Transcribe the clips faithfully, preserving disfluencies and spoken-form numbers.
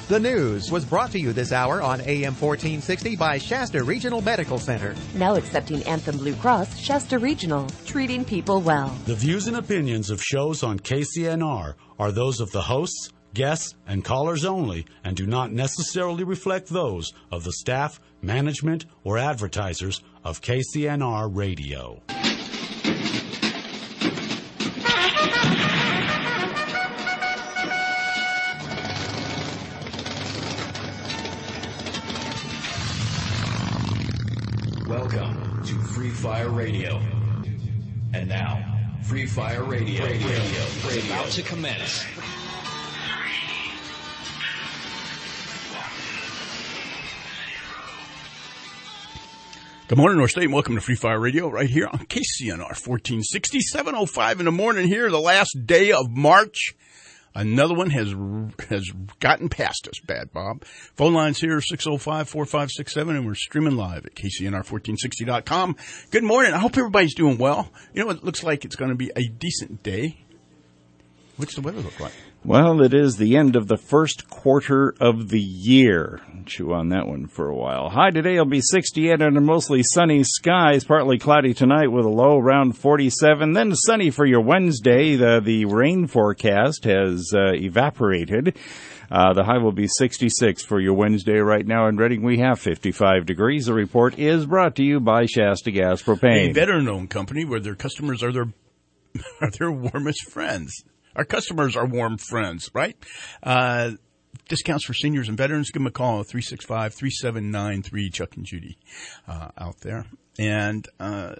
The news was brought to you this hour on A M fourteen sixty by Shasta Regional Medical Center. Now accepting Anthem Blue Cross, Shasta Regional, treating people well. The views and opinions of shows on K C N R are those of the hosts, guests, and callers only, and do not necessarily reflect those of the staff, management, or advertisers of K C N R Radio. Welcome to Free Fire Radio. And now, Free Fire Radio, radio, radio, radio is about to commence. Good morning, North State, and welcome to Free Fire Radio right here on K C N R fourteen sixty, seven oh five in the morning here, the last day of March. Another one has has gotten past us, Bad Bob. Phone lines here, six oh five, four five six seven, and we're streaming live at K C N R fourteen sixty dot com. Good morning. I hope everybody's doing well. You know, it looks like it's going to be a decent day. What's the weather look like? Well, it is the end of the first quarter of the year. Chew on that one for a while. High today will be sixty-eight under mostly sunny skies, partly cloudy tonight with a low around forty-seven. Then sunny for your Wednesday. The, the rain forecast has uh, evaporated. Uh, the high will be sixty-six for your Wednesday. Right now in Reading, we have fifty-five degrees. The report is brought to you by Shasta Gas Propane. A veteran-owned company where their customers are their, are their warmest friends. Our customers are warm friends, right? Uh, discounts for seniors and veterans. Give them a call, three six five, three seven nine three, Chuck and Judy uh, out there. And uh,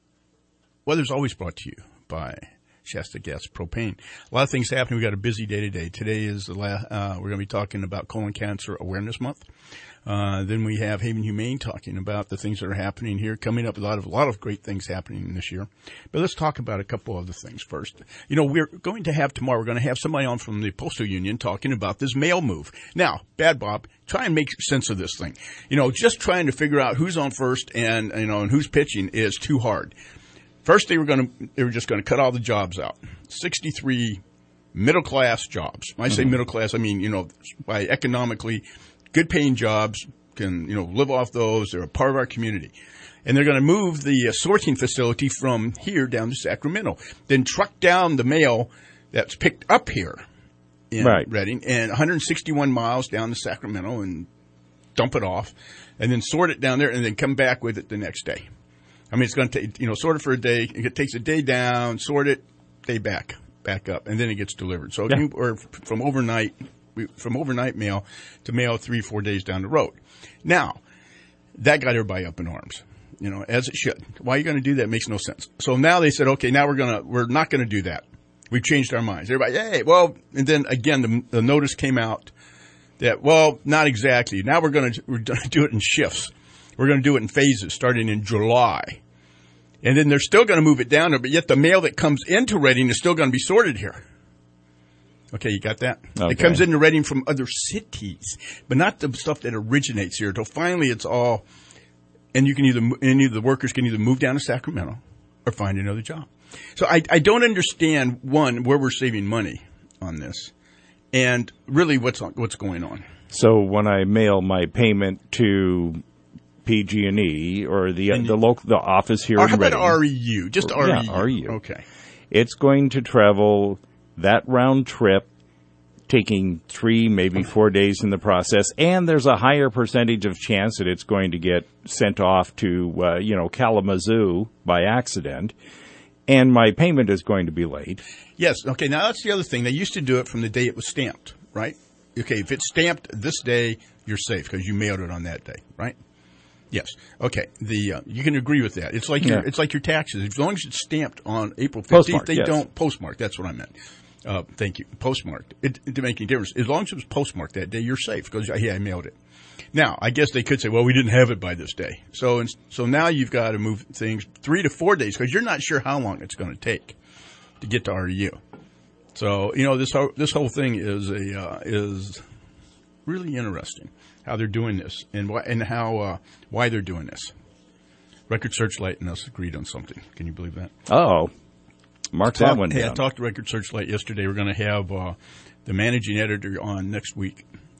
weather's always brought to you by Shasta Gas Propane. A lot of things happening. We've got a busy day today. Today is the last, uh, we're going to be talking about Colon Cancer Awareness Month. Uh, then we have Haven Humane talking about the things that are happening here. Coming up, a lot of a lot of great things happening this year. But let's talk about a couple other things first. You know, we're going to have tomorrow, we're going to have somebody on from the Postal Union talking about this mail move. Now, Bad Bob, try and make sense of this thing. You know, just trying to figure out who's on first and, you know, and who's pitching is too hard. First, they were going to, they were just going to cut all the jobs out. sixty-three middle-class jobs. When I say mm-hmm. middle class, I mean, you know, by economically good paying jobs, can, you know, live off those. They're a part of our community. And they're going to move the uh, sorting facility from here down to Sacramento. Then truck down the mail that's picked up here in right. Reading and one hundred sixty-one miles down to Sacramento and dump it off and then sort it down there and then come back with it the next day. I mean, it's going to take, you know, sort it for a day. It takes a day down, sort it, day back, back up, and then it gets delivered. So, yeah. you, or from overnight, from overnight mail to mail three, four days down the road. Now, that got everybody up in arms, you know, as it should. Why are you going to do that? It makes no sense. So now they said, okay, now we're going to, we're not going to do that. We've changed our minds. Everybody, hey, well, and then again, the, the notice came out that, well, not exactly. Now we're going to, we're going to do it in shifts. We're going to do it in phases starting in July. And then they're still going to move it down there, but yet the mail that comes into Reading is still going to be sorted here. Okay, you got that? Okay. It comes into Reading from other cities, but not the stuff that originates here. Until finally it's all, and you can either, any of the workers can either move down to Sacramento or find another job. So I, I don't understand, one, where we're saving money on this, and really what's on, what's going on. So when I mail my payment to P G and E or the uh, the local the office here or in how Reading, about R E U? Just R E U. Yeah, R E U. Okay. It's going to travel that round trip, taking three, maybe four days in the process, and there's a higher percentage of chance that it's going to get sent off to, uh, you know, Kalamazoo by accident, and my payment is going to be late. Yes. Okay, now that's the other thing. They used to do it from the day it was stamped, right? Okay, if it's stamped this day, you're safe because you mailed it on that day, right? Yes. Okay. The uh, you can agree with that. It's like your Yeah. it's like your taxes. As long as it's stamped on April Postmarked, fifteenth, they yes. don't postmark. That's what I meant. Uh, thank you. Postmarked. It, it didn't make any difference. As long as it was postmarked that day, you're safe because yeah, I mailed it. Now, I guess they could say, well, we didn't have it by this day. So and, so now you've got to move things three to four days because you're not sure how long it's going to take to get to R E U. So you know this whole this whole thing is a uh, is really interesting. How they're doing this and why and how uh, why they're doing this. Record Searchlight and us agreed on something. Can you believe that? Oh, mark that one Hey, down. I talked to Record Searchlight yesterday. We're going to have uh, the managing editor on next week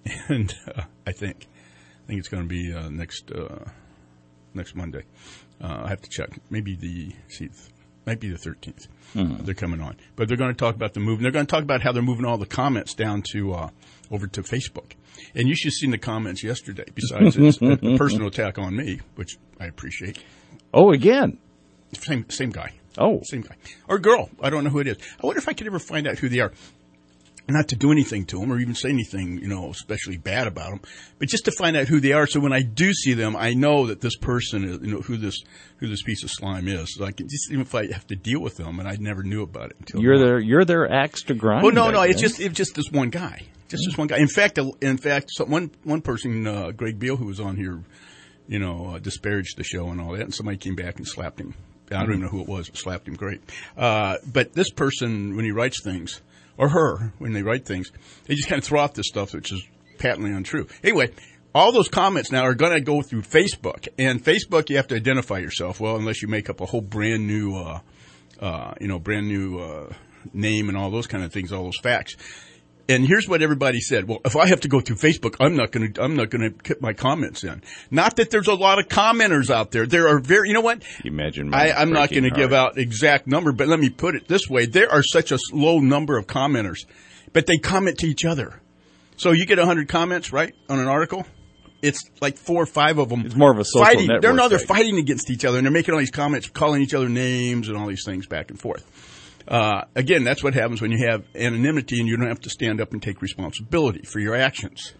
and uh, I think I think it's going to be uh, next uh, next Monday. Uh, I have to check. Maybe the see, might be the thirteenth. Mm-hmm. They're coming on, but they're going to talk about the move. And they're going to talk about how they're moving all the comments down to uh, over to Facebook. And you should have seen the comments yesterday. Besides it's a, a personal attack on me, which I appreciate. Oh, again, same same guy. Oh, same guy or girl. I don't know who it is. I wonder if I could ever find out who they are. Not to do anything to them or even say anything, you know, especially bad about them, but just to find out who they are. So when I do see them, I know that this person is, you know, who this who this piece of slime is. So I can just even if I have to deal with them, and I never knew about it until you're now. their you're their axe to grind. Well, no, I no, guess. it's just it's just this one guy, just this one guy. In fact, in fact, so one one person, uh, Greg Beal, who was on here, you know, uh, disparaged the show and all that, and somebody came back and slapped him. I don't even know who it was, but slapped him great. Uh, but this person, when he writes things. Or her, when they write things, they just kind of throw out this stuff, which is patently untrue. Anyway, all those comments now are going to go through Facebook. And Facebook, you have to identify yourself. Well, unless you make up a whole brand new, uh, uh, you know, brand new uh, name and all those kind of things, all those facts. And here's what everybody said. Well, if I have to go through Facebook, I'm not going to, I'm not going to put my comments in. Not that there's a lot of commenters out there. There are very, you know what? Imagine. I, I'm not going to give out exact number, but let me put it this way. There are such a low number of commenters, but they comment to each other. So you get a hundred comments, right, on an article. It's like four or five of them. It's more of a social fighting. network. They're no, they're site. fighting against each other, and they're making all these comments, calling each other names and all these things back and forth. Uh, again, that's what happens when you have anonymity and you don't have to stand up and take responsibility for your actions.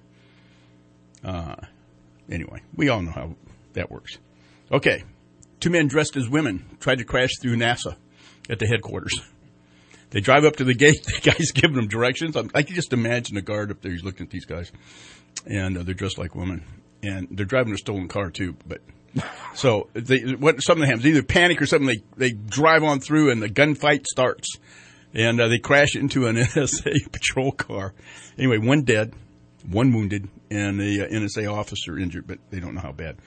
Uh, anyway, we all know how that works. Okay. Two men dressed as women tried to crash through NASA at the headquarters. They drive up to the gate. The guy's giving them directions. I'm, I can just imagine a guard up there. He's looking at these guys. And uh, they're dressed like women. And they're driving a stolen car, too, but... So they, what something happens, either panic or something. They they drive on through and the gunfight starts, and uh, they crash into an N S A patrol car. Anyway, one dead, one wounded, and a uh, N S A officer injured, but they don't know how bad.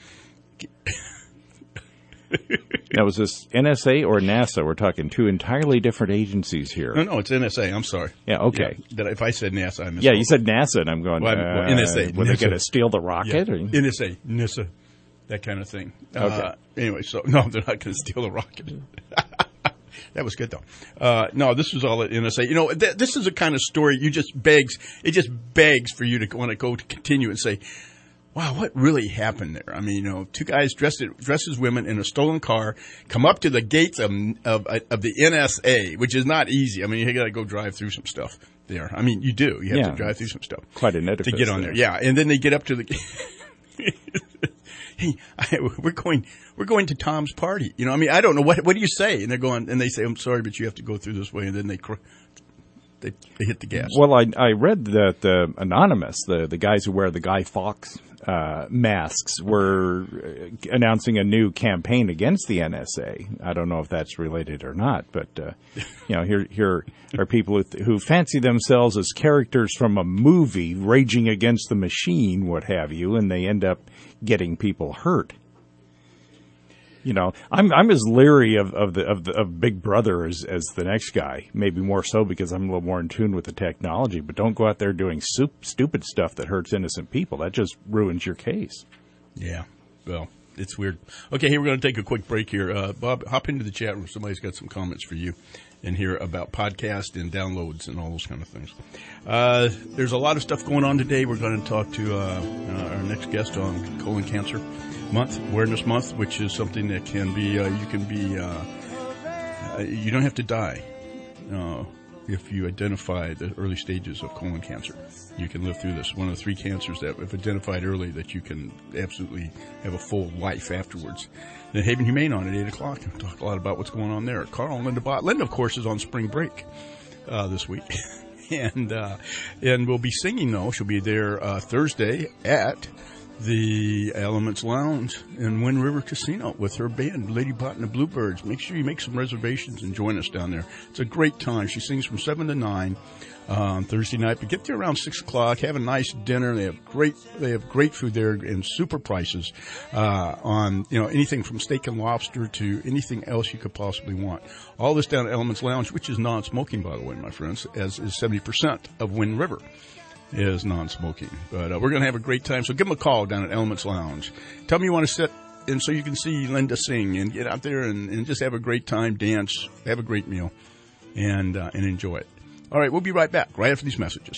Now, was this N S A or NASA? We're talking two entirely different agencies here. No, no, it's N S A. I'm sorry. Yeah, okay. Yeah, that if I said NASA, I missed. Yeah, you said NASA, and I'm going. Well, uh, well, N S A. Were they going to steal the rocket? Yeah. Or? N S A, NASA. That kind of thing. Okay. Uh, anyway, so no, they're not going to steal the rocket. That was good though. Uh, no, this was all at N S A. You know, th- this is a kind of story you just begs. It just begs for you to want to go to continue and say, "Wow, what really happened there?" I mean, you know, two guys dressed dressed as women in a stolen car come up to the gates of of, of the N S A, which is not easy. I mean, you got to go drive through some stuff there. I mean, you do. You have yeah, to drive through some stuff. Quite an edifice to get on there. Yeah, and then they get up to the. Hey, I, we're going, we're going to Tom's party. You know, I mean, I don't know what, what do you say? And they're going, and they say, I'm sorry, but you have to go through this way. And then they, cr- they, they hit the gas. Well, I, I read that the Anonymous, the, the guys who wear the Guy Fawkes, uh, masks were announcing a new campaign against the N S A. I don't know if that's related or not, but, uh, you know, here, here are people who, who fancy themselves as characters from a movie, Raging Against the Machine, what have you, and they end up getting people hurt. You know, I'm I'm as leery of of the of, the, of Big Brother as as the next guy. Maybe more so because I'm a little more in tune with the technology. But don't go out there doing soup, stupid stuff that hurts innocent people. That just ruins your case. Yeah, well, it's weird. Okay, hey, we're going to take a quick break here. Uh, Bob, hop into the chat room. Somebody's got some comments for you and hear about podcast and downloads and all those kind of things. Uh, there's a lot of stuff going on today. We're going to talk to uh, uh, our next guest on colon cancer month, awareness month, which is something that can be, uh, you can be, uh, uh, you don't have to die uh, if you identify the early stages of colon cancer. You can live through this. One of the three cancers that, if identified early, that you can absolutely have a full life afterwards. Then Haven Humane on at eight o'clock. We'll talk a lot about what's going on there. Carl and Linda Bott. Linda, of course, is on spring break uh, this week. and uh, and we'll be singing, though. She'll be there uh, Thursday at the Elements Lounge in Wind River Casino with her band, Lady Bott and the Bluebirds. Make sure you make some reservations and join us down there. It's a great time. She sings from seven to nine on um, Thursday night, but get there around six o'clock. Have a nice dinner. They have great, they have great food there and super prices uh, on, you know, anything from steak and lobster to anything else you could possibly want. All this down at Elements Lounge, which is non-smoking, by the way, my friends, as is seventy percent of Wind River. is non-smoking. But uh, we're going to have a great time. So give them a call down at Elements Lounge. Tell them you want to sit in so you can see Linda sing and get out there and, and just have a great time, dance, have a great meal, and uh, and enjoy it. All right, we'll be right back right after these messages.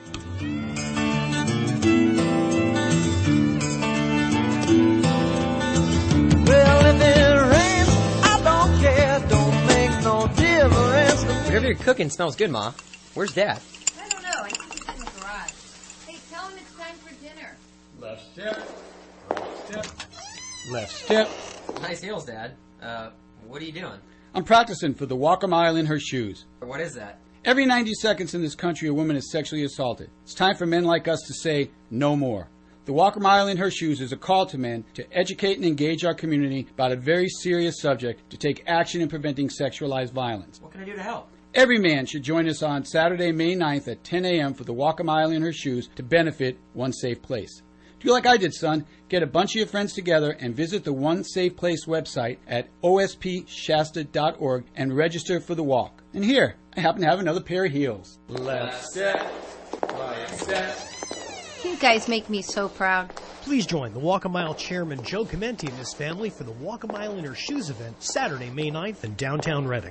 Well, if it rains, I don't care. Don't make no difference. Whatever you're cooking smells good, Ma. Where's Dad? I don't know. I think he's in the garage. Hey, tell him it's time for dinner. Left step. Right step. Left step. Nice heels, Dad. Uh, what are you doing? I'm practicing for the walk a mile in her shoes. What is that? Every ninety seconds in this country, a woman is sexually assaulted. It's time for men like us to say no more. The Walk a Mile in Her Shoes is a call to men to educate and engage our community about a very serious subject to take action in preventing sexualized violence. What can I do to help? Every man should join us on Saturday, May ninth at ten a.m. for the Walk a Mile in Her Shoes to benefit One Safe Place. Do like I did, son. Get a bunch of your friends together and visit the One Safe Place website at O S P Shasta dot org and register for the walk. And here, I happen to have another pair of heels. Left step, right step. You guys make me so proud. Please join the Walk a Mile chairman Joe Commenti and his family for the Walk a Mile in Her Shoes event Saturday, May ninth in downtown Reading.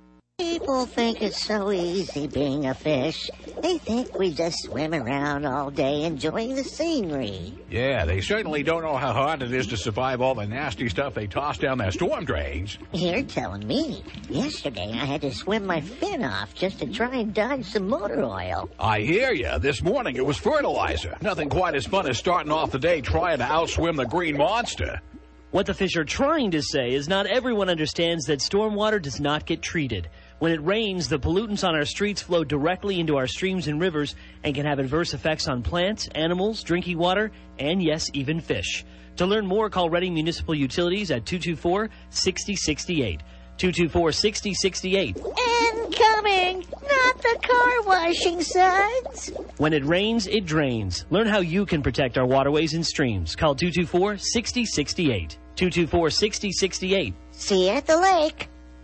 People think it's so easy being a fish. They think we just swim around all day enjoying the scenery. Yeah, they certainly don't know how hard it is to survive all the nasty stuff they toss down their storm drains. You're telling me. Yesterday I had to swim my fin off just to try and dodge some motor oil. I hear ya. This morning it was fertilizer. Nothing quite as fun as starting off the day trying to outswim the green monster. What the fish are trying to say is not everyone understands that stormwater does not get treated. When it rains, the pollutants on our streets flow directly into our streams and rivers and can have adverse effects on plants, animals, drinking water, and yes, even fish. To learn more, call Reading Municipal Utilities at two two four, six zero six eight. two two four, six zero six eight. Incoming! Not the car washing suds! When it rains, it drains. Learn how you can protect our waterways and streams. Call two two four, six zero six eight. two two four, six zero six eight. See you at the lake.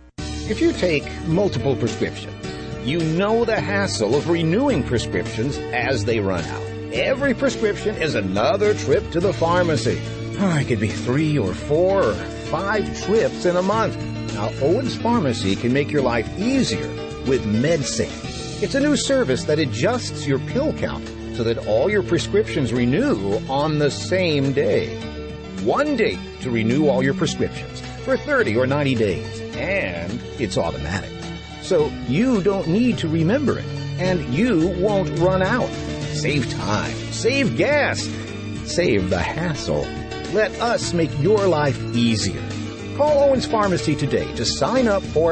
If you take multiple prescriptions, you know the hassle of renewing prescriptions as they run out. Every prescription is another trip to the pharmacy. Oh, it could be three or four or five trips in a month. Now, Owens Pharmacy can make your life easier with MedSync. It's a new service that adjusts your pill count so that all your prescriptions renew on the same day. One date to renew all your prescriptions for thirty or ninety days. And it's automatic. So you don't need to remember it. And you won't run out. Save time. Save gas. Save the hassle. Let us make your life easier. Call Owens Pharmacy today to sign up for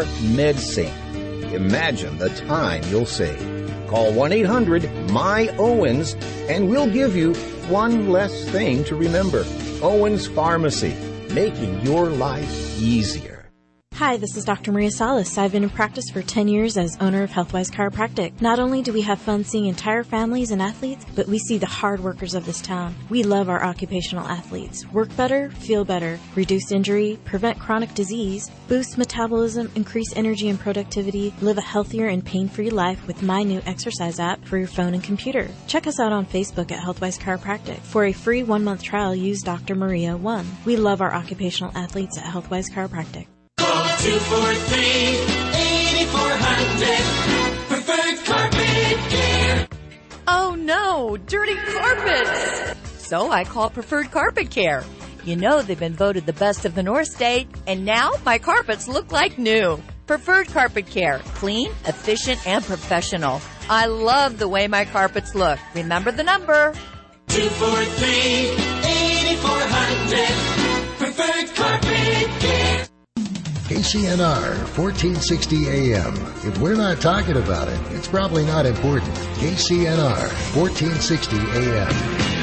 MedSync. Imagine the time you'll save. Call one eight hundred M Y Owens and we'll give you one less thing to remember. Owens Pharmacy, making your life easier. Hi, this is Doctor Maria Salas. I've been in practice for ten years as owner of Healthwise Chiropractic. Not only do we have fun seeing entire families and athletes, but we see the hard workers of this town. We love our occupational athletes. Work better, feel better, reduce injury, prevent chronic disease, boost metabolism, increase energy and productivity, live a healthier and pain-free life with my new exercise app for your phone and computer. Check us out on Facebook at Healthwise Chiropractic. For a free one-month trial, use Doctor Maria one. We love our occupational athletes at Healthwise Chiropractic. two four three, eight four hundred. Preferred Carpet Care. Oh no, dirty carpets! So I call Preferred Carpet Care. You know they've been voted the best of the North State, and now my carpets look like new. Preferred Carpet Care. Clean, efficient, and professional. I love the way my carpets look. Remember the number. two four three, eight four hundred. Preferred Carpet Care. K C N R, fourteen sixty A M. If we're not talking about it, it's probably not important. K C N R, fourteen sixty A M.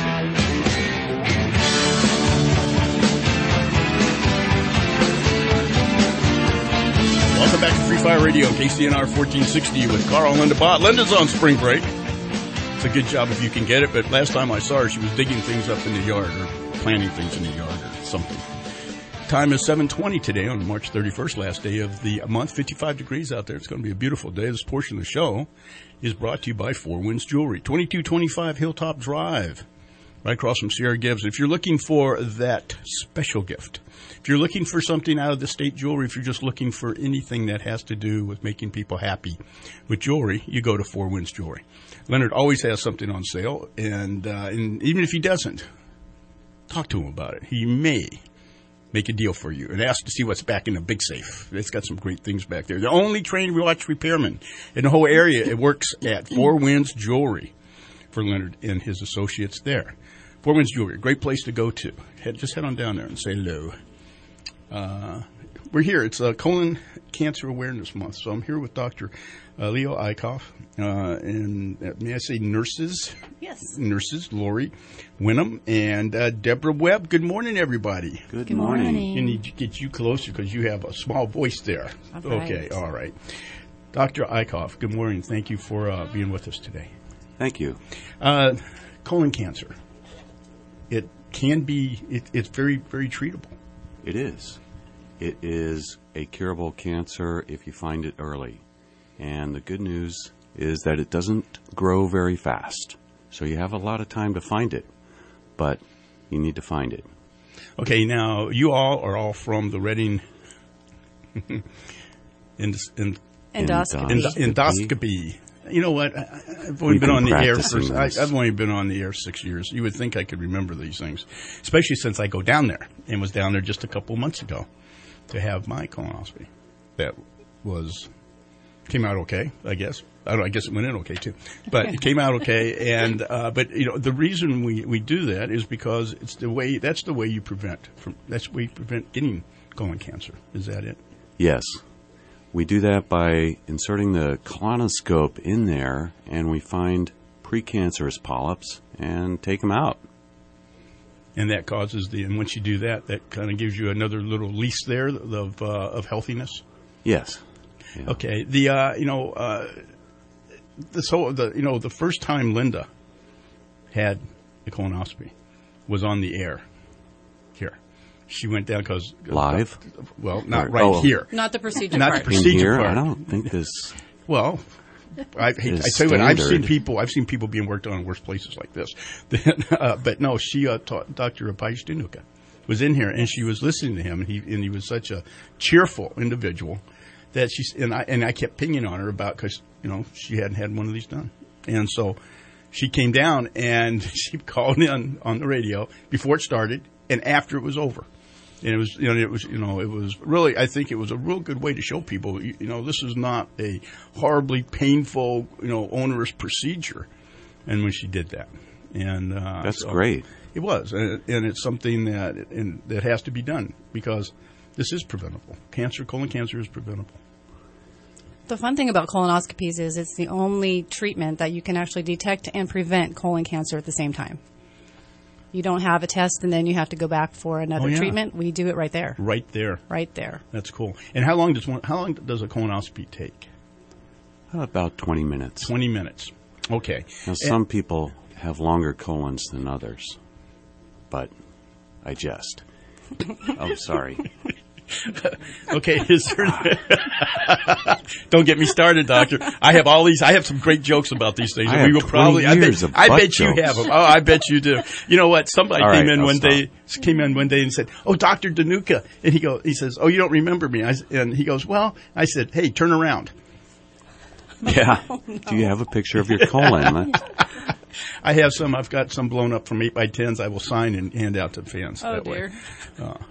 Welcome back to Free Fire Radio, K C N R fourteen sixty with Carl and Linda Bott. Linda's on spring break. It's a good job if you can get it, but last time I saw her, she was digging things up in the yard or planting things in the yard or something. time is seven twenty today on March thirty-first, last day of the month. fifty-five degrees out there. It's going to be a beautiful day. This portion of the show is brought to you by Four Winds Jewelry, twenty-two twenty-five Hilltop Drive, right across from Sierra Gibbs. If you're looking for that special gift, if you're looking for something out of the state jewelry, if you're just looking for anything that has to do with making people happy with jewelry, you go to Four Winds Jewelry. Leonard always has something on sale, and, uh, and even if he doesn't, talk to him about it. He may make a deal for you and ask to see what's back in the big safe. It's got some great things back there. The only trained watch repairman in the whole area. It works at Four Winds Jewelry for Leonard and his associates there. Four Winds Jewelry, great place to go to. Head, just head on down there and say hello. Uh, we're here. It's uh, Colon Cancer Awareness Month, so I'm here with Doctor Uh, Leo Eichhoff, uh, and uh, may I say nurses? Yes. Nurses, Lori Winham and uh, Deborah Webb. Good morning, everybody. Good, Good morning. morning. I need to get you closer because you have a small voice there. All okay, right. all right. Doctor Eichhoff, good morning. Thank you for uh, being with us today. Thank you. Uh, colon cancer. It can be, it, it's very, very treatable. It is. It is a curable cancer if you find it early. And the good news is that it doesn't grow very fast. So you have a lot of time to find it, but you need to find it. Okay, now you all are all from the Reading in, in, endoscopy. End, endoscopy. You know what? I, I've only We've been, been on the air for. I, this. I've only been on the air six years. You would think I could remember these things, especially since I go down there and was down there just a couple months ago to have my colonoscopy. That was. Came out okay, I guess. I don't. I guess it went in okay too, but it came out okay. And uh, but you know the reason we, we do that is because it's the way. That's the way you prevent from. That's the way you prevent getting colon cancer. Is that it? Yes, we do that by inserting the colonoscope in there, and we find precancerous polyps and take them out. And that causes the. And once you do that, that kind of gives you another little lease there of uh, of healthiness. Yes. Yeah. Okay. The uh, you know uh, this whole the you know the first time Linda had a colonoscopy was on the air here. She went down because live. Uh, well, not or, right oh. here. Not the procedure. Not part. the procedure In here, part. I don't think this. Well, I, I tell you standard. what, I've seen people. I've seen people being worked on in worse places like this. uh, but no, she uh, taught Doctor Paish Danuka was in here, and she was listening to him, and he and he was such a cheerful individual. That she's and I and I kept pinging on her about because you know she hadn't had one of these done, and so she came down and she called in on the radio before it started and after it was over, and it was you know it was you know it was really I think it was a real good way to show people you, you know this is not a horribly painful you know onerous procedure, and when she did that, and uh, that's so great. It was, and, and it's something that and that has to be done because. This is preventable. Cancer, colon cancer is preventable. The fun thing about colonoscopies is it's the only treatment that you can actually detect and prevent colon cancer at the same time. You don't have a test and then you have to go back for another oh, yeah. treatment. We do it right there. Right there. Right there. That's cool. And how long does one, how long does a colonoscopy take? About twenty minutes. Twenty minutes. Okay. Now, some and, people have longer colons than others, but I jest. Oh, sorry. Okay, is there, don't get me started, Doctor. I have all these. I have some great jokes about these things. I and have we will probably. I bet, of I bet jokes. you have them. Oh, I bet you do. You know what? Somebody all came right, in I'll one stop. day. Came in one day and said, "Oh, Doctor Danuka," and he go. He says, "Oh, you don't remember me?" I, and he goes, "Well," I said, "Hey, turn around." Yeah. Oh, no. Do you have a picture of your colon? I have some. I've got some blown up from eight by tens. I will sign and hand out to fans. Oh that dear. Way. Uh,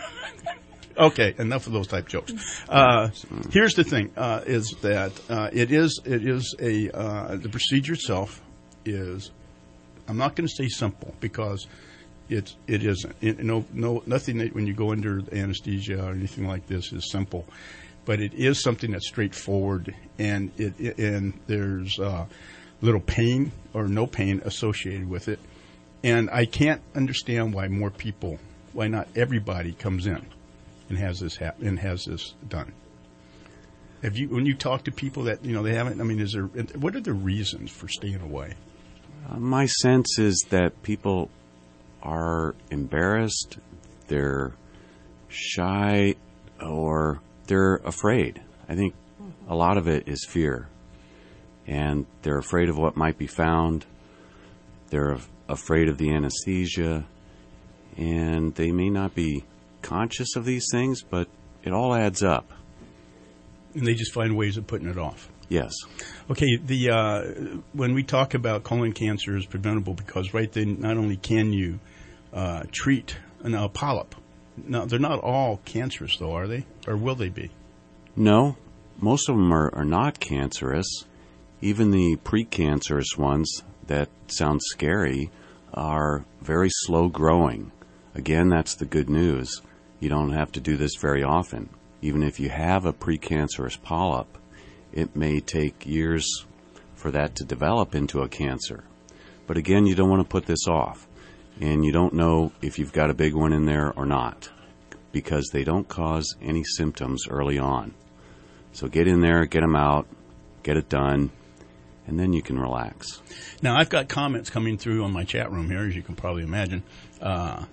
okay, enough of those type jokes. Uh, here's the thing: uh, is that uh, it is it is a uh, the procedure itself is. I'm not going to say simple because it's it isn't. It, no, no, nothing that when you go under anesthesia or anything like this is simple, but it is something that's straightforward, and it, it and there's. Uh, little pain or no pain associated with it. And I can't understand why more people, why not everybody comes in and has this happen and has this done. Have you, when you talk to people that, you know, they haven't, I mean, is there, what are the reasons for staying away? Uh, my sense is that people are embarrassed. They're shy or they're afraid. I think a lot of it is fear. And they're afraid of what might be found. They're af- afraid of the anesthesia. And they may not be conscious of these things, but it all adds up. And they just find ways of putting it off. Yes. Okay, the uh, when we talk about colon cancer is preventable because right then not only can you uh, treat an, a polyp, now they're not all cancerous though, are they? Or will they be? No, most of them are, are not cancerous. Even the precancerous ones that sound scary are very slow growing. Again, that's the good news. You don't have to do this very often. Even if you have a precancerous polyp, it may take years for that to develop into a cancer. But again, you don't want to put this off. And you don't know if you've got a big one in there or not, because they don't cause any symptoms early on. So get in there, get them out, get it done, and then you can relax. Now, I've got comments coming through on my chat room here, as you can probably imagine. Uh,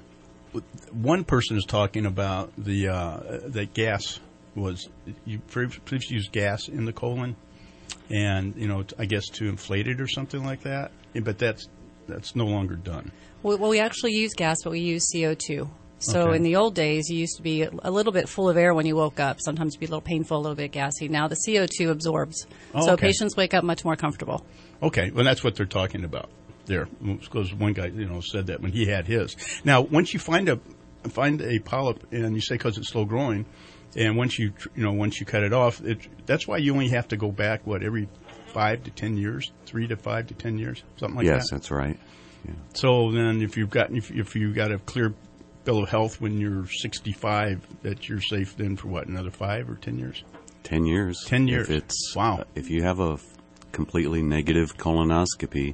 one person is talking about the uh, that gas was, you previously used gas in the colon, and, you know, I guess to inflate it or something like that, but that's that's no longer done. Well, well we actually use gas, but we use C O two. So Okay. in the old days, you used to be a little bit full of air when you woke up. Sometimes it'd be a little painful, a little bit gassy. Now the C O two absorbs. Oh, so okay. patients wake up much more comfortable. Okay, well, that's what they're talking about there. Because one guy, you know, said that when he had his. Now, once you find a find a polyp, and you say because it's slow growing, and once you you know once you cut it off, it, that's why you only have to go back what every five to ten years, three to five to ten years, something like yes, that. that's right. Yeah. So then, if you've got if, if you got a clear bill of health when you're sixty-five, that you're safe then for what, another five or ten years? Ten years. Ten years. If it's, wow. If you have a f- completely negative colonoscopy.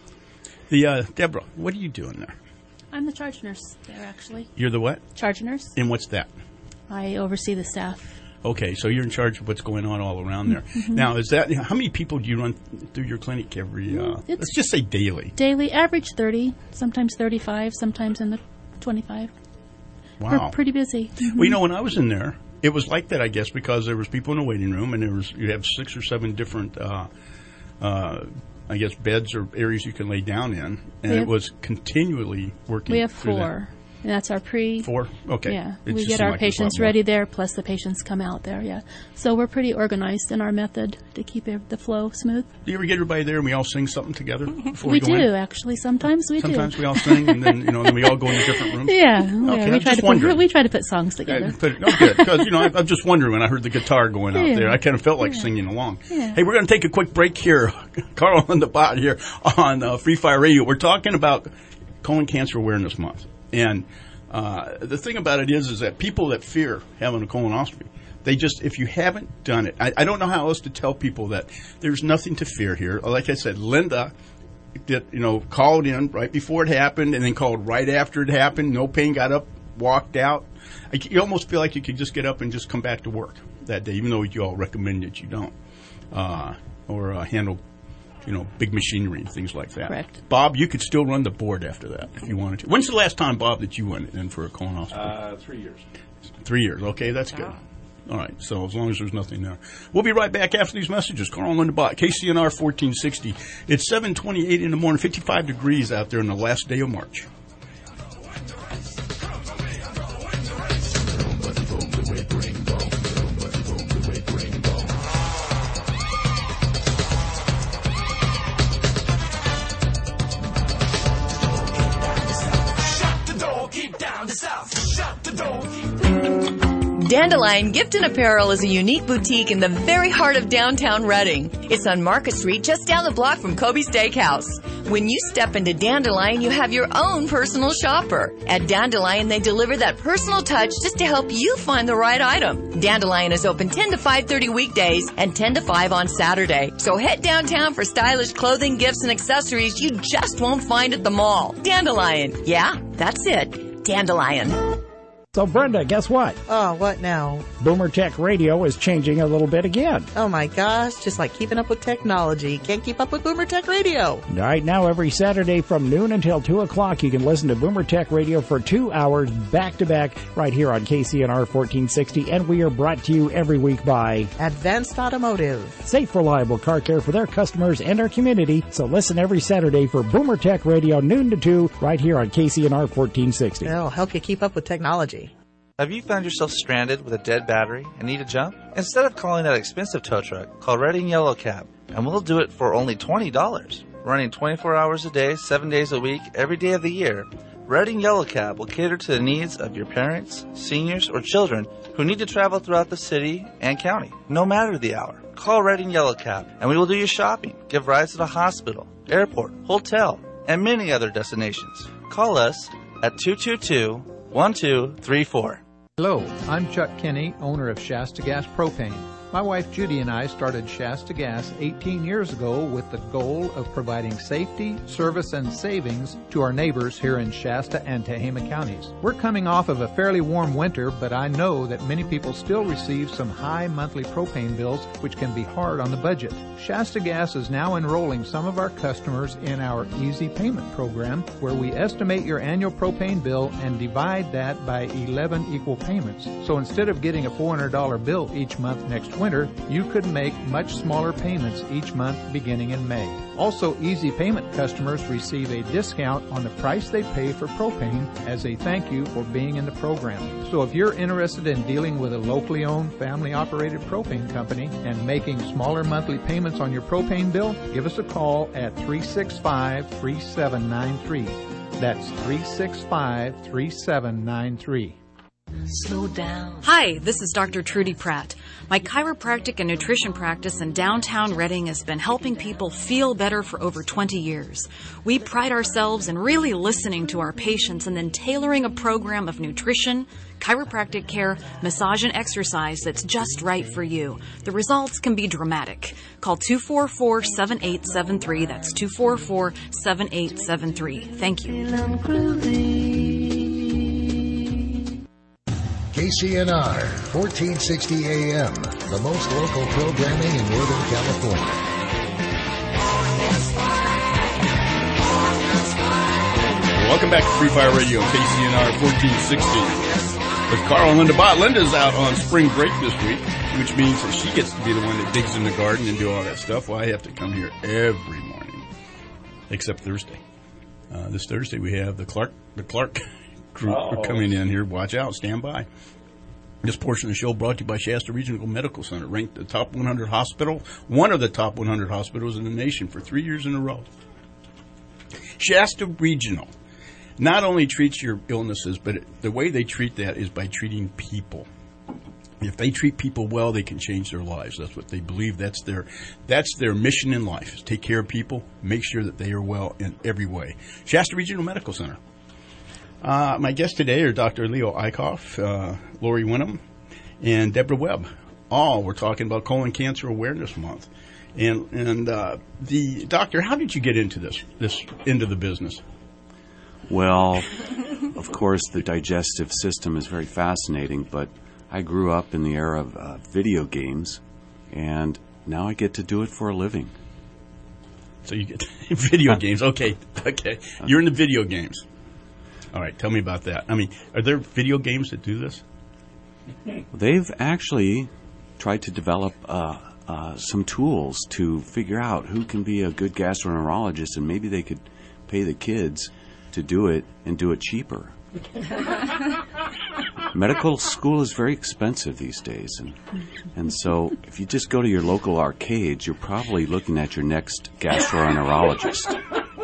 The uh, Deborah, what are you doing there? I'm the charge nurse there, actually. You're the what? Charge nurse. And what's that? I oversee the staff. Okay, so you're in charge of what's going on all around there. Mhm. Now, is that how many people do you run through your clinic every? Uh, It's- let's just say daily. Daily, average thirty, sometimes thirty-five, sometimes in the twenty-five. Wow, We're pretty busy. Mhm. Well, you know, when I was in there, it was like that, I guess, because there was people in the waiting room, and there was you have six or seven different, uh, uh, I guess, beds or areas you can lay down in, and We it have- was continually working. We have through that. four. And that's our pre. Four? Okay. Yeah. It we just get seemed our like it was a lot patients more. ready there, plus the patients come out there, yeah. So we're pretty organized in our method to keep it, the flow smooth. Do you ever get everybody there and we all sing something together before We we go do, in? actually. Sometimes we Sometimes do. we all sing, and then you know, then we all go into different rooms. Yeah. Okay, yeah. We I'm try just to wondering. put, we try to put songs together. Yeah, but, oh, good, because you know, I, I'm just wondering when I heard the guitar going out Yeah. there, I kind of felt like Yeah. singing along. Yeah. Hey, we're going to take a quick break here, Carl on the bot here on uh, Free Fire Radio. We're talking about Colon Cancer Awareness Month, and uh, the thing about it is, is that people that fear having a colonoscopy, they just, if you haven't done it, I, I don't know how else to tell people that there's nothing to fear here. Like I said, Linda did, you know, called in right before it happened, and then called right after it happened. No pain, got up, walked out. I, you almost feel like you could just get up and just come back to work that day, even though you all recommend that you don't, uh, or uh, handle, you know, big machinery and things like that. Correct. Bob, you could still run the board after that if you wanted to. When's the last time, Bob, that you went in for a colonoscopy? Uh, three years. Three years. Okay, that's good. All right, so as long as there's nothing there. We'll be right back after these messages. Carl on the bot, K C N R fourteen sixty. It's seven twenty-eight in the morning, fifty-five degrees out there on the last day of March. Dandelion Gift and Apparel is a unique boutique in the very heart of downtown Reading. It's on Market Street, just down the block from Kobe Steakhouse. When you step into Dandelion, you have your own personal shopper. At Dandelion, they deliver that personal touch just to help you find the right item. Dandelion is open ten to five thirty weekdays and ten to five on Saturday. So head downtown for stylish clothing, gifts, and accessories you just won't find at the mall. Dandelion. Yeah, that's it. Dandelion. So, Brenda, guess what? Oh, what now? Boomer Tech Radio is changing a little bit again. Oh, my gosh. Just like keeping up with technology. Can't keep up with Boomer Tech Radio. Right now, every Saturday from noon until two o'clock, you can listen to Boomer Tech Radio for two hours back-to-back right here on K C N R fourteen sixty. And we are brought to you every week by Advanced Automotive. Safe, reliable car care for their customers and our community. So listen every Saturday for Boomer Tech Radio, noon to two, right here on K C N R fourteen sixty. It'll help you keep up with technology. Have you found yourself stranded with a dead battery and need a jump? Instead of calling that expensive tow truck, call Redding Yellow Cab, and we'll do it for only twenty dollars. Running twenty-four hours a day, seven days a week, every day of the year, Redding Yellow Cab will cater to the needs of your parents, seniors, or children who need to travel throughout the city and county, no matter the hour. Call Redding Yellow Cab, and we will do your shopping, give rides to the hospital, airport, hotel, and many other destinations. Call us at two two two, one two three four. Hello, I'm Chuck Kinney, owner of Shasta Gas Propane. My wife Judy and I started Shasta Gas eighteen years ago with the goal of providing safety, service, and savings to our neighbors here in Shasta and Tehama counties. We're coming off of a fairly warm winter, but I know that many people still receive some high monthly propane bills, which can be hard on the budget. Shasta Gas is now enrolling some of our customers in our Easy Payment program, where we estimate your annual propane bill and divide that by eleven equal payments. So instead of getting a four hundred dollars bill each month next winter, you could make much smaller payments each month beginning in May. Also, Easy Payment customers receive a discount on the price they pay for propane as a thank you for being in the program. So if you're interested in dealing with a locally owned, family-operated propane company and making smaller monthly payments on your propane bill, give us a call at three six five, three seven nine three. That's three six five, three seven nine three. Slow down. Hi, this is Doctor Trudy Pratt. My chiropractic and nutrition practice in downtown Redding has been helping people feel better for over twenty years. We pride ourselves in really listening to our patients and then tailoring a program of nutrition, chiropractic care, massage, and exercise that's just right for you. The results can be dramatic. Call two four four, seven eight seven three. That's two four four, seven eight seven three. Thank you. K C N R, fourteen sixty A M, the most local programming in Northern California. Welcome back to Free Fire Radio, K C N R fourteen sixty. With Carl and Linda Bott. Linda's out on spring break this week, which means that she gets to be the one that digs in the garden and do all that stuff. Well, I have to come here every morning, except Thursday. Uh, this Thursday we have the Clark, the Clark crew Uh-oh. coming in here. Watch out, stand by. This portion of the show brought to you by Shasta Regional Medical Center, ranked the top one hundred hospital, one of the top one hundred hospitals in the nation for three years in a row. Shasta Regional not only treats your illnesses, but it, the way they treat that is by treating people. If they treat people well, they can change their lives. That's what they believe. That's their that's their mission in life, is take care of people, make sure that they are well in every way. Shasta Regional Medical Center. Uh, my guests today are Doctor Leo Eichhoff, uh, Lori Winham, and Deborah Webb. All we're talking about Colon Cancer Awareness Month. And and uh, the doctor, how did you get into this this into the business? Well, of course, the digestive system is very fascinating, but I grew up in the era of uh, video games, and now I get to do it for a living. So you get video games. Okay, okay. You're in the video games. All right, tell me about that. I mean, are there video games that do this? They've actually tried to develop uh, uh, some tools to figure out who can be a good gastroenterologist, and maybe they could pay the kids to do it and do it cheaper. Medical school is very expensive these days, and and so if you just go to your local arcades, you're probably looking at your next gastroenterologist.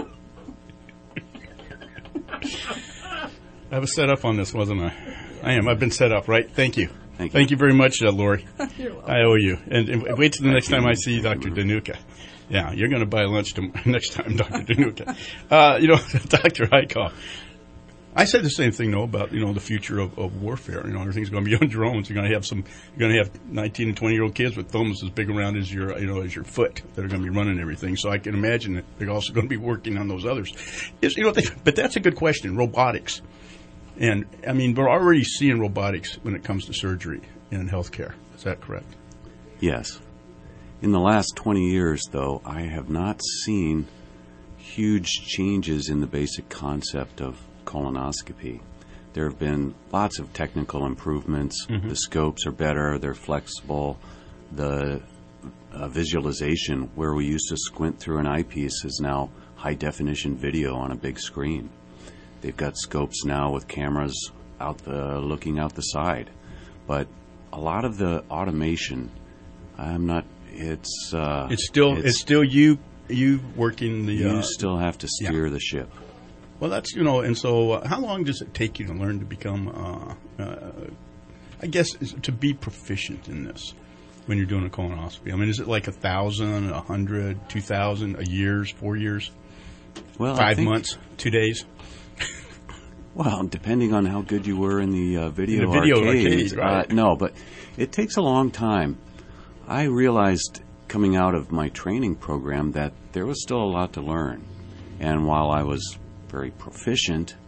I was set up on this, wasn't I? I am. I've been set up, right? Thank you. Thank you. Thank you very much, uh, Lori. You're welcome. I owe you. And, and wait till the next time I see Doctor Danuka. Yeah, you're going to buy lunch to, next time, Doctor Danuka. Uh, you know, Doctor Eichhoff. I said the same thing, though, about, you know, the future of, of warfare. You know, everything's going to be on drones. You're going to have some, you're going to have nineteen and twenty-year-old kids with thumbs as big around as your, you know, as your foot that are going to be running everything. So I can imagine that they're also going to be working on those others. It's, you know, they, but that's a good question, robotics. And, I mean, we're already seeing robotics when it comes to surgery in healthcare. Is that correct? Yes. In the last twenty years, though, I have not seen huge changes in the basic concept of colonoscopy. There have been lots of technical improvements. Mm-hmm. The scopes are better. They're flexible. The uh, visualization, where we used to squint through an eyepiece, is now high-definition video on a big screen. They've got scopes now with cameras out the, looking out the side. But a lot of the automation, I'm not, it's... Uh, it's still it's, it's still you you working the... You uh, still have to steer yeah. the ship. Well, that's, you know, and so uh, how long does it take you to learn to become, uh, uh, I guess, to be proficient in this when you're doing a colonoscopy? I mean, is it like a thousand, a hundred, two thousand, a years, four years, well, five months, two days? Well, depending on how good you were in the uh, video, in the video arcade, arcade right. uh, no, but it takes a long time. I realized coming out of my training program that there was still a lot to learn. And while I was very proficient,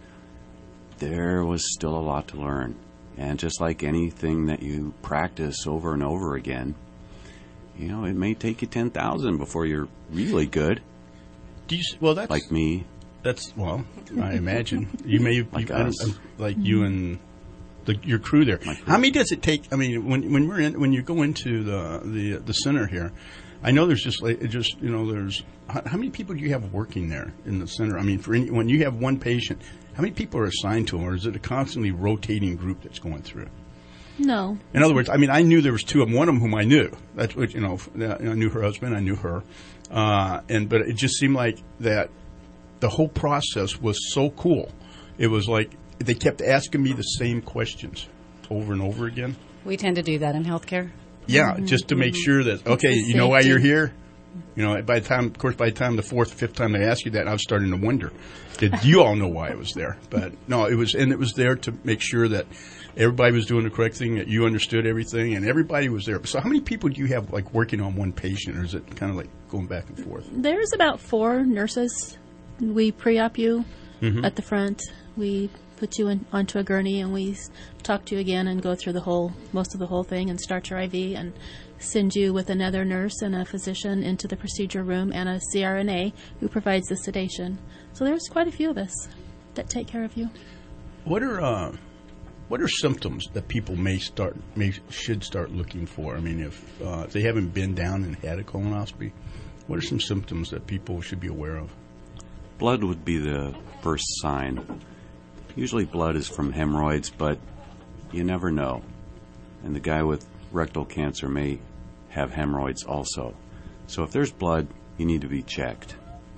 there was still a lot to learn. And just like anything that you practice over and over again, you know, it may take you ten thousand before you're really good. Do you, well, that's... Like me. That's, well, I imagine. You may, like you, us. I, like you and the, your crew there. Crew. How many does it take? I mean, when when we're in, when you go into the, the the center here, I know there's just like, it just, you know, there's, how, how many people do you have working there in the center? I mean, for any, when you have one patient, how many people are assigned to them, or is it a constantly rotating group that's going through? No. In other words, I mean, I knew there was two of them, one of them whom I knew. That's what, you know, I knew her husband, I knew her. Uh, and, but it just seemed like that the whole process was so cool. It was like they kept asking me the same questions over and over again. We tend to do that in healthcare. Yeah, mm-hmm. just to make sure that, okay, you know why you're here? You know, by the time, of course, by the time the fourth, fifth time they asked you that, I was starting to wonder, did you all know why I was there? But no, it was, and it was there to make sure that everybody was doing the correct thing, that you understood everything, and everybody was there. So how many people do you have, like, working on one patient, or is it kind of like going back and forth? There's about four nurses. We pre-op you mm-hmm. at the front. We put you in, onto a gurney, and we talk to you again and go through the whole, most of the whole thing, and start your I V and send you with another nurse and a physician into the procedure room and a C R N A who provides the sedation. So there's quite a few of us that take care of you. What are uh, what are symptoms that people may start may should start looking for? I mean, if, uh, if they haven't been down and had a colonoscopy, what are some symptoms that people should be aware of? Blood would be the first sign. Usually blood is from hemorrhoids, but you never know. And the guy with rectal cancer may have hemorrhoids also. So if there's blood, you need to be checked.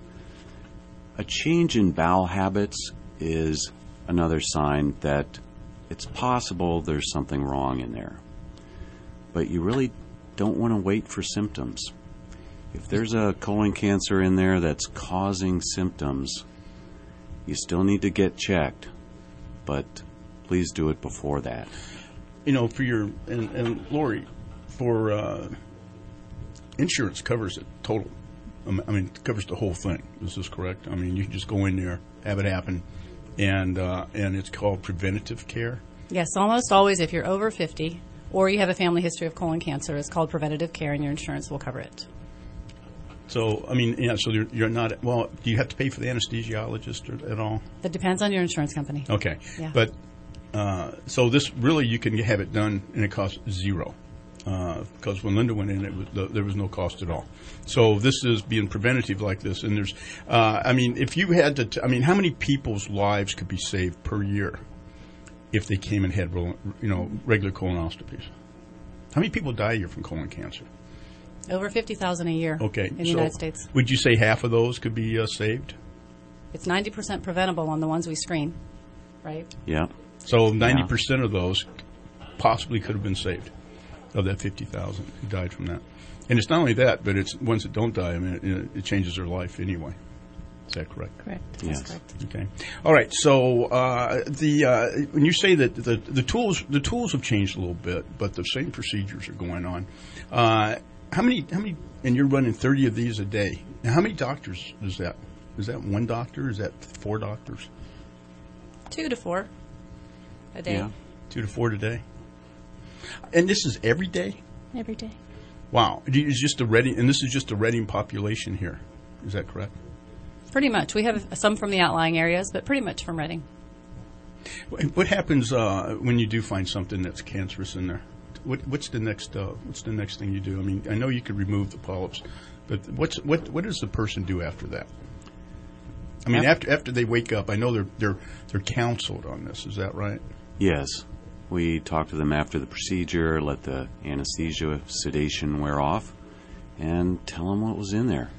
A change in bowel habits is another sign that it's possible there's something wrong in there. But you really don't want to wait for symptoms. If there's a colon cancer in there that's causing symptoms, you still need to get checked, but please do it before that. You know, for your, and, and Lori, for uh, insurance covers it total. I mean, it covers the whole thing. Is this correct? I mean, you can just go in there, have it happen, and uh, and it's called preventative care? Yes, almost always if you're over fifty or you have a family history of colon cancer, it's called preventative care, and your insurance will cover it. So, I mean, yeah, so you're, you're not, well, do you have to pay for the anesthesiologist or, at all? That depends on your insurance company. Okay. Yeah. But, uh, so this really, you can have it done and it costs zero. Uh, because when Linda went in, it was, the, there was no cost at all. So this is being preventative like this. And there's, uh, I mean, if you had to, t- I mean, how many people's lives could be saved per year if they came and had, you know, regular colonoscopies? How many people die a year from colon cancer? Over fifty thousand a year okay, in the so United States. Would you say half of those could be uh, saved? It's ninety percent preventable on the ones we screen, right? Yeah. So ninety percent yeah. of those possibly could have been saved, of that fifty thousand who died from that. And it's not only that, but it's ones that don't die, I mean, it, it changes their life anyway. Is that correct? Correct. Yes. That's correct. Okay. All right. So uh, the uh, when you say that the the tools the tools have changed a little bit, but the same procedures are going on. Uh, how many how many? And you're running thirty of these a day. Now, how many doctors is that? Is that one doctor? Is that four doctors? Two to four. a day. Yeah. Two to four today. And this is every day? Every day. Wow. It's just a Reading, and this is just a Reading population here. Is that correct? Pretty much. We have some from the outlying areas, but pretty much from Reading. What happens uh, when you do find something that's cancerous in there? What, what's the next? Uh, what's the next thing you do? I mean, I know you could remove the polyps, but what's what? What does the person do after that? I mean, after after they wake up, I know they're they're they're counseled on this. Is that right? Yes. We talk to them after the procedure, let the anesthesia, sedation wear off, and tell them what was in there.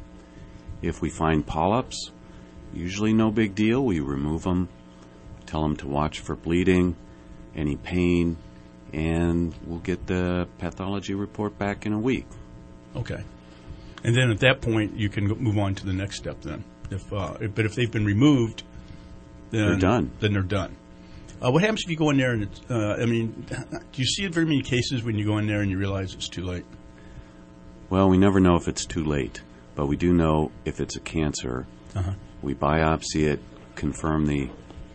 If we find polyps, usually no big deal. We remove them, tell them to watch for bleeding, any pain, and we'll get the pathology report back in a week. Okay. And then at that point, you can go- move on to the next step then. If, uh, if But if they've been removed, then They're done. Then they're done. Uh, what happens if you go in there and it's, uh, I mean, do you see very many cases when you go in there and you realize it's too late? Well, we never know if it's too late, but we do know if it's a cancer. Uh-huh. We biopsy it, confirm the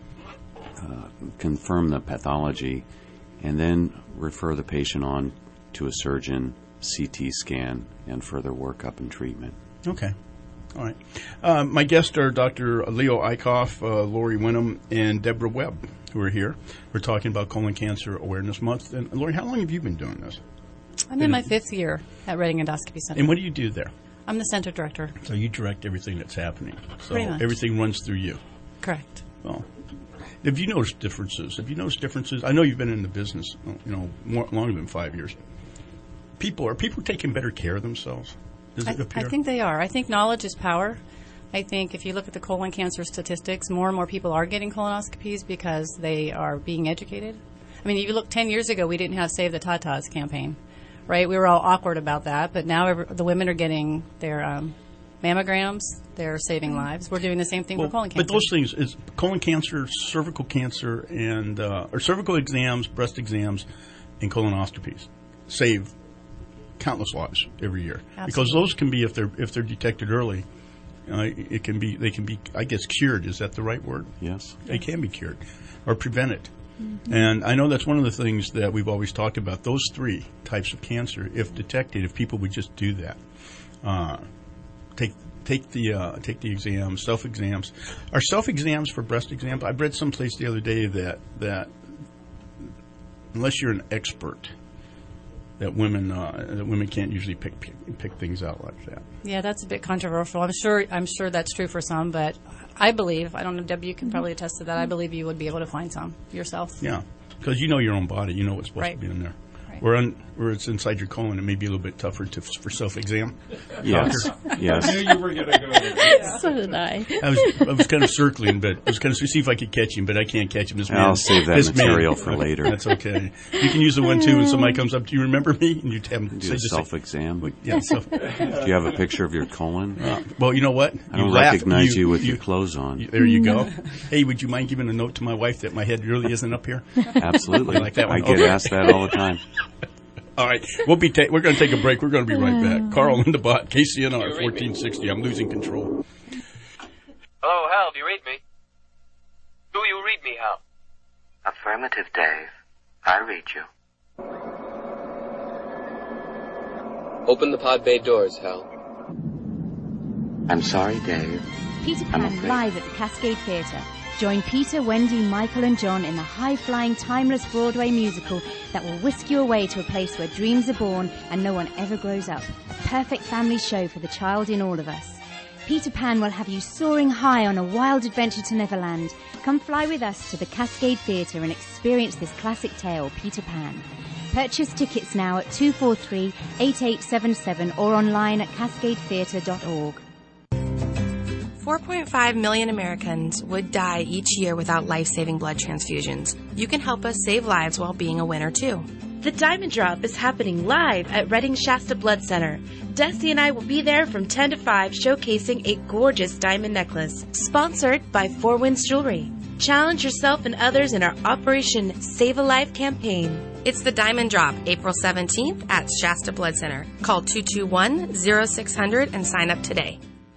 uh, confirm the pathology, and then refer the patient on to a surgeon, C T scan, and further workup and treatment. Okay. All right. Uh, my guests are Doctor Leo Eichhoff, uh, Lori Winham, and Deborah Webb, who are here. We're talking about Colon Cancer Awareness Month. And Lori, how long have you been doing this? I'm in my fifth year at Reading Endoscopy Center. And what do you do there? I'm the center director. So you direct everything that's happening. So Pretty much. everything runs through you. Correct. Well, have you noticed differences? Have you noticed differences? I know you've been in the business, you know, more, longer than five years. People are people taking better care of themselves? Does it I, appear? I think they are. I think knowledge is power. I think if you look at the colon cancer statistics, more and more people are getting colonoscopies because they are being educated. I mean, if you look ten years ago, we didn't have Save the Tatas campaign, right? We were all awkward about that, but now every, the women are getting their um, mammograms. They're saving lives. We're doing the same thing Well, for colon cancer. But those things is colon cancer, cervical cancer, and uh, or cervical exams, breast exams, and colonoscopies save countless lives every year. Absolutely. Because those can be, if they're if they're detected early, uh, it can be they can be I guess cured. Is that the right word? Yes. They can be cured or prevented. Mm-hmm. And I know that's one of the things that we've always talked about. Those three types of cancer, if detected, if people would just do that, uh, take take the uh, take the exams, self exams. Are self exams for breast exams? I read someplace the other day that that unless you're an expert, that women uh, that women can't usually pick, pick pick things out like that. Yeah, that's a bit controversial. I'm sure I'm sure that's true for some, but I believe, I don't know, Debbie, you can probably attest to that, I believe you would be able to find some yourself. Yeah, because you know your own body. You know what's supposed Right. to be in there. Right. Where, un, where it's inside your colon, it may be a little bit tougher to, for self-exam. Yes. Doctor? Yes. I knew you were going to go there. So did I. I was I was kind of circling, but I was kind of to see if I could catch him, but I can't catch him. This man, I'll save that this material man, for later. That's okay. You can use the one too when somebody comes up. Do you remember me? And you tell them, Do say a just self-exam. Yeah. Self. Do you have a picture of your colon? Uh, well, you know what? I You don't laugh. recognize you, with your clothes on. You, there you go. Hey, would you mind giving a note to my wife that my head really isn't up here? Absolutely. You like that one? I get Okay. asked that all the time. All right, we'll be ta- we're going to take a break. We're going to be right back. Carl Lindebot, K C N R fourteen sixty. I'm losing control. Hello, Hal, do you read me? Do you read me, Hal? Affirmative, Dave. I read you. Open the pod bay doors, Hal. I'm sorry, Dave. Peter I'm Pan afraid. live at the Cascade Theatre. Join Peter, Wendy, Michael and John in the high-flying, timeless Broadway musical that will whisk you away to a place where dreams are born and no one ever grows up. A perfect family show for the child in all of us. Peter Pan will have you soaring high on a wild adventure to Neverland. Come fly with us to the Cascade Theatre and experience this classic tale, Peter Pan. Purchase tickets now at two four three, eight eight seven seven or online at cascade theatre dot org. four point five million Americans would die each year without life-saving blood transfusions. You can help us save lives while being a winner, too. The Diamond Drop is happening live at Reading Shasta Blood Center. Desi and I will be there from ten to five showcasing a gorgeous diamond necklace. Sponsored by Four Winds Jewelry. Challenge yourself and others in our Operation Save a Life campaign. It's the Diamond Drop, April seventeenth at Shasta Blood Center. Call two two one, oh six hundred and sign up today. The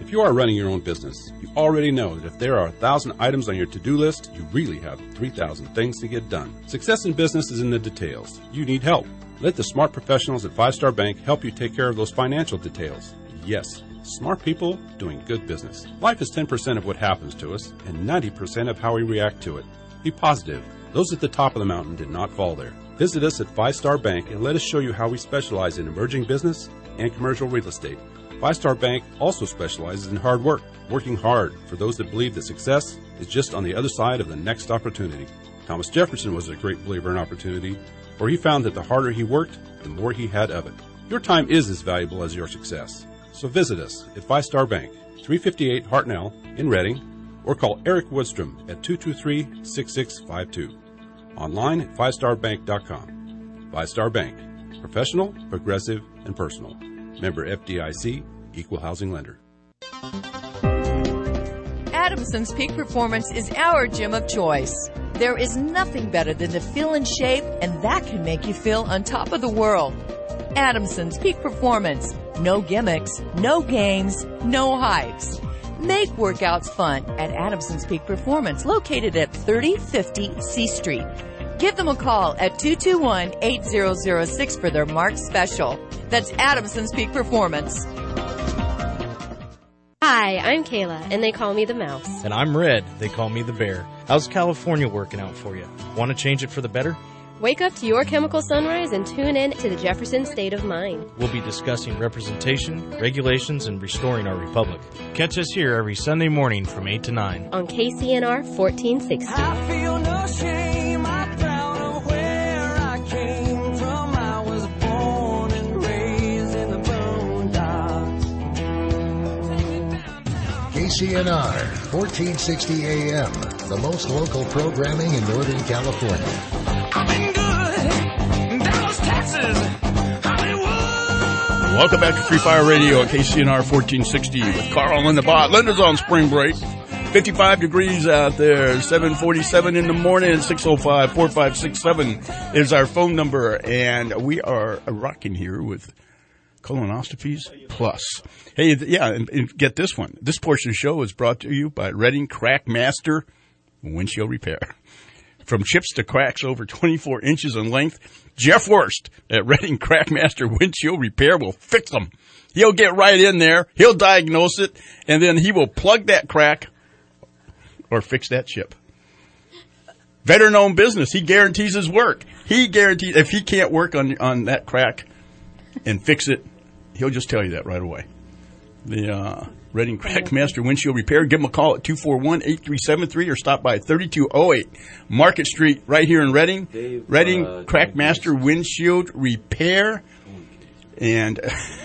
If you are running your own business, you already know that if there are one thousand items on your to-do list, you really have three thousand things to get done. Success in business is in the details. You need help. Let the smart professionals at Five Star Bank help you take care of those financial details. Yes, smart people doing good business. Life is ten percent of what happens to us and ninety percent of how we react to it. Be positive. Those at the top of the mountain did not fall there. Visit us at Five Star Bank and let us show you how we specialize in emerging business and commercial real estate. Five Star Bank also specializes in hard work, working hard for those that believe that success is just on the other side of the next opportunity. Thomas Jefferson was a great believer in opportunity, for he found that the harder he worked, the more he had of it. Your time is as valuable as your success. So visit us at Five Star Bank, three fifty-eight Hartnell in Reading, or call Eric Woodstrom at two two three, six six five two. Online at five star bank dot com. Five Star Bank. Professional, progressive, and personal. Member F D I C, Equal Housing Lender. Adamson's Peak Performance is our gym of choice. There is nothing better than to feel in shape, and that can make you feel on top of the world. Adamson's Peak Performance. No gimmicks, no games, no hypes. Make workouts fun at Adamson's Peak Performance, located at thirty fifty C Street. Give them a call at two two one, eight zero zero six for their March special. That's Adamson's Peak Performance. Hi, I'm Kayla, and they call me the Mouse. And I'm Red. They call me the Bear. How's California working out for you? Want to change it for the better? Wake up to your chemical sunrise and tune in to the Jefferson State of Mind. We'll be discussing representation, regulations, and restoring our republic. Catch us here every Sunday morning from eight to nine. On K C N R fourteen sixty. I feel no shame, I'm proud of where I came from. I was born and raised in the boondocks. K C N R fourteen sixty A M, the most local programming in Northern California. Welcome back to Free Fire Radio at K C N R fourteen sixty with Carl and the Bot. Linda's on spring break. fifty-five degrees out there. seven forty-seven in the morning. six oh five, four five six seven is our phone number. And we are rocking here with Colonoscopies Plus. Hey, yeah, and, and get this one. This portion of the show is brought to you by Reading Crackmaster Windshield Repair. From chips to cracks over twenty-four inches in length, Jeff Worst at Reading Crackmaster Windshield Repair will fix them. He'll get right in there, he'll diagnose it, and then he will plug that crack or fix that chip. Veteran-owned business. He guarantees his work. He guarantees if he can't work on on that crack and fix it, he'll just tell you that right away. The uh, Reading Crackmaster Windshield Repair. Give him a call at two four one, eight three seven three or stop by thirty-two oh eight Market Street right here in Reading. Dave, Reading uh, Crackmaster Windshield Repair. And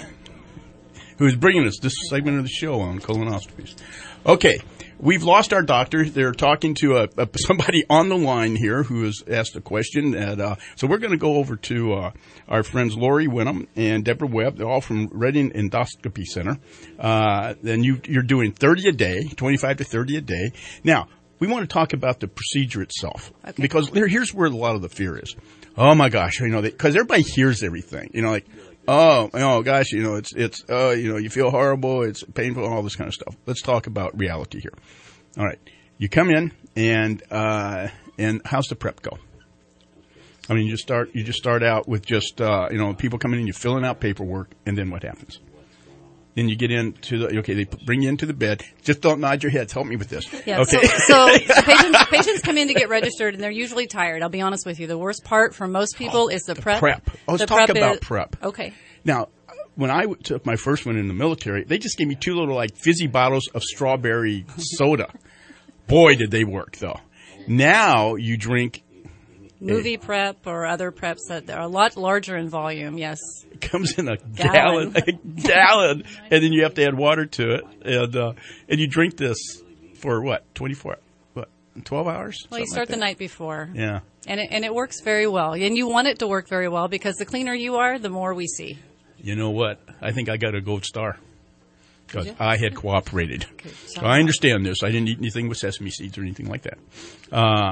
who's bringing us this segment of the show on colonoscopies. Okay. We've lost our doctor. They're talking to a, a, somebody on the line here who has asked a question. And, uh, so we're going to go over to uh, our friends Lori Winham and Deborah Webb. They're all from Reading Endoscopy Center. Uh, then you, you're doing thirty a day, twenty-five to thirty a day. Now, we want to talk about the procedure itself. Okay. Because there, here's where a lot of the fear is. Oh, my gosh. You know, because everybody hears everything. You know, like, oh, oh gosh, you know, it's, it's, uh, you know, you feel horrible, it's painful, all this kind of stuff. Let's talk about reality here. All right. You come in and, uh, and how's the prep go? I mean, you just start, you just start out with just, uh, you know, people coming in, you're filling out paperwork, and then what happens? Then you get into the, okay, they bring you into the bed. Just don't nod your heads. Help me with this. Yeah, okay. So, so patients, patients come in to get registered, and they're usually tired. I'll be honest with you. The worst part for most people oh, is the, the prep. prep. Oh, let's the talk prep about is, prep. Okay. Now, when I took my first one in the military, they just gave me two little, like, fizzy bottles of strawberry soda. Boy, did they work, though. Now you drink movie prep or other preps that are a lot larger in volume, yes. It comes in a gallon, gallon a gallon, and then you have to add water to it. And uh, and you drink this for, what, twenty-four, what, twelve hours? Well, you start like the night before. Yeah. And it, and it works very well. And you want it to work very well because the cleaner you are, the more we see. You know what? I think I got a gold star. Because I had cooperated. Okay, so I understand this. I didn't eat anything with sesame seeds or anything like that. Uh,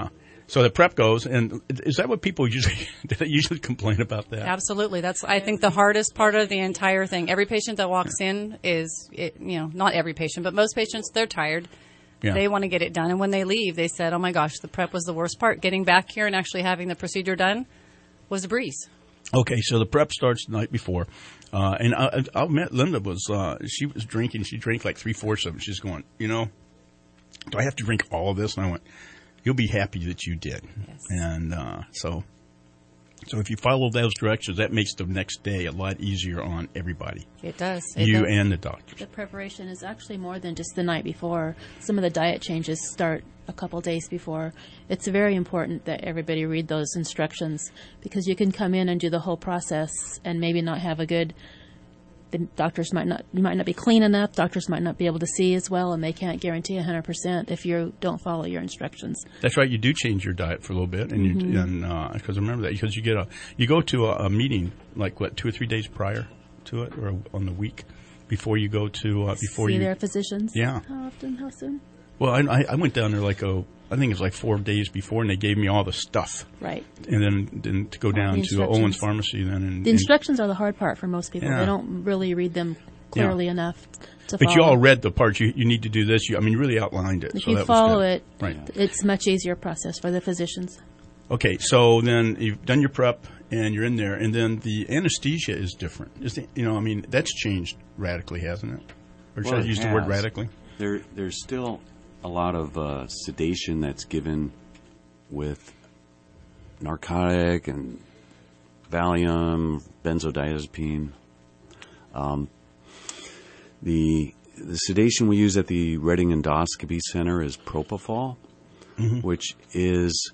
So the prep goes, and is that what people usually do they usually complain about that? Absolutely. That's, I think, the hardest part of the entire thing. Every patient that walks in is, it, you know, not every patient, but most patients, they're tired. Yeah. They want to get it done. And when they leave, they said, oh, my gosh, the prep was the worst part. Getting back here and actually having the procedure done was a breeze. Okay, so the prep starts the night before. Uh, and I, I'll admit, Linda was, uh, she was drinking. She drank like three-fourths of it. She's going, you know, do I have to drink all of this? And I went, you'll be happy that you did. Yes. And uh, so so if you follow those directions, that makes the next day a lot easier on everybody. It does. It you does. and the doctors. The preparation is actually more than just the night before. Some of the diet changes start a couple days before. It's very important that everybody read those instructions because you can come in and do the whole process and maybe not have a good the doctors might not, you might not be clean enough, doctors might not be able to see as well, and they can't guarantee one hundred percent if you don't follow your instructions. That's right. You do change your diet for a little bit, and Mm-hmm. you and because uh, remember that because you get a you go to a, a meeting like what two or three days prior to it, or on the week before you go to uh, before see you their physicians. Yeah. How often? How soon? Well, I, I went down there like a I think it was like four days before, and they gave me all the stuff. Right. And then then to go All down the to Owens Pharmacy then. And, the instructions are the hard part for most people. Yeah. They don't really read them clearly Yeah. enough to But follow. you all read the parts. You, you need to do this. You, I mean, you really outlined it. If so you that follow was it, good. Right. it's much easier process for the physicians. Okay, so then you've done your prep and you're in there, and then the anesthesia is different. Is the, you know, I mean, that's changed radically, hasn't it? Or should Well, I it use the word has. radically? There, there's still a lot of uh, sedation that's given with narcotic and Valium, benzodiazepine. Um, the the sedation we use at the Reading Endoscopy Center is propofol, Mhm. which is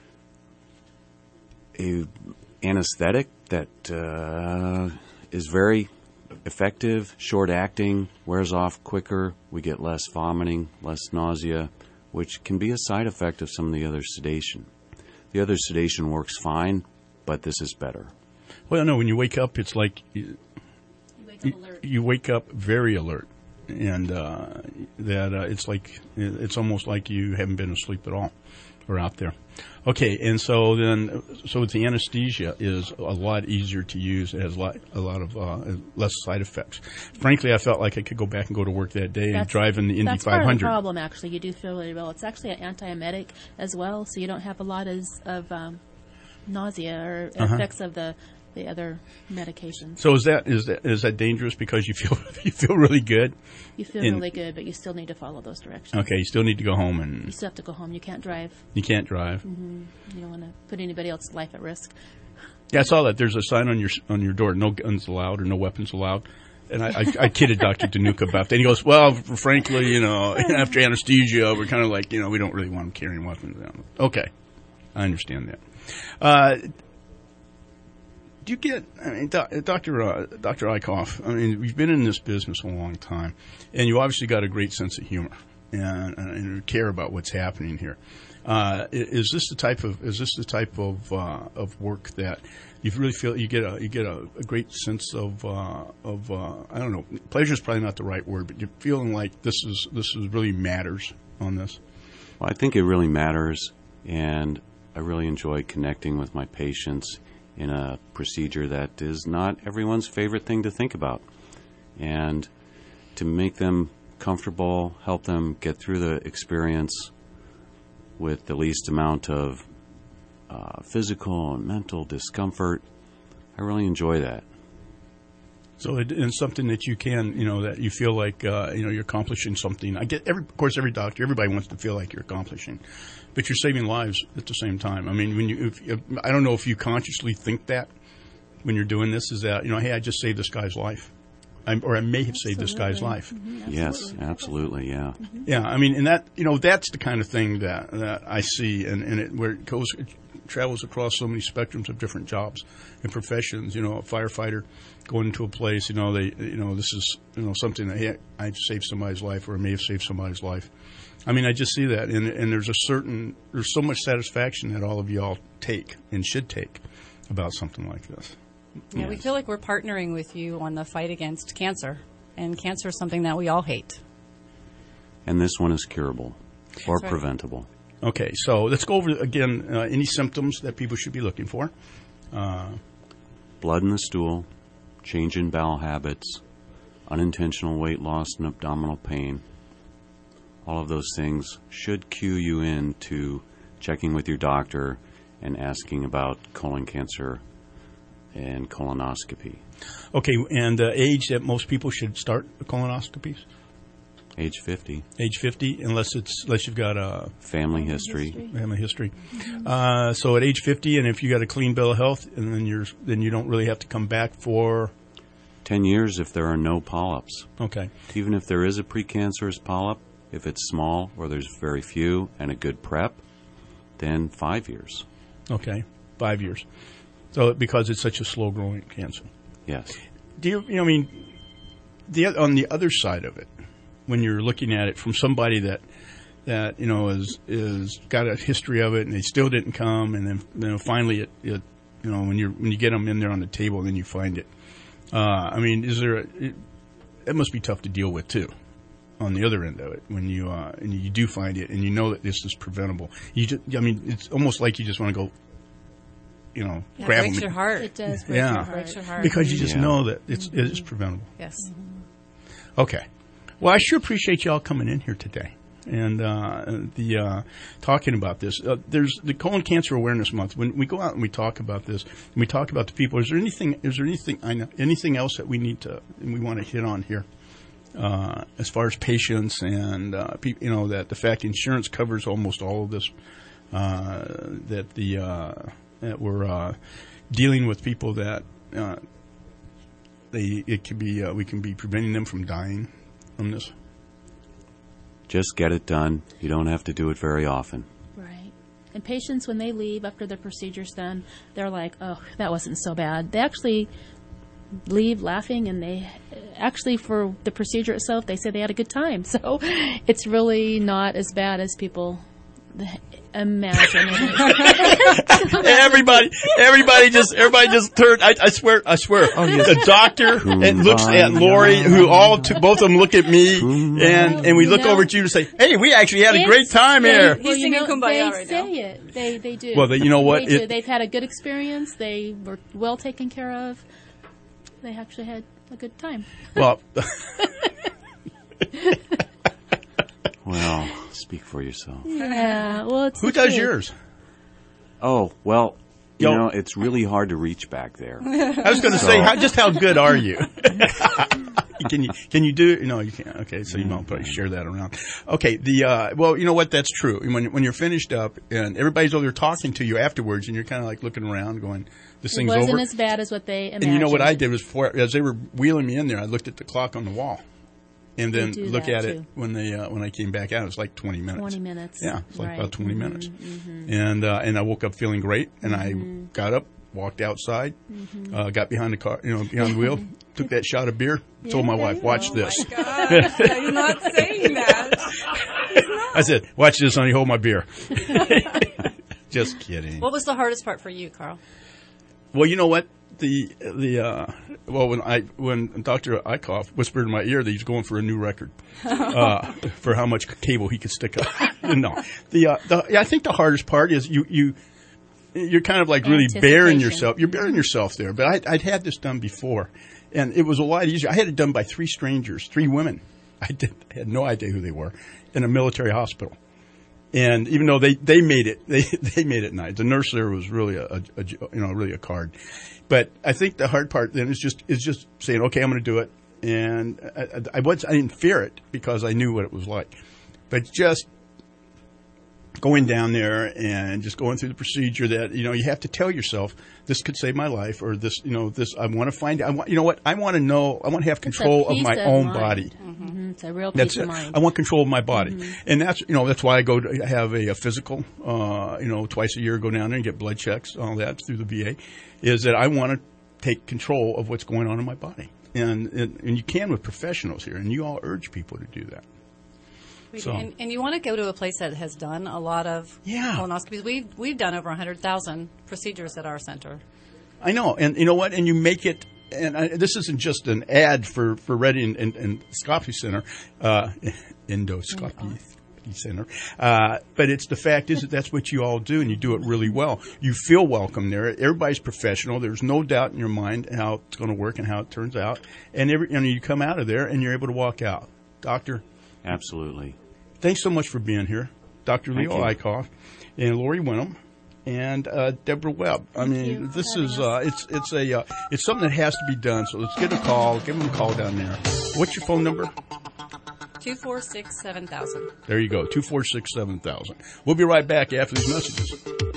a anesthetic that uh, is very effective, short acting, wears off quicker. We get less vomiting, less nausea, which can be a side effect of some of the other sedation. The other sedation works fine, but this is better. Well, no, when you wake up, it's like you, you, you wake up very alert, and uh, that uh, it's like it's almost like you haven't been asleep at all, or out there. Okay, and so then, so the anesthesia is a lot easier to use. It has a lot, a lot of uh, less side effects. Frankly, I felt like I could go back and go to work that day and That's- drive in the Indy That's part five of the hundred. problem, actually. You do feel really well. It's actually an antiemetic as well, so you don't have a lot of, of um, nausea or Uh-huh. effects of the, the other medications. So is that is that is that dangerous because you feel you feel really good? You feel And- really good, but you still need to follow those directions. Okay, you still need to go home You and still have to go home. You can't drive. you can't drive. hmm You don't want to put anybody else's life at risk. Yeah, I saw that. There's a sign on your on your door: no guns allowed or no weapons allowed. And I, I, I kidded Doctor Danuka about that. And he goes, "Well, frankly, you know, after anesthesia, we're kind of like, you know, we don't really want them carrying weapons." Okay, I understand that. Uh, do you get, I mean, doc, Doctor Uh, Doctor Eichhoff? I mean, you've been in this business a long time, and you obviously got a great sense of humor and, and care about what's happening here. Uh, is this the type of is this the type of uh, of work that you really feel you get a you get a, a great sense of uh, of uh, I don't know, pleasure is probably not the right word, but you're feeling like this is this is really matters on this? Well, I think it really matters, and I really enjoy connecting with my patients in a procedure that is not everyone's favorite thing to think about. And to make them comfortable, help them get through the experience with the least amount of uh, physical and mental discomfort, I really enjoy that. So it, it's something that you can, you know, that you feel like, uh, you know, you're accomplishing something. I get, every, of course, every doctor, everybody wants to feel like you're accomplishing, but you're saving lives at the same time. I mean, when you, if, if, I don't know if you consciously think that when you're doing this, is that, you know, hey, I just saved this guy's life, I'm, or I may have saved this guy's life. Mm-hmm. Yes, absolutely, yeah. Yeah, I mean, and that, you know, that's the kind of thing that, that I see, and, and it, where it goes, it travels across so many spectrums of different jobs and professions. You know, a firefighter going into a place, you know, they, you know, this is, you know, something that, hey, I've saved somebody's life, or I may have saved somebody's life. I mean, I just see that, and, and there's a certain, there's so much satisfaction that all of y'all take and should take about something like this. Yeah, we feel like we're partnering with you on the fight against cancer, and cancer is something that we all hate. And this one is curable or That's right. preventable. Okay, so let's go over again uh, any symptoms that people should be looking for. Uh, Blood in the stool, change in bowel habits, unintentional weight loss and abdominal pain. All of those things should cue you in to checking with your doctor and asking about colon cancer and colonoscopy. Okay, and uh, age that most people should start the colonoscopies? Age fifty. Age fifty, unless it's unless you've got a family history. Family history. Uh, so at age fifty, and if you got a clean bill of health, and then you're then you don't really have to come back for ten years if there are no polyps. Okay. Even if there is a precancerous polyp, if it's small or there's very few and a good prep, then five years. Okay, five years. So because it's such a slow growing cancer. Yes. Do you? You know, I mean, the on the other side of it, when you're looking at it from somebody that that you know is is got a history of it and they still didn't come, and then you know finally it, it you know when you when you get them in there on the table, then you find it. Uh, I mean, is there? A, it, it must be tough to deal with too. On the other end of it, when you uh, and you do find it, and you know that this is preventable, you just, I mean, it's almost like you just want to go, you know, yeah, grab it breaks them. your heart. It does break yeah. your heart. Breaks your heart. Because you just yeah. know that it's Mm-hmm. it is preventable. Yes. Mm-hmm. Okay. Well, I sure appreciate y'all coming in here today and uh, the uh, talking about this. Uh, there's the Colon Cancer Awareness Month. When we go out and we talk about this, and we talk about the people, is there anything? Is there anything? I know anything else that we need to we want to hit on here? Uh, as far as patients and uh, pe- you know that the fact insurance covers almost all of this, uh, that the uh, that we're uh, dealing with people that uh, they it can be uh, we can be preventing them from dying from this. Just get it done. You don't have to do it very often. Right. And patients, when they leave after the procedure's done, they're like, "Oh, that wasn't so bad." They actually leave laughing, and they actually, for the procedure itself, they say they had a good time. So it's really not as bad as people imagine. everybody, everybody just, everybody just turned. I, I swear, I swear. Oh, yes. The doctor and looks at Lori, who all took, both of them look at me, and and we look You know, over at you to say, "Hey, we actually had a great time they, here." Well, you know, Kumbaya they right say now. it. They they do. Well, they, you know what? They do. It- They've had a good experience. They were well taken care of. They actually had a good time. Well, Well, speak for yourself. Yeah. Well, it's who the does truth. yours? Oh, well, you Yo. know, it's really hard to reach back there. I was going to So- say, how, just how good are you? Can you can you do? No, you can't. Okay, so you won't probably share that around. Okay, the uh, well, you know what? That's true. When when you're finished up and everybody's over there talking to you afterwards, and you're kind of like looking around, going, "This It thing's wasn't over." as bad as what they imagined. And you know what I did was, for, as they were wheeling me in there, I looked at the clock on the wall, and They then do look that, at too. it when they uh, when I came back out. It was like twenty minutes. Twenty minutes. Yeah, it's like Right. about twenty minutes. Mhm. And uh, and I woke up feeling great, and Mhm. I got up, walked outside, Mhm. uh, got behind the car, you know, behind the wheel, took that shot of beer, told my Yeah, wife, "Watch oh this." my gosh, he's not saying that. I said, "Watch this, honey. Hold my beer." Just kidding. What was the hardest part for you, Carl? Well, you know what? The the uh, well when I when Doctor Eichhoff whispered in my ear that he's going for a new record uh, for how much cable he could stick up. No, the, uh, the yeah, I think the hardest part is you you you're kind of like really burying yourself. You're burying yourself there. But I, I'd had this done before, and it was a lot easier. I had it done by three strangers, three women. I did I had no idea who they were in a military hospital. And even though they, they made it, they they made it nice. The nurse there was really a, a, a you know really a card. But I think the hard part then is just is just saying, okay, I'm going to do it. And I, I, I was I didn't fear it because I knew what it was like. But just going down there and just going through the procedure that you know you have to tell yourself this could save my life, or this you know this I want to find I want you know what I want to know I want to have control of my own body. Mm-hmm. It's a real peace That's of it. mind. I want control of my body, Mhm. and that's you know that's why I go to have a, a physical, uh, you know, twice a year. Go down there and get blood checks, all that through the V A. Is that I want to take control of what's going on in my body, and and, and you can with professionals here, and you all urge people to do that. We So- do. And, and you want to go to a place that has done a lot of Yeah. colonoscopies. We've, we've done over one hundred thousand procedures at our center. I know, and you know what? And you make it. And I, this isn't just an ad for for Reading and, and Endoscopy Center, uh, endoscopy. Center. Uh, but it's the fact is that that's what you all do, and you do it really well. You feel welcome there. Everybody's professional. There's no doubt in your mind how it's going to work and how it turns out. And every, you know, you come out of there, and you're able to walk out. Doctor? Absolutely. Thanks so much for being here. Doctor Leo Eichhoff and Lori Wenham. And uh, Deborah Webb. I mean, this is uh, it's it's a uh, it's something that has to be done. So let's get a call. Give them a call down there. What's your phone number? Two four six seven thousand. There you go. Two four six seven thousand. We'll be right back after these messages.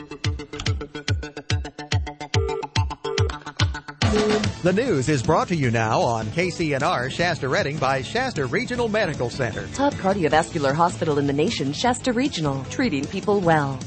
The news is brought to you now on K C N R Shasta Redding by Shasta Regional Medical Center. Top cardiovascular hospital in the nation, Shasta Regional, treating people well.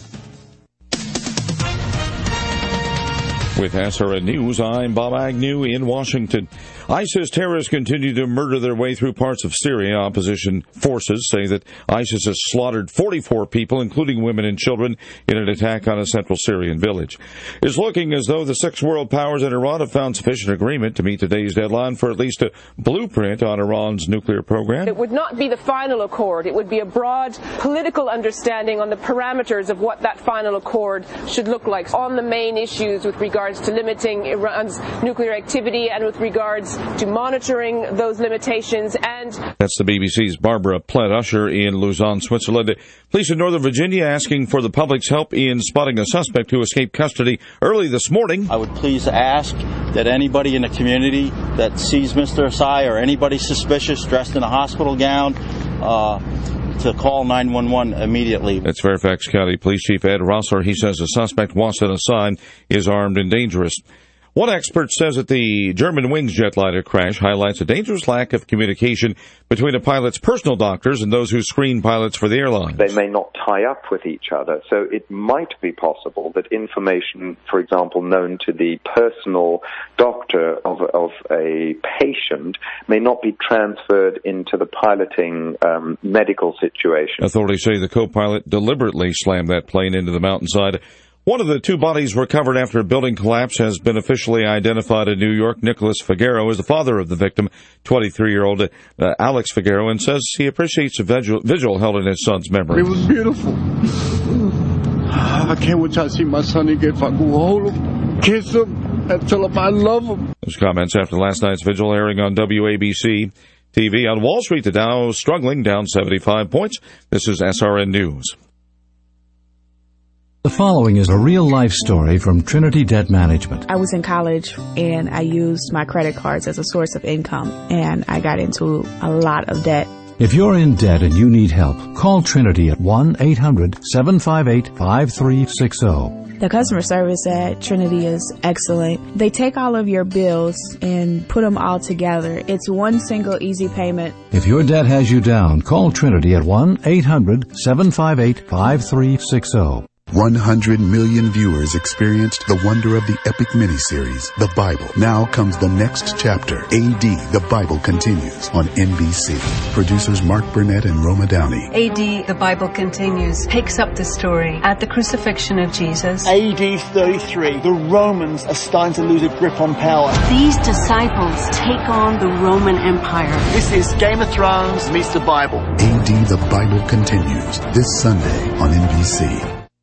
With S R N News, I'm Bob Agnew in Washington. ISIS terrorists continue to murder their way through parts of Syria. Opposition forces say that ISIS has slaughtered forty-four people, including women and children, in an attack on a central Syrian village. It's looking as though the six world powers and Iran have found sufficient agreement to meet today's deadline for at least a blueprint on Iran's nuclear program. It would not be the final accord. It would be a broad political understanding on the parameters of what that final accord should look like on the main issues with regards to limiting Iran's nuclear activity and with regards to monitoring those limitations. And that's the B B C's Barbara Plett-Usher in Lausanne, Switzerland. Police in Northern Virginia asking for the public's help in spotting a suspect who escaped custody early this morning. I would please ask that anybody in the community that sees Mister Asai or anybody suspicious dressed in a hospital gown uh, to call nine one one immediately. That's Fairfax County Police Chief Ed Rossler. He says the suspect, Wasson Asai, is armed and dangerous. One expert says that the German Wings jetliner crash highlights a dangerous lack of communication between a pilot's personal doctors and those who screen pilots for the airline. They may not tie up with each other, so it might be possible that information, for example, known to the personal doctor of, of a patient may not be transferred into the piloting um, medical situation. Authorities say the co-pilot deliberately slammed that plane into the mountainside. One of the two bodies recovered after a building collapse has been officially identified in New York. Nicholas Figueroa is the father of the victim, twenty-three-year-old uh, Alex Figueroa, and says he appreciates the vigil, vigil held in his son's memory. It was beautiful. I can't wait till I see my son again. If I go hold him, kiss him, and tell him I love him. Those comments after last night's vigil airing on W A B C T V. On Wall Street, the Dow struggling, down seventy-five points. This is S R N News. The following is a real-life story from Trinity Debt Management. I was in college, and I used my credit cards as a source of income, and I got into a lot of debt. If you're in debt and you need help, call Trinity at one eight hundred seven five eight five three six zero. The customer service at Trinity is excellent. They take all of your bills and put them all together. It's one single easy payment. If your debt has you down, call Trinity at one eight hundred seven five eight five three six zero. one hundred million viewers experienced the wonder of the epic miniseries, The Bible. Now comes the next chapter, A D, The Bible Continues, on N B C. Producers Mark Burnett and Roma Downey. A D, The Bible Continues, picks up the story at the crucifixion of Jesus. A D thirty-three, the Romans are starting to lose a grip on power. These disciples take on the Roman Empire. This is Game of Thrones meets the Bible. A D, The Bible Continues, this Sunday on N B C.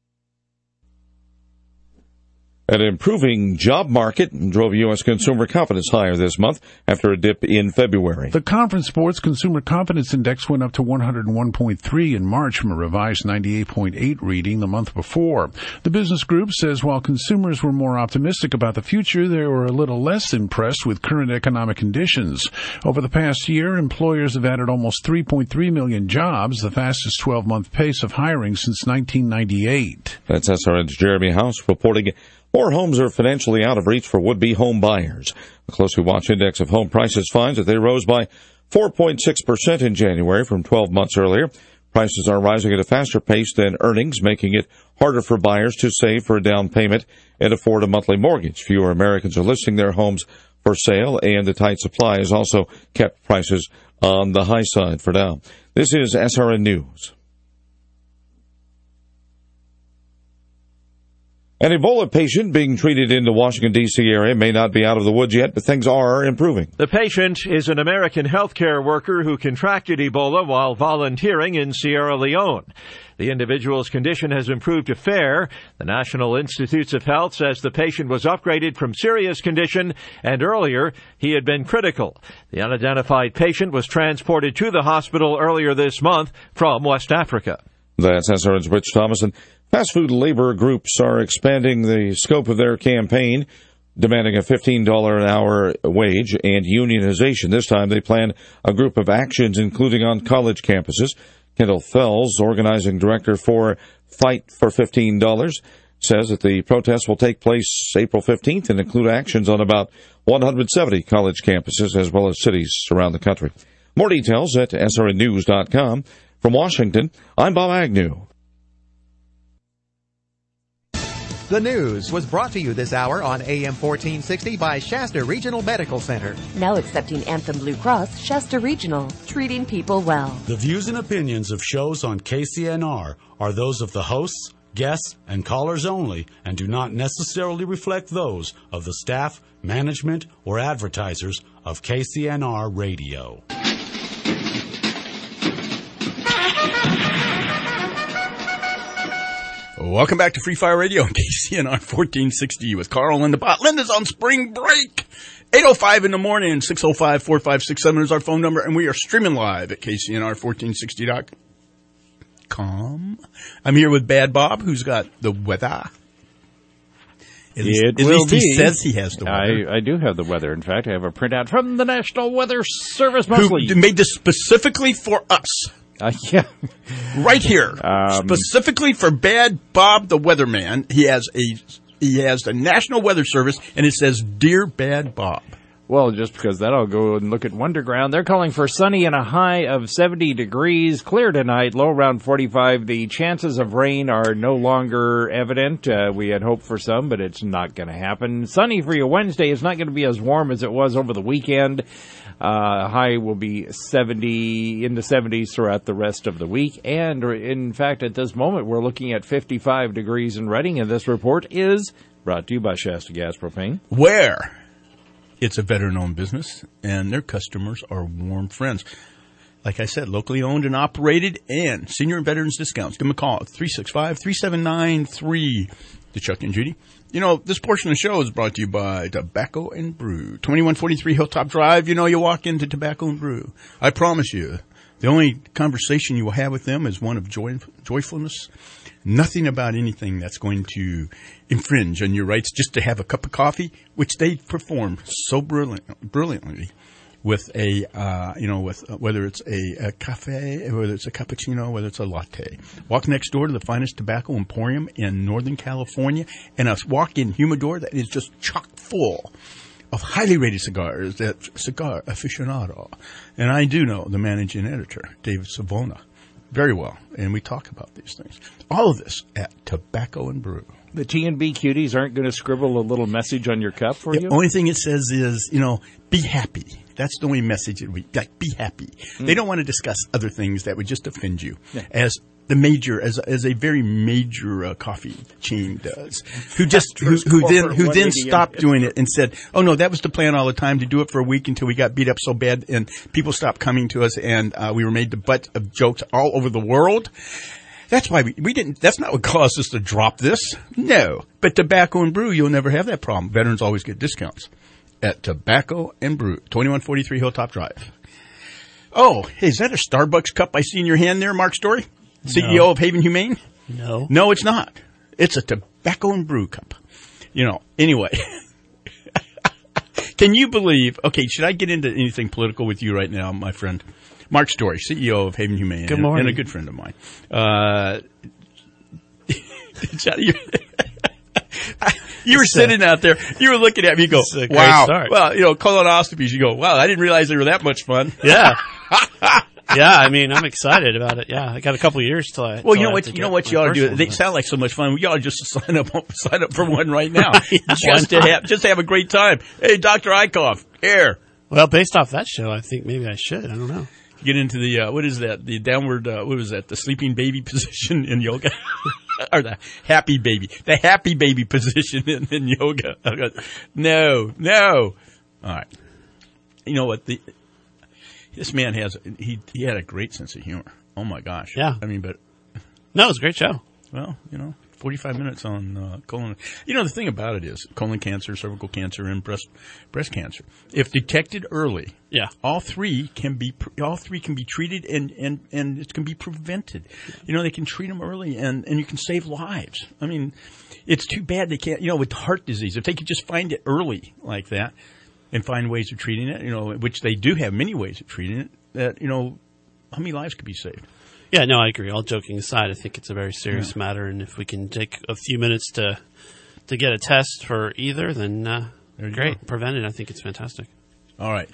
An improving job market drove U S consumer confidence higher this month after a dip in February. The Conference Board's Consumer Confidence Index went up to one hundred one point three in March from a revised ninety-eight point eight reading the month before. The business group says while consumers were more optimistic about the future, they were a little less impressed with current economic conditions. Over the past year, employers have added almost three point three million jobs, the fastest twelve-month pace of hiring since nineteen ninety-eight. That's S R N's Jeremy House reporting more homes are financially out of reach for would-be home buyers. The Closely Watched Index of Home Prices finds that they rose by four point six percent in January from twelve months earlier. Prices are rising at a faster pace than earnings, making it harder for buyers to save for a down payment and afford a monthly mortgage. Fewer Americans are listing their homes for sale, and the tight supply has also kept prices on the high side for now. This is S R N News. An Ebola patient being treated in the Washington, D C area may not be out of the woods yet, but things are improving. The patient is an American healthcare worker who contracted Ebola while volunteering in Sierra Leone. The individual's condition has improved to fair. The National Institutes of Health says the patient was upgraded from serious condition, and earlier he had been critical. The unidentified patient was transported to the hospital earlier this month from West Africa. That's S R N's Rich Thomas. And fast food labor groups are expanding the scope of their campaign, demanding a fifteen dollars an hour wage and unionization. This time they plan a group of actions, including on college campuses. Kendall Fells, organizing director for Fight for fifteen dollars, says that the protest will take place April fifteenth and include actions on about one hundred seventy college campuses as well as cities around the country. More details at S R N news dot com. From Washington, I'm Bob Agnew. The news was brought to you this hour on A M fourteen sixty by Shasta Regional Medical Center. Now accepting Anthem Blue Cross, Shasta Regional, treating people well. The views and opinions of shows on K C N R are those of the hosts, guests, and callers only and do not necessarily reflect those of the staff, management, or advertisers of K C N R Radio. Welcome back to Free Fire Radio on K C N R fourteen sixty with Carl and the Bot. Linda's on spring break. eight oh five in the morning, six oh five, four five six seven is our phone number, and we are streaming live at K C N R fourteen sixty dot com. I'm here with Bad Bob, who's got the weather. At least, It at will least he be. says he has the weather. I, I do have the weather. In fact, I have a printout from the National Weather Service monthly. Who made this specifically for us. Uh, yeah. Right here. Um, specifically for Bad Bob the Weatherman. He has a he has the National Weather Service, and it says, Dear Bad Bob. Well, just because that, I'll go and look at Wonderground. They're calling for sunny and a high of seventy degrees. Clear tonight, low around forty-five. The chances of rain are no longer evident. Uh, we had hoped for some, but it's not going to happen. Sunny for you Wednesday. It's not going to be as warm as it was over the weekend. Uh, high will be seventy, in the seventies throughout the rest of the week. And in fact, at this moment, we're looking at fifty-five degrees in Reading. And this report is brought to you by Shasta Gas Propane. Where? It's a veteran-owned business, and their customers are warm friends. Like I said, locally owned and operated, and senior and veterans discounts. Give them a call at three six five, three seven nine three. To Chuck and Judy. You know, this portion of the show is brought to you by Tobacco and Brew. twenty-one forty-three Hilltop Drive. You know, you walk into Tobacco and Brew. I promise you, the only conversation you will have with them is one of joy, joyfulness. Nothing about anything that's going to infringe on your rights, just to have a cup of coffee, which they perform so brilliant, brilliantly with a, uh, you know, with uh, whether it's a, a cafe, whether it's a cappuccino, whether it's a latte. Walk next door to the finest tobacco emporium in Northern California, and a walk-in humidor that is just chock full of highly rated cigars, that Cigar Aficionado. And I do know the managing editor, David Savona, very well, and we talk about these things. All of this at Tobacco and Brew. The T and B cuties aren't going to scribble a little message on your cup for the you? The only thing it says is, you know, be happy. That's the only message it would be. Like, be happy. Mm. They don't want to discuss other things that would just offend you. Yeah. As the major, as a, as a very major uh, coffee chain does, who just who, who then who then stopped doing it and said, "Oh no, that was the plan all the time, to do it for a week until we got beat up so bad and people stopped coming to us, and uh, we were made the butt of jokes all over the world." That's why we, we didn't, that's not what caused us to drop this. No. But Tobacco and Brew, you'll never have that problem. Veterans always get discounts at Tobacco and Brew, twenty-one forty-three Hilltop Drive. Oh, hey, is that a Starbucks cup I see in your hand there, Mark Story? No. C E O of Haven Humane? No. No, it's not. It's a Tobacco and Brew cup. You know, anyway. Can you believe, okay, should I get into anything political with you right now, my friend? Mark Story, C E O of Haven Humane. Good morning. And, and a good friend of mine. Uh, you, you were sitting out there, you were looking at me, you go, wow. Start. Well, you know, colonoscopies, you go, wow, I didn't realize they were that much fun. Yeah. Yeah, I mean, I'm excited about it. Yeah, I got a couple of years till I. Well, you know what? You know what you ought to do. They sound like so much fun. We ought to just sign up, sign up for one right now, just to have, just to have a great time. Hey, Doctor Eichhoff, air. Well, based off that show, I think maybe I should. I don't know. Get into the uh, what is that? The downward. Uh, what was that? The sleeping baby position in yoga. or the happy baby, the happy baby position in, in yoga. No, no. All right. You know what? The this man has he he had a great sense of humor. Oh my gosh. Yeah. I mean, but no, it was a great show. Well, you know, forty-five minutes on uh, colon. You know, the thing about it is colon cancer, cervical cancer, and breast breast cancer. If detected early, yeah, all three can be all three can be treated and, and, and it can be prevented. You know, they can treat them early and, and you can save lives. I mean, it's too bad they can't. You know, with heart disease, if they could just find it early like that and find ways of treating it, you know, which they do have many ways of treating it. That you know, how many lives could be saved? Yeah, no, I agree. All joking aside, I think it's a very serious yeah. matter, and if we can take a few minutes to to get a test for either, then uh, great. Go. Prevent it. I think it's fantastic. All right,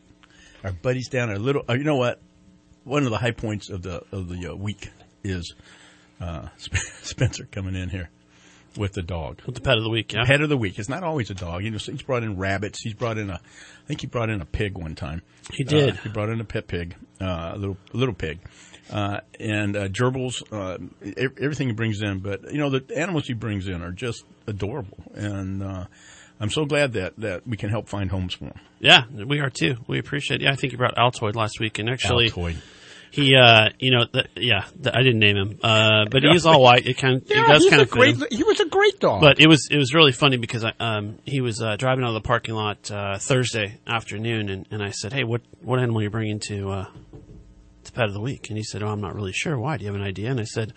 our buddies down there. Little, uh, you know what? One of the high points of the of the uh, week is uh, Spencer coming in here with the dog. With the pet of the week, yeah. The pet of the week. It's not always a dog. You know, so he's brought in rabbits. He's brought in a, I think he brought in a pig one time. He did. Uh, he brought in a pet pig, uh, a little little pig. Uh, and uh, gerbils, uh, everything he brings in. But, you know, the animals he brings in are just adorable. And uh, I'm so glad that, that we can help find homes for them. Yeah, we are too. We appreciate it. Yeah, I think he brought Altoid last week. And actually, Altoid. he, uh, you know, the, yeah, the, I didn't name him. Uh, but he is all white. It kind of, yeah, it does kind of great, fit him. He was a great dog. But it was, it was really funny because I, um, he was uh, driving out of the parking lot uh, Thursday afternoon. And, and I said, hey, what, what animal are you bringing to uh pet of the week? And he said, oh, I'm not really sure. Why? Do you have an idea? And I said,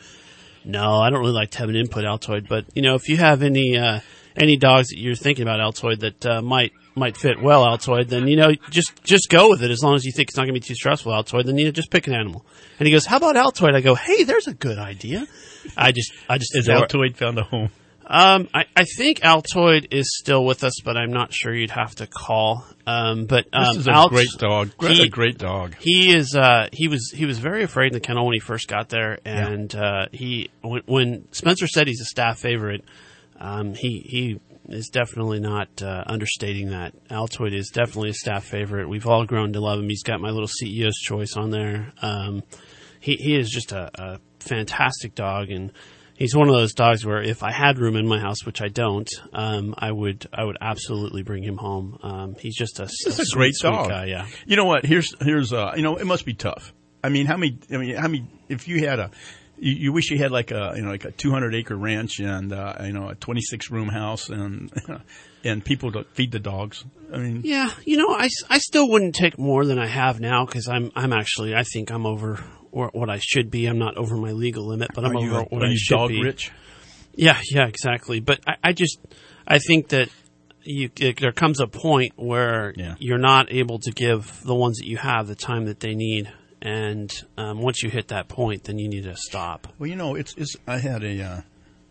no, I don't really like to have an input Altoid, but you know, if you have any uh, any dogs that you're thinking about Altoid that uh, might might fit well Altoid, then you know, just just go with it as long as you think it's not going to be too stressful Altoid. Then you know, just pick an animal. And he goes, how about Altoid? I go, hey, there's a good idea. I just I just Has Altoid found a home? Um, I, I think Altoid is still with us, but I'm not sure. You'd have to call. Um, but um, this is a Alt, great dog. He, a great dog. He is. Uh, he was. He was very afraid in the kennel when he first got there, and yeah. uh, he when, when Spencer said he's a staff favorite, um, he he is definitely not uh, understating that. Altoid is definitely a staff favorite. We've all grown to love him. He's got my little C E O's choice on there. Um, he he is just a, a fantastic dog, and he's one of those dogs where if I had room in my house, which I don't, um, I would I would absolutely bring him home. Um, he's just a, He's a, a sweet, great sweet dog. guy. Yeah. You know what? Here's here's uh, you know, it must be tough. I mean, how many? I mean, how many? If you had a, you, you wish you had like a you know like a two hundred acre ranch and uh, you know a twenty-six room house and and people to feed the dogs. I mean, yeah. You know, I, I still wouldn't take more than I have now because I'm I'm actually I think I'm over. Or what I should be. I'm not over my legal limit, but I'm are you, over what are I you should dog be. Rich? Yeah, yeah, exactly. But I, I just, I think that you, it, there comes a point where yeah. you're not able to give the ones that you have the time that they need, and um, once you hit that point, then you need to stop. Well, you know, it's, it's I had a uh,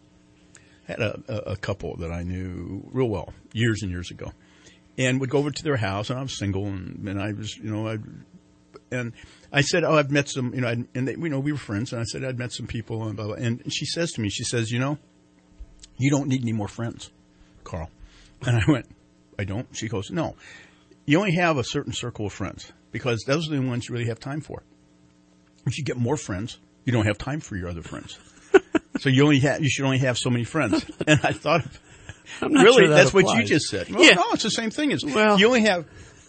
had a, a couple that I knew real well years and years ago, and would go over to their house, and I was single, and, and I was, you know, I and. I said, oh, I've met some, you know, and they, you know, we were friends, and I said, I'd met some people, and blah, blah, and she says to me, she says, you know, you don't need any more friends, Carl. And I went, I don't? She goes, no, you only have a certain circle of friends, because those are the ones you really have time for. If you get more friends, you don't have time for your other friends. So you only have, you should only have so many friends. And I thought, really, sure that that's applies. what you just said. Well, yeah. no, it's the same thing. It's, well, you only have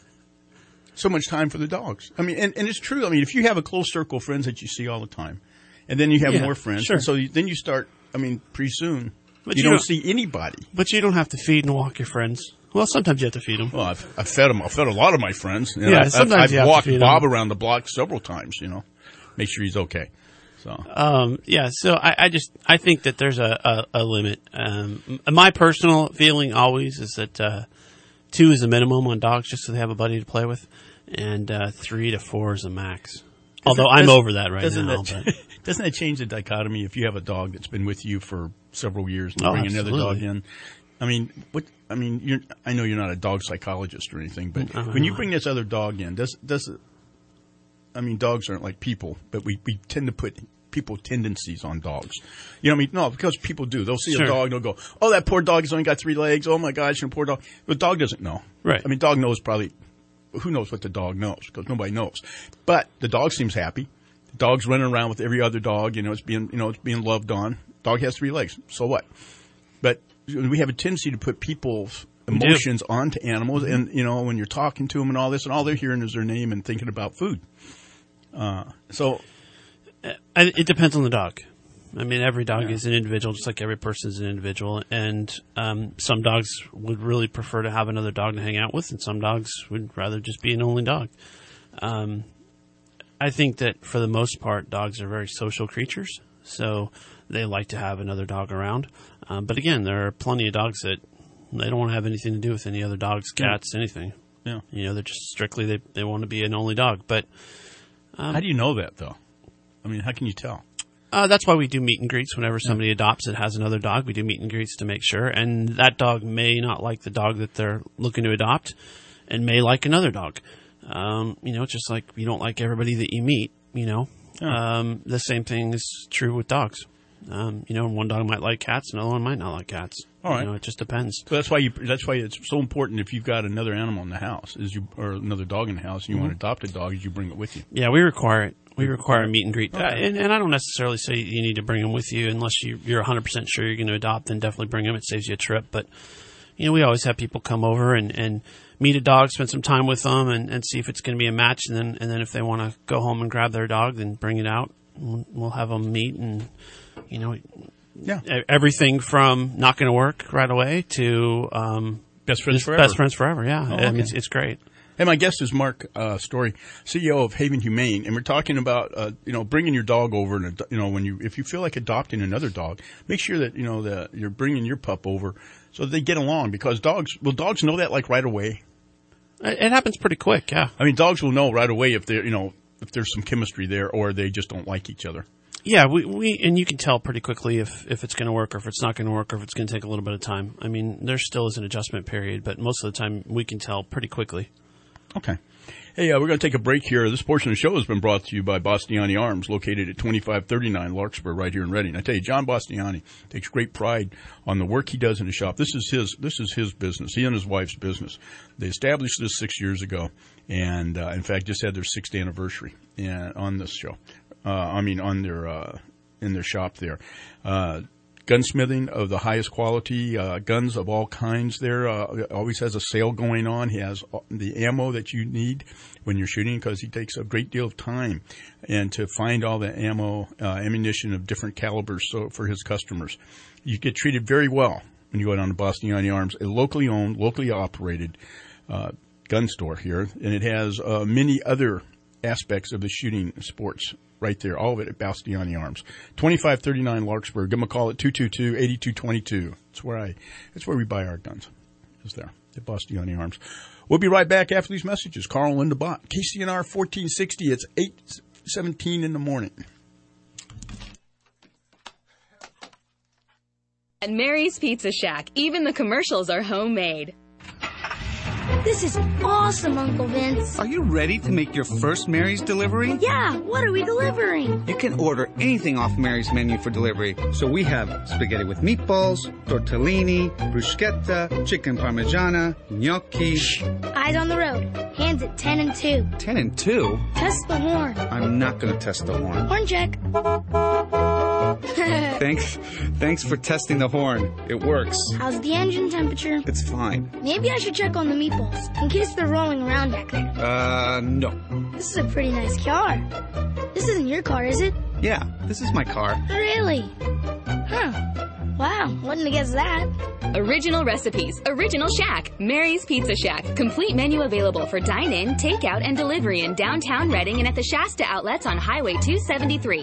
so much time for the dogs. I mean, and, and it's true. I mean, if you have a close circle of friends that you see all the time, and then you have yeah, more friends, sure. and so you, then you start, I mean, pretty soon, but you, you don't, don't see anybody. But you don't have to feed and walk your friends. Well, sometimes you have to feed them. Well, I've, I've fed them. I've fed a lot of my friends. And yeah, I've, sometimes I've, you I've have walked to feed Bob them. around the block several times, you know, make sure he's okay. So, um, yeah, so I, I just, I think that there's a, a, a limit. Um, my personal feeling always is that, uh, two is the minimum on dogs just so they have a buddy to play with. And uh, three to four is a max. Although doesn't, I'm over that right doesn't now. That, but. Doesn't that change the dichotomy if you have a dog that's been with you for several years and you Oh, bring absolutely. another dog in? I mean, what? I mean, you're, I know you're not a dog psychologist or anything, but Uh, when you bring this other dog in, does does it? I mean, dogs aren't like people, but we, we tend to put people tendencies on dogs. You know what I mean? No, because people do. They'll see Sure. a dog, they'll go, "Oh, that poor dog has only got three legs. Oh my gosh, and poor dog." The dog doesn't know. Right. I mean, dog knows probably. Who knows what the dog knows? Because nobody knows. But the dog seems happy. The dog's running around with every other dog. You know, it's being, you know, it's being loved on. Dog has three legs. So what? But we have a tendency to put people's emotions onto animals. And, you know, when you're talking to them and all this, and all they're hearing is their name and thinking about food. Uh, so it depends on the dog. I mean, every dog yeah. is an individual, just like every person is an individual. And um, some dogs would really prefer to have another dog to hang out with, and some dogs would rather just be an only dog. Um, I think that for the most part, dogs are very social creatures, so they like to have another dog around. Um, but again, there are plenty of dogs that they don't want to have anything to do with any other dogs, cats, yeah. anything. Yeah. You know, they're just strictly, they, they want to be an only dog. But um, how do you know that, though? I mean, how can you tell? Uh, that's why we do meet and greets whenever somebody adopts that has another dog. We do meet and greets to make sure. And that dog may not like the dog that they're looking to adopt and may like another dog. Um, you know, just like you don't like everybody that you meet, you know. Yeah. Um, the same thing is true with dogs. Um, you know, one dog might like cats, another one might not like cats. All right. You know, it just depends. So that's why you. That's why it's so important if you've got another animal in the house, is you or another dog in the house, and you mm-hmm. want to adopt a dog, is you bring it with you. Yeah, we require it. We require a meet and greet. Uh, and, and I don't necessarily say you need to bring them with you unless you, you're one hundred percent sure you're going to adopt, then definitely bring them. It saves you a trip. But, you know, we always have people come over and, and meet a dog, spend some time with them, and, and see if it's going to be a match. And then and then if they want to go home and grab their dog, then bring it out. We'll, we'll have them meet and, you know, yeah. everything from not going to work right away to um, best friends forever. Best friends forever, yeah. Oh, I mean, okay. it's, it's great. Hey, my guest is Mark uh, Story, C E O of Haven Humane, and we're talking about uh, you know bringing your dog over, and you know when you if you feel like adopting another dog, make sure that you know that you're bringing your pup over so that they get along, because dogs will dogs know that like right away. It happens pretty quick, yeah. I mean, dogs will know right away if they you know if there's some chemistry there or they just don't like each other. Yeah, we, we and you can tell pretty quickly if, if it's going to work or if it's not going to work or if it's going to take a little bit of time. I mean, there still is an adjustment period, but most of the time we can tell pretty quickly. Okay. Hey, uh, we're going to take a break here. This portion of the show has been brought to you by Bastiani Arms, located at twenty-five thirty-nine Larkspur, right here in Reading. I tell you, John Bastiani takes great pride on the work he does in the shop. This is his. This is his business. He and his wife's business. They established this six years ago, and uh, in fact, just had their sixth anniversary and, on this show. Uh, I mean, on their uh, in their shop there. Uh, Gunsmithing of the highest quality, uh, guns of all kinds there. Uh, always has a sale going on. He has the ammo that you need when you're shooting, because he takes a great deal of time and to find all the ammo, uh, ammunition of different calibers so for his customers. You get treated very well when you go down to Bastiani Arms, a locally owned, locally operated uh, gun store here. And it has uh, many other aspects of the shooting sports right there, all of it at Bastiani Arms, twenty-five thirty-nine Larkspur. Give them a call at two two two, eight two two two. That's where I. That's where we buy our guns. Is there at Bastiani Arms? We'll be right back after these messages. Carl and Linda Bott, K C N R fourteen sixty. It's eight seventeen in the morning. At Mary's Pizza Shack, even the commercials are homemade. This is awesome, Uncle Vince. Are you ready to make your first Mary's delivery? Yeah, what are we delivering? You can order anything off Mary's menu for delivery. So we have spaghetti with meatballs, tortellini, bruschetta, chicken parmigiana, gnocchi. Shh. Eyes on the road. Hands at ten and two. ten and two? Test the horn. I'm not going to test the horn. Horn check. Thanks. Thanks for testing the horn. It works. How's the engine temperature? It's fine. Maybe I should check on the meatballs, in case they're rolling around back there. Uh, no. This is a pretty nice car. This isn't your car, is it? Yeah, this is my car. Really? Huh. Wow, wouldn't have guessed that. Original recipes, original Shack, Mary's Pizza Shack. Complete menu available for dine-in, takeout, and delivery in downtown Reading and at the Shasta outlets on Highway two seventy-three.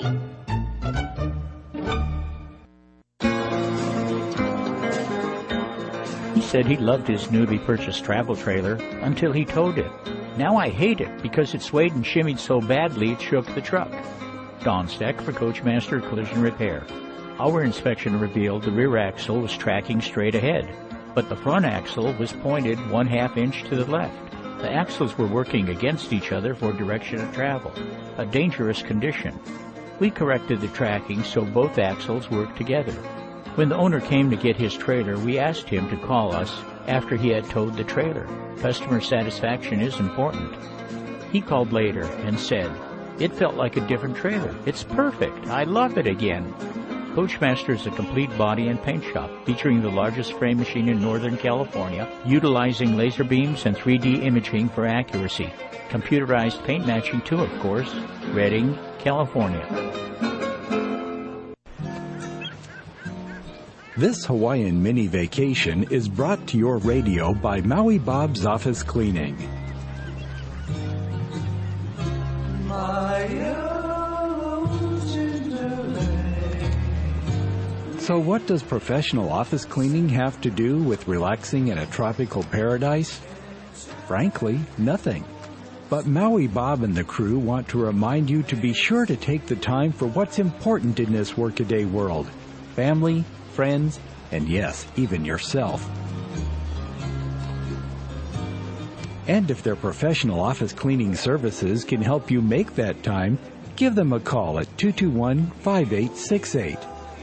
He said he loved his newly purchased travel trailer until he towed it. Now I hate it because it swayed and shimmied so badly it shook the truck. Don Steck for Coachmaster Collision Repair. Our inspection revealed the rear axle was tracking straight ahead, but the front axle was pointed one half inch to the left. The axles were working against each other for direction of travel, a dangerous condition. We corrected the tracking so both axles worked together. When the owner came to get his trailer, we asked him to call us after he had towed the trailer. Customer satisfaction is important. He called later and said, It felt like a different trailer. It's perfect. I love it again. Coachmaster is a complete body and paint shop featuring the largest frame machine in Northern California, utilizing laser beams and three D imaging for accuracy. Computerized paint matching too, of course. Redding, California. This Hawaiian mini vacation is brought to your radio by Maui Bob's Office Cleaning. So what does professional office cleaning have to do with relaxing in a tropical paradise? Frankly, nothing. But Maui Bob and the crew want to remind you to be sure to take the time for what's important in this workaday world. Family, friends, and yes, even yourself. And if their professional office cleaning services can help you make that time, give them a call at two two one, five eight six eight.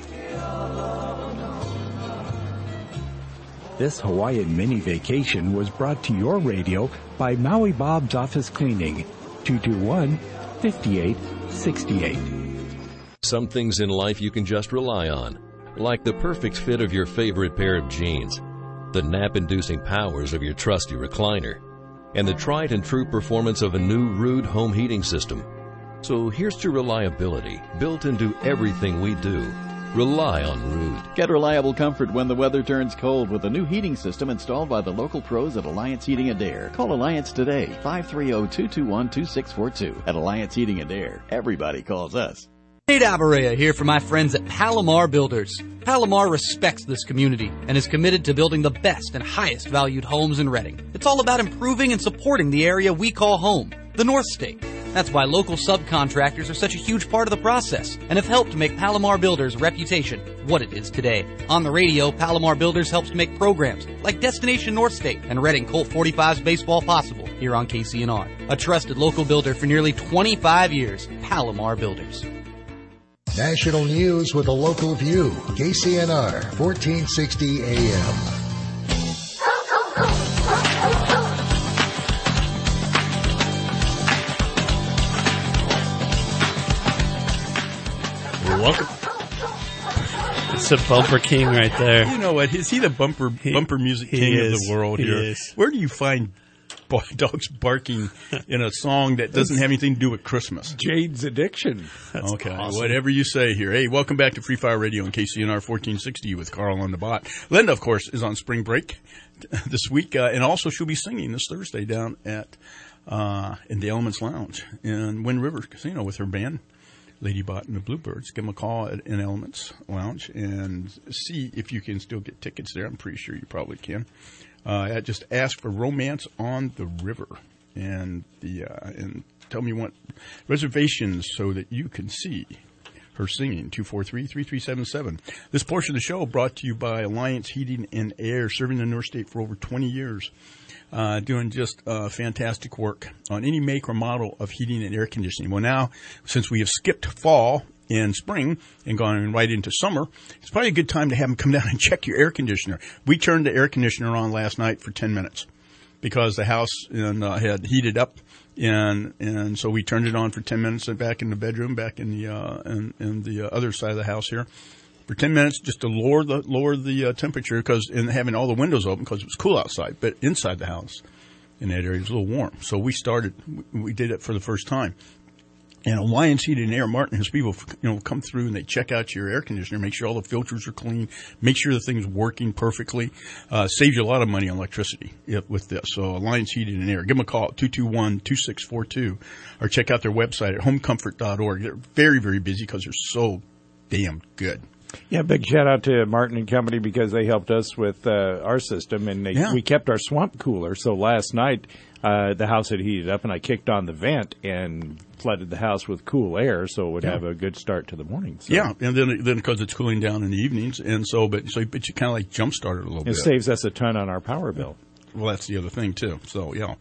This Hawaiian mini vacation was brought to your radio by Maui Bob's Office Cleaning, two two one, five eight six eight. Some things in life you can just rely on, like the perfect fit of your favorite pair of jeans, the nap-inducing powers of your trusty recliner, and the tried and true performance of a new Ruud home heating system. So here's to reliability, built into everything we do. Rely on Ruud. Get reliable comfort when the weather turns cold with a new heating system installed by the local pros at Alliance Heating and Air. Call Alliance today, five three zero, two two one, two six four two. At Alliance Heating and Air, everybody calls us. Nate Abarea here for my friends at Palomar Builders. Palomar respects this community and is committed to building the best and highest valued homes in Redding. It's all about improving and supporting the area we call home, the North State. That's why local subcontractors are such a huge part of the process and have helped to make Palomar Builders' reputation what it is today. On the radio, Palomar Builders helps make programs like Destination North State and Redding Colt forty-five's baseball possible here on K C N R. A trusted local builder for nearly twenty-five years, Palomar Builders. National news with a local view. K C N R, fourteen sixty A M. Welcome. It's a bumper king right there. You know what? Is he the bumper bumper music he king is. of the world He here? is. Where do you find dogs barking in a song that doesn't have anything to do with Christmas? Jade's Addiction. That's okay, awesome. Whatever you say here. Hey, welcome back to Free Fire Radio on K C N R fourteen sixty with Carl on the bot. Linda, of course, is on spring break this week, uh, and also she'll be singing this Thursday down at uh, in the Elements Lounge in Wind River Casino with her band, Lady Bot and the Bluebirds. Give them a call at an Elements Lounge and see if you can still get tickets there. I'm pretty sure you probably can. Uh, just ask for Romance on the River, and the uh, and tell me what reservations so that you can see her singing. two four three, three three seven seven. This portion of the show brought to you by Alliance Heating and Air, serving the North State for over twenty years, uh, doing just uh, fantastic work on any make or model of heating and air conditioning. Well, now, since we have skipped fall in spring and gone right into summer, it's probably a good time to have them come down and check your air conditioner. We turned the air conditioner on last night for ten minutes because the house and, uh, had heated up, and and so we turned it on for ten minutes and back in the bedroom, back in the uh, in, in the uh, other side of the house here for ten minutes just to lower the lower the uh, temperature, because and having all the windows open because it was cool outside, but inside the house in that area it was a little warm. So we started, we did it for the first time. And Alliance Heating and Air, Martin, his people, you know, come through and they check out your air conditioner, make sure all the filters are clean, make sure the thing's working perfectly. Uh, saves you a lot of money on electricity with this. So Alliance Heating and Air, give them a call at two two one, two six four two, or check out their website at home comfort dot org. They're very, very busy because they're so damn good. Yeah, big shout out to Martin and Company because they helped us with uh, our system, and they, Yeah. we kept our swamp cooler. So last night uh, the house had heated up, and I kicked on the vent and flooded the house with cool air, so it would Yeah. have a good start to the morning. So Yeah, and then then because it's cooling down in the evenings, and so but so but you kind of like jump start it a little it bit. saves us a ton on our power bill. Well, that's the other thing too. So yeah,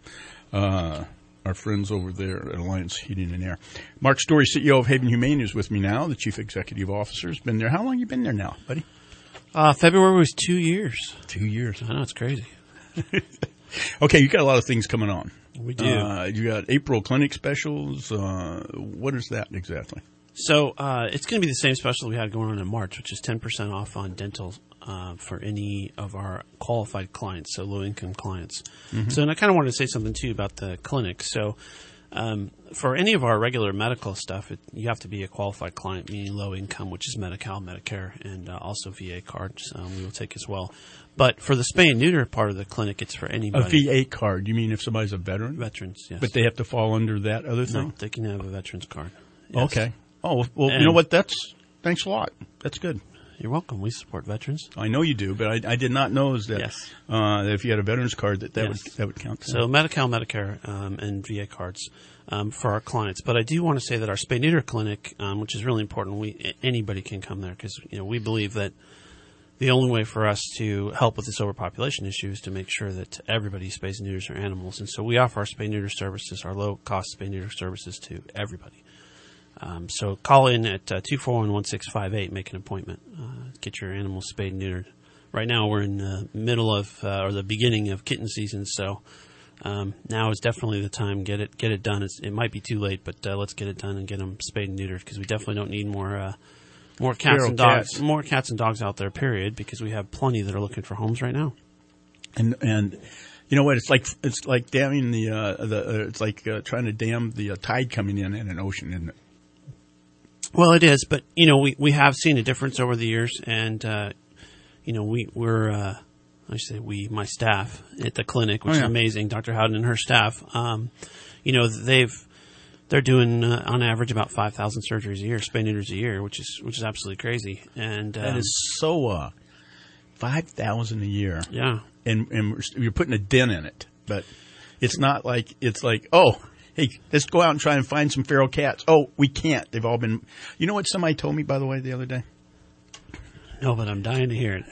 uh, our friends over there at Alliance Heating and Air. Mark Story, C E O of Haven Humane, is with me now. The Chief Executive Officer has been there. How long you been there now, buddy? Uh, February was two years. Two years. I know, it's crazy. Okay, you got a lot of things coming on. We do. Uh, you got April clinic specials. Uh, what is that exactly? So uh, it's going to be the same special we had going on in March, which is ten percent off on dental uh, for any of our qualified clients, so low-income clients. Mm-hmm. So, and I kind of wanted to say something, too, about the clinic. So um, for any of our regular medical stuff, it, you have to be a qualified client, meaning low income, which is Medi-Cal, Medicare, and uh, also V A cards um, we will take as well. But for the spay and neuter part of the clinic, it's for anybody. A V A card? You mean if somebody's a veteran? Veterans, yes. But they have to fall under that other thing? No, they can have a veterans card. Yes. Okay. Oh, well, And- you know what? That's thanks a lot. That's good. You're welcome. We support veterans. I know you do, but I, I did not know is that, Yes. uh, that if you had a veterans card, that that, Yes. would, that would count. So Medi-Cal, Medicare, um, and V A cards um, for our clients. But I do want to say that our spay neuter clinic, um, which is really important, we anybody can come there because you know we believe that the only way for us to help with this overpopulation issue is to make sure that everybody spays and neuters their animals. And so we offer our spay neuter services, our low-cost spay neuter services to everybody. Um, so call in at uh, two four one, one six five eight, make an appointment, uh, get your animals spayed and neutered. Right now we're in the middle of, uh, or the beginning of kitten season, so um, now is definitely the time. Get it get it done. It's, it might be too late, but uh, let's get it done and get them spayed and neutered because we definitely don't need more uh, more cats Feral and dogs, cats. more cats and dogs out there, period, because we have plenty that are looking for homes right now. And and you know what? It's like it's like damming the uh, the uh, it's like uh, trying to dam the uh, tide coming in in an ocean, isn't it? Well, it is, but you know, we, we have seen a difference over the years, and uh, you know, we we're uh, I say we, my staff at the clinic, which Oh, yeah. is amazing, Doctor Howden and her staff. Um, you know, they've they're doing uh, on average about five thousand surgeries a year, spay neuters a year, which is which is absolutely crazy. And um, That is so uh, five thousand a year. Yeah, and and we're, you're putting a dent in it, but it's not like it's like oh. Hey, let's go out and try and find some feral cats. Oh, we can't. They've all been. You know what somebody told me, by the way, the other day? No, but I'm dying to hear it.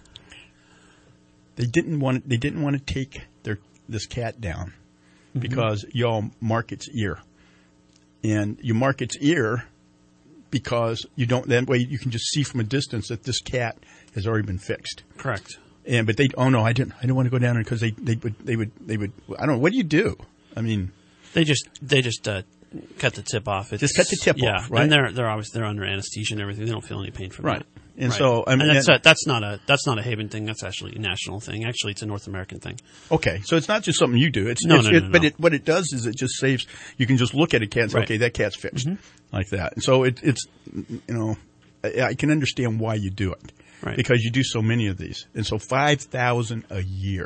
They didn't want. They didn't want to take their this cat down Mm-hmm. because y'all mark its ear, and you mark its ear because you don't. That way, you can just see from a distance that this cat has already been fixed. Correct. And but they. Oh no, I didn't. I didn't want to go down there because they. They would. They would. They would. I don't know. What do you do? I mean. They just they just uh, cut the tip off. It's, Just cut the tip yeah, off, right? And they're they're obviously they're under anesthesia and everything. They don't feel any pain from Right. that. And so, I mean- and that's, and- a, that's not a that's not a Haven thing. That's actually a national thing. Actually, it's a North American thing. Okay, so it's not just something you do. It's No, it's, no, no, it, no, but no. it, what it does is it just saves. You can just look at a cat and say, Right. okay, that cat's fixed, Mhm. like that. And so it, it's, you know, I, I can understand why you do it, Right. because you do so many of these, and so five thousand a year.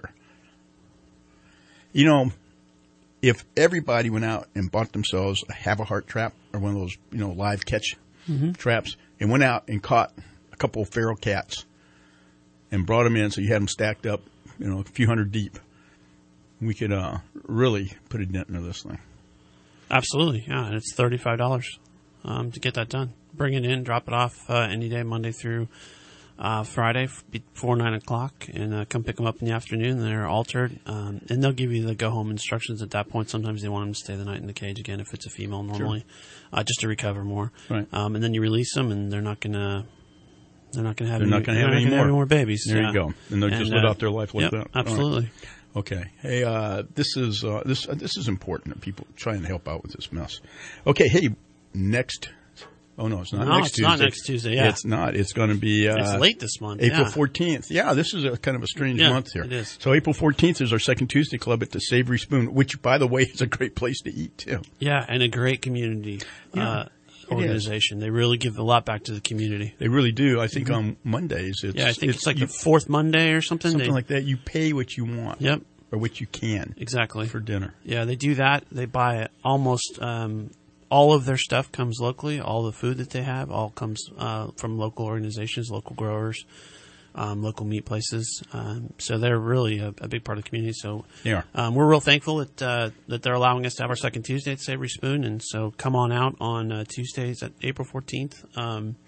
You know, if everybody went out and bought themselves a have a heart trap or one of those, you know, live catch Mhm. traps, and went out and caught a couple of feral cats and brought them in, so you had them stacked up, you know, a few hundred deep, we could uh, really put a dent into this thing. Absolutely, yeah. And it's thirty five dollars um, to get that done. Bring it in, drop it off uh, any day, Monday through uh, Friday f- before nine o'clock, and uh, come pick them up in the afternoon. They're altered, um, and they'll give you the go home instructions at that point. Sometimes they want them to stay the night in the cage again if it's a female normally, uh, just to recover more. Right. Um, and then you release them, and they're not gonna. They're not going to have. They're any, not going to they're have not any gonna more. have any more babies. There yeah. you go, and they'll just And, live uh, out their life like yep, that. All right. Absolutely. Okay. Hey, uh, this is uh, this uh, this is important that people try and help out with this mess. Okay. Hey, next. Oh no, it's not No, next it's Tuesday. not next Tuesday, yeah. It's not. It's going to be. Uh, It's late this month, April yeah. fourteenth. Yeah, this is a kind of a strange Yeah, month here. it is. So April fourteenth is our second Tuesday club at the Savory Spoon, which, by the way, is a great place to eat too. Yeah, and a great community Yeah, uh, it is. organization. They really give a lot back to the community. They really do. I think Mhm. on Mondays, it's Yeah, I think it's, like you- the fourth Monday or something. something They- like that. You pay what you want. Yep. Or what you can. Exactly. For dinner. Yeah, they do that. They buy almost um, all of their stuff comes locally. All the food that they have all comes uh, from local organizations, local growers, um, local meat places. Um, so they're really a, a big part of the community. So They are. um, we're real thankful that uh, that they're allowing us to have our second Tuesday at Savory Spoon. And so come on out on uh, Tuesdays at April fourteenth. Um,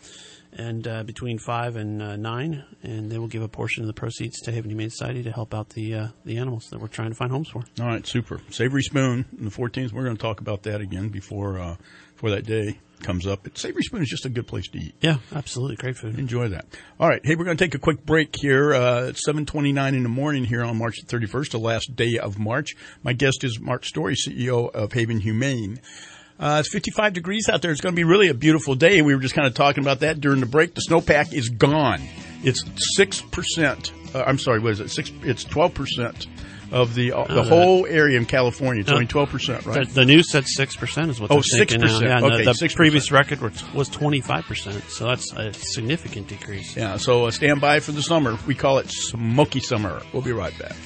and uh, between five and uh, nine, and they will give a portion of the proceeds to Haven Humane Society to help out the uh, the animals that we're trying to find homes for. All right, super. Savory Spoon on the fourteenth. We're going to talk about that again before uh, before that day comes up. But Savory Spoon is just a good place to eat. Yeah, absolutely. Great food. Enjoy that. All right. Hey, we're going to take a quick break here. Uh, it's seven twenty-nine in the morning here on March thirty-first, the last day of March. My guest is Mark Story, C E O of Haven Humane. Uh, it's fifty-five degrees out there. It's going to be really a beautiful day. We were just kind of talking about that during the break. The snowpack is gone. It's six percent. Uh, I'm sorry, what is it? Six. It's twelve percent. Of the uh, the oh, whole area in California. It's no, only twelve percent, right? The, the news said six percent is what oh, they're thinking now. six percent. Yeah, okay, the, the six percent. Previous record was, was twenty-five percent, so that's a significant decrease. Yeah, so uh, stand by for the summer. We call it Smoky Summer. We'll be right back.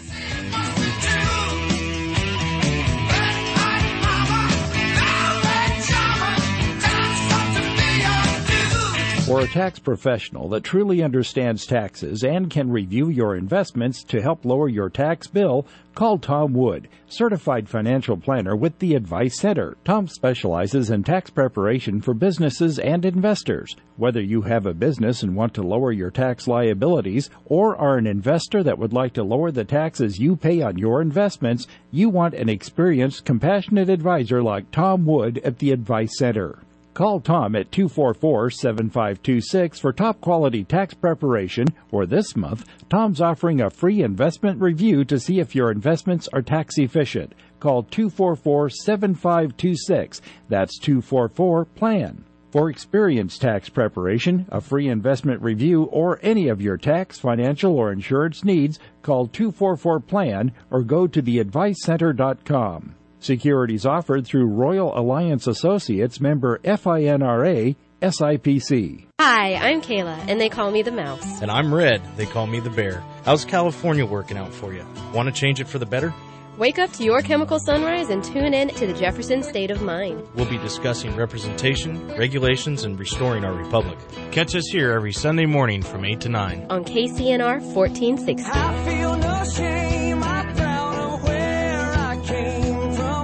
For a tax professional that truly understands taxes and can review your investments to help lower your tax bill, call Tom Wood, certified financial planner with the Advice Center. Tom specializes in tax preparation for businesses and investors. Whether you have a business and want to lower your tax liabilities or are an investor that would like to lower the taxes you pay on your investments, you want an experienced, compassionate advisor like Tom Wood at the Advice Center. Call Tom at two four four, seven five two six for top-quality tax preparation, or this month, Tom's offering a free investment review to see if your investments are tax-efficient. Call two four four, seven five two six. That's two four four, PLAN. For experienced tax preparation, a free investment review, or any of your tax, financial, or insurance needs, call two four four, PLAN or go to the advice center dot com. Securities offered through Royal Alliance Associates, member FINRA, S I P C. Hi, I'm Kayla, and they call me the Mouse. And I'm Red. They call me the Bear. How's California working out for you? Want to change it for the better? Wake up to your chemical sunrise and tune in to the Jefferson State of Mind. We'll be discussing representation, regulations, and restoring our republic. Catch us here every Sunday morning from eight to nine. On K C N R fourteen sixty. I feel no shame. I'm proud of where I came.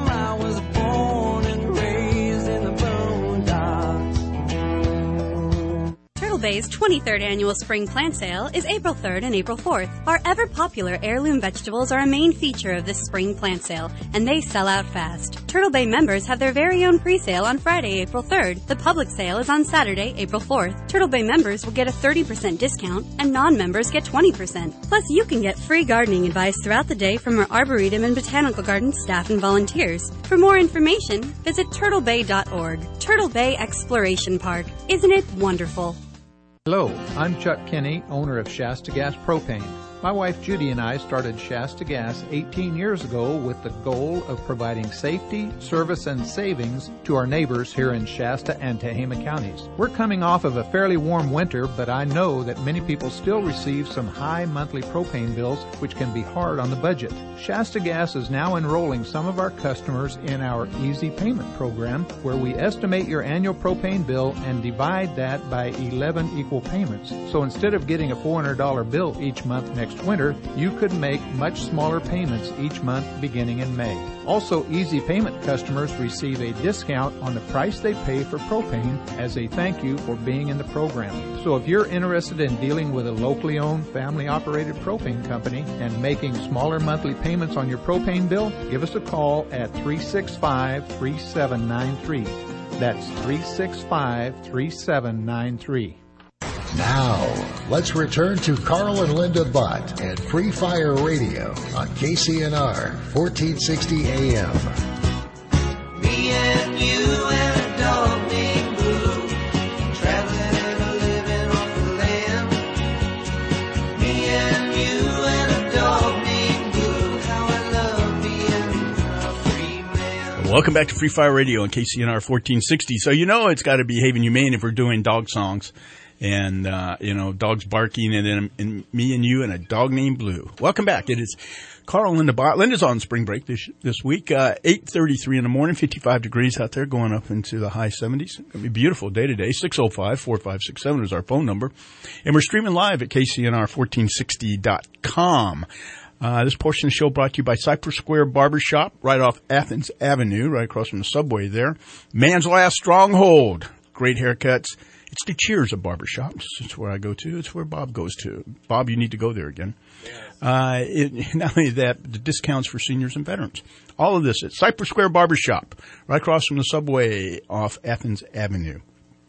Turtle Bay's twenty-third annual spring plant sale is April third and April fourth. Our ever-popular heirloom vegetables are a main feature of this spring plant sale, and they sell out fast. Turtle Bay members have their very own pre-sale on Friday, April third. The public sale is on Saturday, April fourth. Turtle Bay members will get a thirty percent discount, and non-members get twenty percent. Plus, you can get free gardening advice throughout the day from our Arboretum and Botanical Garden staff and volunteers. For more information, visit turtle bay dot org. Turtle Bay Exploration Park. Isn't it wonderful? Hello, I'm Chuck Kinney, owner of Shasta Gas Propane. My wife Judy and I started Shasta Gas eighteen years ago with the goal of providing safety, service, and savings to our neighbors here in Shasta and Tehama counties. We're coming off of a fairly warm winter, but I know that many people still receive some high monthly propane bills, which can be hard on the budget. Shasta Gas is now enrolling some of our customers in our Easy Payment program, where we estimate your annual propane bill and divide that by eleven equal payments. So instead of getting a four hundred dollars bill each month next winter, you could make much smaller payments each month beginning in May. Also, Easy Payment customers receive a discount on the price they pay for propane as a thank you for being in the program. So if you're interested in dealing with a locally owned, family-operated propane company and making smaller monthly payments on your propane bill, give us a call at three six five, three seven nine three. That's three six five, three seven nine three. Now, let's return to Carl and Linda Butt at Free Fire Radio on K C N R fourteen sixty A M. Me and you and a dog named Blue, traveling and living off the land. Me and you and a dog named Blue, how I love being a free man. Welcome back to Free Fire Radio on K C N R fourteen sixty. So you know it's got to be Haven Humane if we're doing dog songs. And, uh, you know, dogs barking, and then and me and you and a dog named Blue. Welcome back. It is Carl and Linda Bott. Linda's on spring break this this week. Uh, eight thirty-three in the morning, fifty-five degrees out there, going up into the high seventies. It's going to be a beautiful day today. six oh five, four five six seven is our phone number. And we're streaming live at K C N R fourteen sixty dot com. Uh, this portion of the show brought to you by Cypress Square Barbershop, right off Athens Avenue, right across from the subway there. Man's Last Stronghold. Great haircuts. It's the Cheers of barbershops. It's where I go to. It's where Bob goes to. Bob, you need to go there again. Uh, it, not only that, the discounts for seniors and veterans. All of this at Cypress Square Barbershop, right across from the subway off Athens Avenue.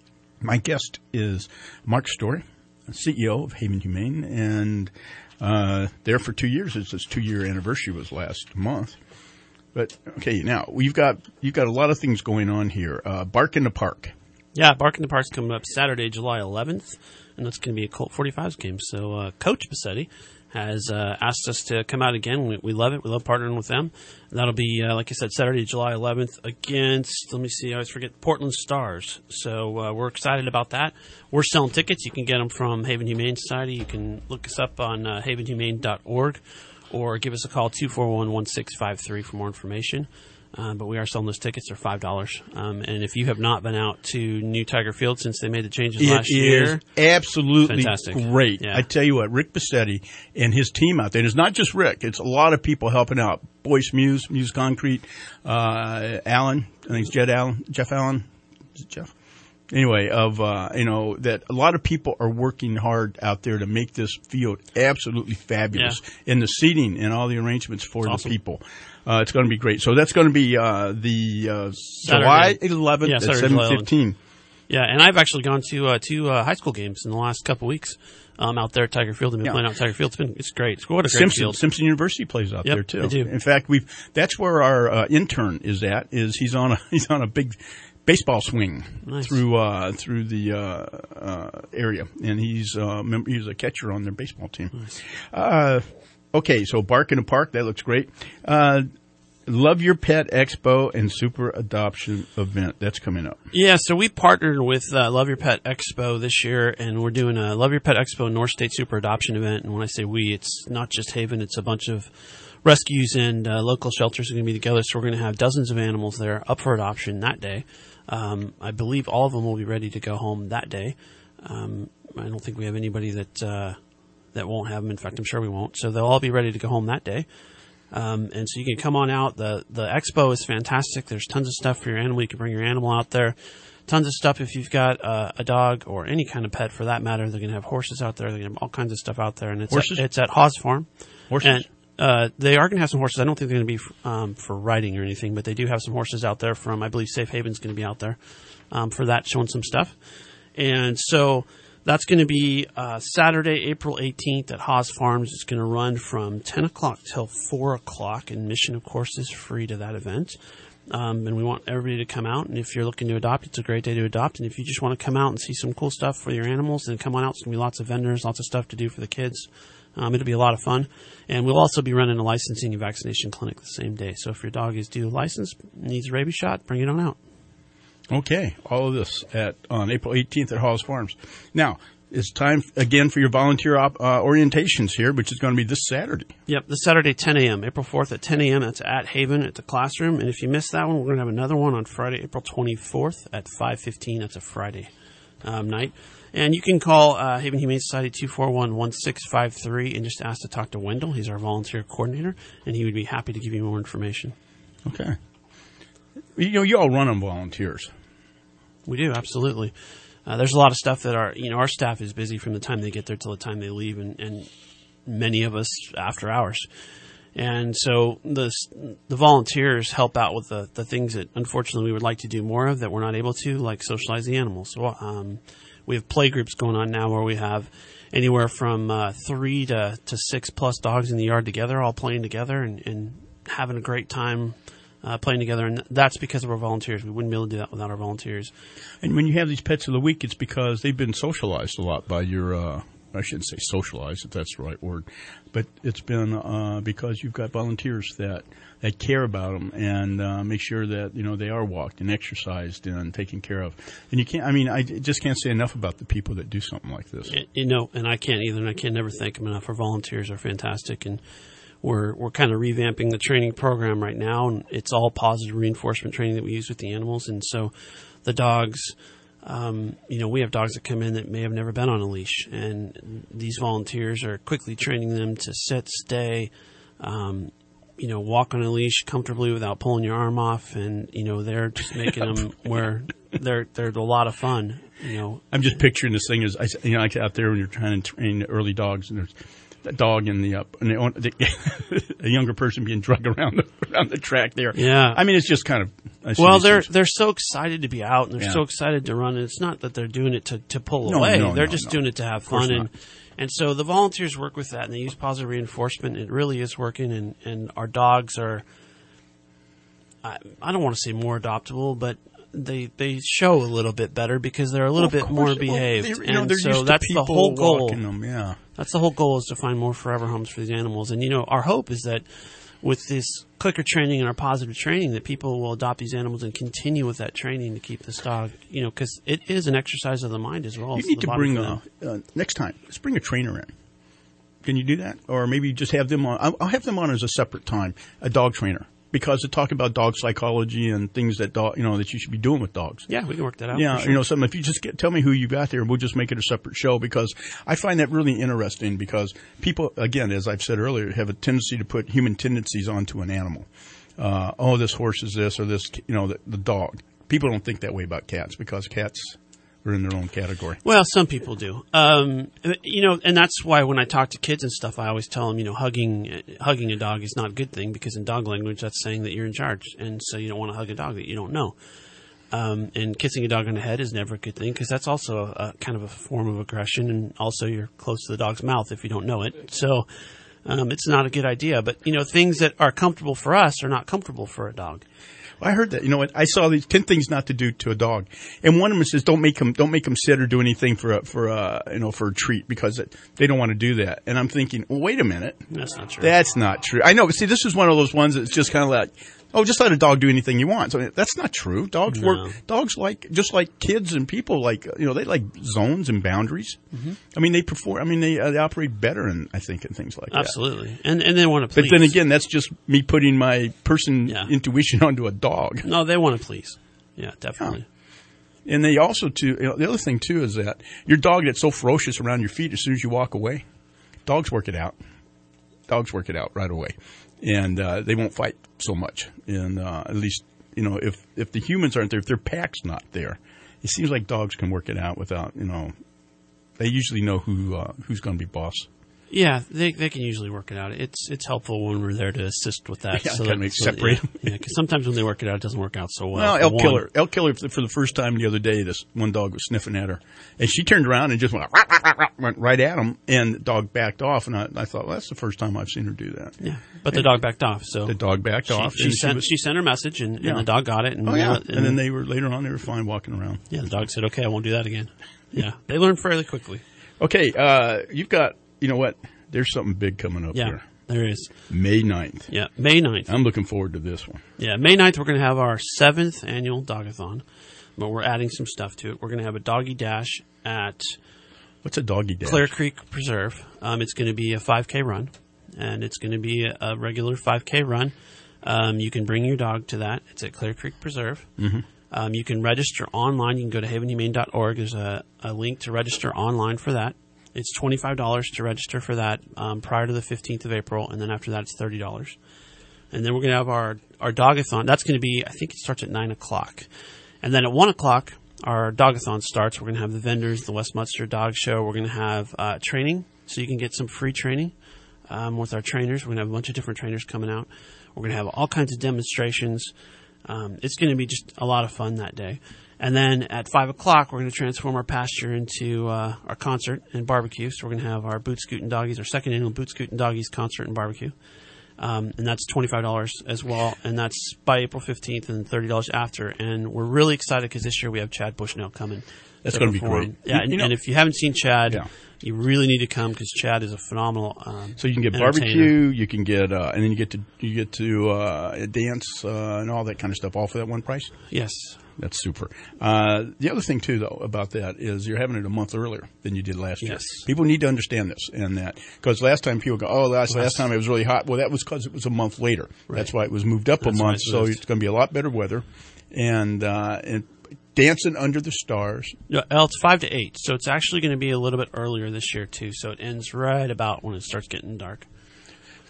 My guest is Mark Story, C E O of Haven Humane, and uh, there for two years. It's his two-year anniversary was last month. But okay, now we've got you've got a lot of things going on here. Uh, Bark in the Park. Yeah, Bark in the Park's coming up Saturday, July eleventh, and that's going to be a Colt forty-fives game. So uh, Coach Bassetti has uh, asked us to come out again. We, we love it. We love partnering with them. And that'll be, uh, like I said, Saturday, July eleventh against, let me see, I always forget, Portland Stars. So uh, we're excited about that. We're selling tickets. You can get them from Haven Humane Society. You can look us up on uh, haven humane dot org or give us a call, two four one, one six five three, for more information. Um, but we are selling those tickets. They're five dollars. Um, and if you have not been out to New Tiger Field since they made the changes it last year. It is absolutely fantastic. Great. Yeah. I tell you what, Rick Bassetti and his team out there, and it's not just Rick, it's a lot of people helping out. Boyce Muse, Muse Concrete, uh, Allen, I think it's Jed Allen, Jeff Allen. Is it Jeff? Anyway, of, uh, you know, that a lot of people are working hard out there to make this field absolutely fabulous. Yeah. And the seating and all the arrangements for It's the awesome. people. Uh, it's going to be great. So that's going to be, uh, the, uh, July eleventh Yeah, at Saturday, seven July fifteen. Yeah, and I've actually gone to uh, two uh, high school games in the last couple weeks um, out there at Tiger Field. I've been Yeah. playing out at Tiger Field. It's been it's great. It's what a great Simpson, field. Simpson University plays out Yep, there too. they do. In fact, we've that's where our uh, intern is at. Is he's on a he's on a big baseball swing Nice. through uh, through the uh, uh, area, and he's uh, mem- he's a catcher on their baseball team. Nice. Uh, okay, so Bark in the Park, that looks great. Uh, Love Your Pet Expo and Super Adoption Event, that's coming up. Yeah, so we partnered with uh, Love Your Pet Expo this year, and we're doing a Love Your Pet Expo North State Super Adoption event. And when I say we, it's not just Haven, it's a bunch of rescues and uh, local shelters are going to be together. So we're going to have dozens of animals there up for adoption that day. Um, I believe all of them will be ready to go home that day. Um, I don't think we have anybody that uh, that won't have them. In fact, I'm sure we won't. So they'll all be ready to go home that day. Um, and so you can come on out. The the expo is fantastic. There's tons of stuff for your animal. You can bring your animal out there. Tons of stuff if you've got uh, a dog or any kind of pet for that matter. They're going to have horses out there. They're going to have all kinds of stuff out there. And it's Horses? At, it's at Haas Farm. Horses? And uh, they are going to have some horses. I don't think they're going to be f- um, for riding or anything, but they do have some horses out there from, I believe, Safe Haven's going to be out there um, for that, showing some stuff. And so that's going to be uh, Saturday, April eighteenth at Haas Farms. It's going to run from ten o'clock till four o'clock. And admission, of course, is free to that event. Um, and we want everybody to come out. And if you're looking to adopt, it's a great day to adopt. And if you just want to come out and see some cool stuff for your animals, then come on out. There's going to be lots of vendors, lots of stuff to do for the kids. Um, it'll be a lot of fun. And we'll also be running a licensing and vaccination clinic the same day. So if your dog is due a license, needs a rabies shot, bring it on out. Okay, all of this at on April eighteenth at Halls Farms. Now, it's time again for your volunteer op, uh, orientations here, which is going to be this Saturday. Yep, this Saturday, ten a.m., April fourth at ten a.m. That's at Haven at the classroom. And if you missed that one, we're going to have another one on Friday, April twenty-fourth at five fifteen. That's a Friday um, night. And you can call uh, Haven Humane Society two four one, one six five three and just ask to talk to Wendell. He's our volunteer coordinator, and he would be happy to give you more information. Okay. You know, you all run on volunteers. We do, absolutely. Uh, there's a lot of stuff that our, you know, our staff is busy from the time they get there till the time they leave, and, and many of us after hours. And so the the volunteers help out with the, the things that unfortunately we would like to do more of that we're not able to, like socialize the animals. So um, we have play groups going on now where we have anywhere from uh, three to, to six plus dogs in the yard together, all playing together and, and having a great time. Uh, playing together, and that's because of our volunteers. We wouldn't be able to do that without our volunteers. And when you have these pets of the week, it's because they've been socialized a lot by your, uh, I shouldn't say socialized, if that's the right word, but it's been uh, because you've got volunteers that, that care about them and uh, make sure that, you know, they are walked and exercised and taken care of. And you can't, I mean, I just can't say enough about the people that do something like this. You know, and I can't either, and I can never thank them enough. Our volunteers are fantastic, and We're we're kind of revamping the training program right now, and it's all positive reinforcement training that we use with the animals. And so the dogs, um, you know, we have dogs that come in that may have never been on a leash, and these volunteers are quickly training them to sit, stay, um, you know, walk on a leash comfortably without pulling your arm off, and, you know, they're just making them where they're they're a lot of fun. You know, I'm just picturing this thing as I, you know, like out there when you're trying to train early dogs, and there's a dog in the up, and they, own- they, a younger person being dragged around the, around the track there. Yeah. I mean, it's just kind of. I see Well, these they're things. they're so excited to be out, and they're Yeah. so excited to run. And it's not that they're doing it to, to pull No, away; no, they're no, just no. doing it to have Of course fun. And not. and so the volunteers work with that, and they use positive reinforcement. It really is working, and, and our dogs are. I, I don't want to say more adoptable, but they they show a little bit better because they're a little Of bit course. more Well, behaved. they're- you know, and they're so used to that's the people whole goal. walking them, yeah. That's the whole goal, is to find more forever homes for these animals. And you know, our hope is that with this clicker training and our positive training, that people will adopt these animals and continue with that training to keep this dog. You know, because it is an exercise of the mind as well. You It's need the to body bring for a, them. uh, next time. Let's bring a trainer in. Can you do that? Or maybe just have them on. I'll, I'll have them on as a separate time, a dog trainer, because to talk about dog psychology and things that dog, you know, that you should be doing with dogs. Yeah, we can work that out. Yeah, for sure. you know, something. If you just get, tell me who you got there, we'll just make it a separate show, because I find that really interesting, because people, again, as I've said earlier, have a tendency to put human tendencies onto an animal. Uh, oh, this horse is this, or this, you know, the, the dog. People don't think that way about cats, because cats are in their own category. Well, some people do. Um, you know, and that's why when I talk to kids and stuff, I always tell them, you know, hugging hugging a dog is not a good thing, because in dog language, that's saying that you're in charge, and so you don't want to hug a dog that you don't know. Um, and kissing a dog on the head is never a good thing, because that's also a, a kind of a form of aggression, and also you're close to the dog's mouth if you don't know it. So um, it's not a good idea. But you know, things that are comfortable for us are not comfortable for a dog. I heard that. You know what? I saw these ten things not to do to a dog, and one of them says don't make them don't make them sit or do anything for a, for a, you know for a treat, because it, they don't want to do that. And I'm thinking, well, wait a minute, That's not true. that's not true. I know, but see, this is one of those ones that's just kind of like, oh, just let a dog do anything you want. So that's not true. Dogs No. work. Dogs like just like kids and people, like, you know, they like zones and boundaries. Mhm. I mean, they perform. I mean, they, uh, they operate better, in, I think, in things like that. Absolutely. And and they want to But please. then again, that's just me putting my person intuition onto a dog. No, they want to please. Yeah, definitely. And they also, too, you know, the other thing, too, is that your dog that's so ferocious around your feet, as soon as you walk away, dogs work it out. Dogs work it out right away. And uh, they won't fight so much. And uh, at least, you know, if, if the humans aren't there, if their pack's not there, it seems like dogs can work it out without, you know, they usually know who uh, who's going to be boss. Yeah, they they can usually work it out. It's it's helpful when we're there to assist with that. Yeah, so kinda that, make- so that- separate. Yeah, because sometimes when they work it out, it doesn't work out so well. Well, For Elk one. Killer, Elk Killer, for the- for the first time the other day, this one dog was sniffing at her, and she turned around and just went, "Rah, rah, rah, rah," went right at him, and the dog backed off. And I, I thought, well, that's the first time I've seen her do that. Yeah, but the dog backed off. So the dog backed she, off. She and sent was- she sent her message, and, Yeah. and the dog got it. And, oh yeah, uh, and, then they were later on they were fine walking around. yeah, the dog said, "Okay, I won't do that again." Yeah, they learn fairly quickly. Okay, uh, you've got, you know what? There's something big coming up Yeah, here. there is. May ninth. Yeah, May ninth. I'm looking forward to this one. Yeah, May ninth, we're going to have our seventh annual Dogathon, but we're adding some stuff to it. We're going to have a doggy dash at What's a doggy dash? Clear Creek Preserve. Um, it's going to be a five K run, and it's going to be a, a regular five K run. Um, you can bring your dog to that. It's at Clear Creek Preserve. Mhm. Um, you can register online. You can go to haven humane dot org. There's a, a link to register online for that. It's twenty-five dollars to register for that um, prior to the fifteenth of April, and then after that it's thirty dollars. And then we're going to have our, our Dogathon. That's going to be, I think it starts at nine o'clock. And then at one o'clock, our Dogathon starts. We're going to have the vendors, the West Munster Dog Show. We're going to have uh, training, so you can get some free training um, with our trainers. We're going to have a bunch of different trainers coming out. We're going to have all kinds of demonstrations. Um, it's going to be just a lot of fun that day. And then at five o'clock, we're going to transform our pasture into uh, our concert and barbecue. So we're going to have our Boot Scootin' Doggies, our second annual Boot Scootin' Doggies concert and barbecue. Um, and that's twenty-five dollars as well. And that's by April fifteenth and thirty dollars after. And we're really excited because this year we have Chad Bushnell coming. That's to gonna be perform. great. Yeah, You- and, you know- and if you haven't seen Chad, Yeah. you really need to come because Chad is a phenomenal um, So you can get entertainer. barbecue, you can get, uh, and then you get to you get to uh, dance uh, and all that kind of stuff, all for that one price. Yes. That's super. Uh, the other thing, too, though, about that is you're having it a month earlier than you did last year. Yes. People need to understand this and that. Because last time people go, oh, last, last time it was really hot. Well, that was because it was a month later. Right. That's why it was moved up That's a why month. it's So moved. it's going to be a lot better weather. And, uh, and dancing under the stars. Yeah, well, it's five to eight, so it's actually going to be a little bit earlier this year, too. So it ends right about when it starts getting dark.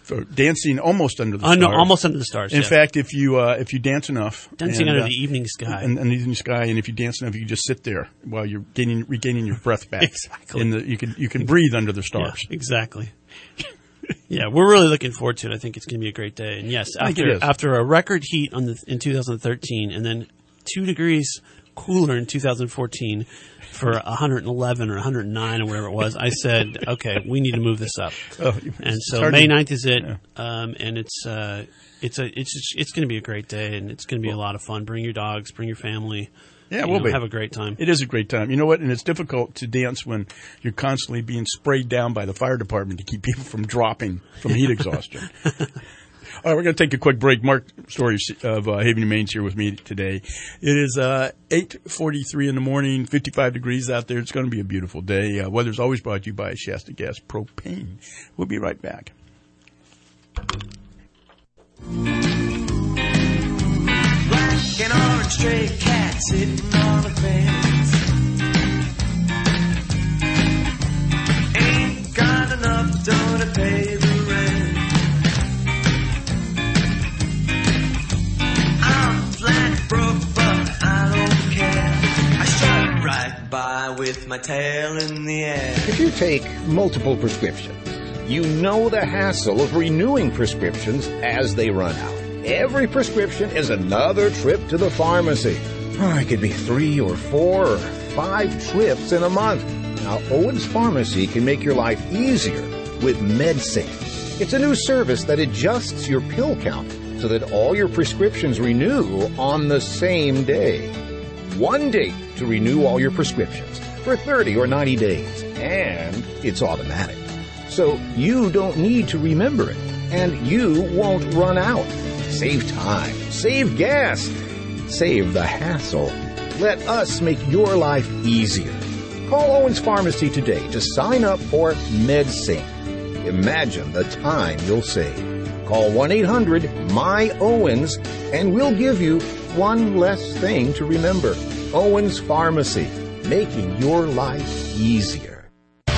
So dancing almost under the Uh, stars. no, almost under the stars, In yeah. fact, if you uh, if you dance enough, Dancing and, under uh, the evening sky. and, and the evening sky, and if you dance enough, you can just sit there while you're gaining regaining your breath back. Exactly. And the, you can you can breathe under the stars. Yeah, exactly. Yeah, we're really looking forward to it. I think it's going to be a great day. And yes, I think after it is. after a record heat on the, in two thousand thirteen, and then two degrees cooler in two thousand fourteen for one hundred eleven or one hundred nine or whatever it was, I said, okay, we need to move this up. Oh, and it's so hard May to- ninth is it, yeah. um, and it's uh, it's a it's just, it's going to be a great day, and it's going to be a lot of fun. Bring your dogs, bring your family. Yeah, you we'll know, be. have a great time. It is a great time. You know what? And it's difficult to dance when you're constantly being sprayed down by the fire department to keep people from dropping from heat exhaustion. All right, we're going to take a quick break. Mark Story of uh, Haven Humane's here with me today. It is uh, eight forty-three in the morning, fifty-five degrees out there. It's going to be a beautiful day. Uh, weather's always brought to you by Shasta Gas Propane. We'll be right back. An orange stray cat sitting on a fence. Ain't got enough dough to pay the rent. I'm flat broke, but I don't care. I strut right by with my tail in the air. If you take multiple prescriptions, you know the hassle of renewing prescriptions as they run out. Every prescription is another trip to the pharmacy. Oh, it could be three or four or five trips in a month. Now, Owens Pharmacy can make your life easier with MedSync. It's a new service that adjusts your pill count so that all your prescriptions renew on the same day. One date to renew all your prescriptions for thirty or ninety days, and it's automatic. So you don't need to remember it, and you won't run out. Save time, save gas, save the hassle. Let us make your life easier. Call Owens Pharmacy today to sign up for MedSync. Imagine the time you'll save. Call one eight hundred M Y Owens and we'll give you one less thing to remember. Owens Pharmacy, making your life easier.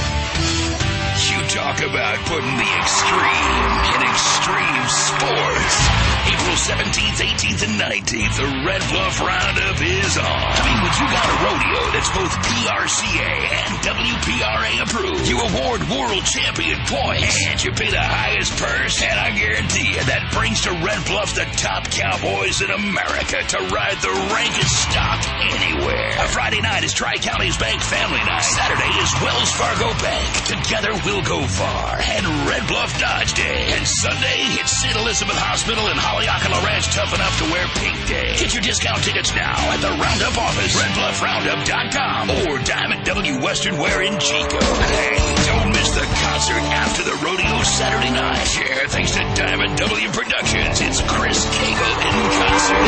You talk about putting the extreme in extreme sports. April seventeenth, eighteenth, and nineteenth, the Red Bluff Roundup is on. I mean, when you got a rodeo that's both P R C A and W P R A approved, you award world champion points, and you pay the highest purse, and I guarantee you that brings to Red Bluff the top cowboys in America to ride the rankest stock anywhere. A Friday night is Tri-Counties Bank Family Night. Saturday is Wells Fargo Bank. Together we'll go far. And Red Bluff Dodge Day. And Sunday, it's Saint Elizabeth Hospital and Haleakala Ranch Tough Enough to Wear Pink Day. Get your discount tickets now at the Roundup office, red bluff roundup dot com, or Diamond W Western Wear in Chico. Hey, don't miss the concert after the rodeo Saturday night. Yeah, thanks to Diamond W Productions, it's Chris Cagle in concert.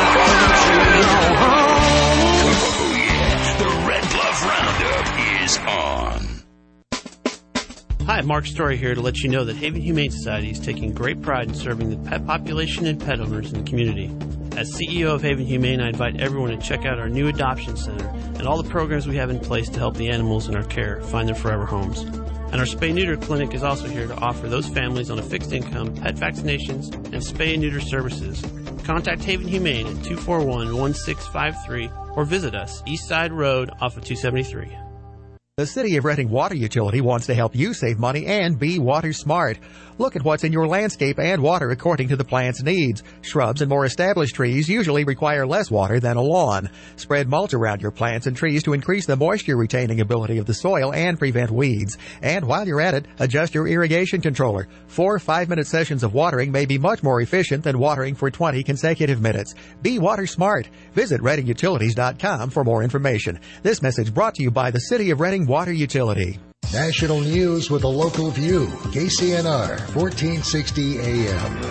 Oh yeah, the Red Bluff Roundup is on. Hi, Mark Story here to let you know that Haven Humane Society is taking great pride in serving the pet population and pet owners in the community. As C E O of Haven Humane, I invite everyone to check out our new adoption center and all the programs we have in place to help the animals in our care find their forever homes. And our spay-neuter clinic is also here to offer those families on a fixed income pet vaccinations and spay and neuter services. Contact Haven Humane at two four one, one six five three or visit us, East Side Road off of two seventy-three. The City of Reading Water Utility wants to help you save money and be water smart. Look at what's in your landscape and water according to the plant's needs. Shrubs and more established trees usually require less water than a lawn. Spread mulch around your plants and trees to increase the moisture-retaining ability of the soil and prevent weeds. And while you're at it, adjust your irrigation controller. Four five-minute sessions of watering may be much more efficient than watering for twenty consecutive minutes. Be water smart. Visit reading utilities dot com for more information. This message brought to you by the City of Reading Water Utility. National news with a local view. K C N R, fourteen sixty A M.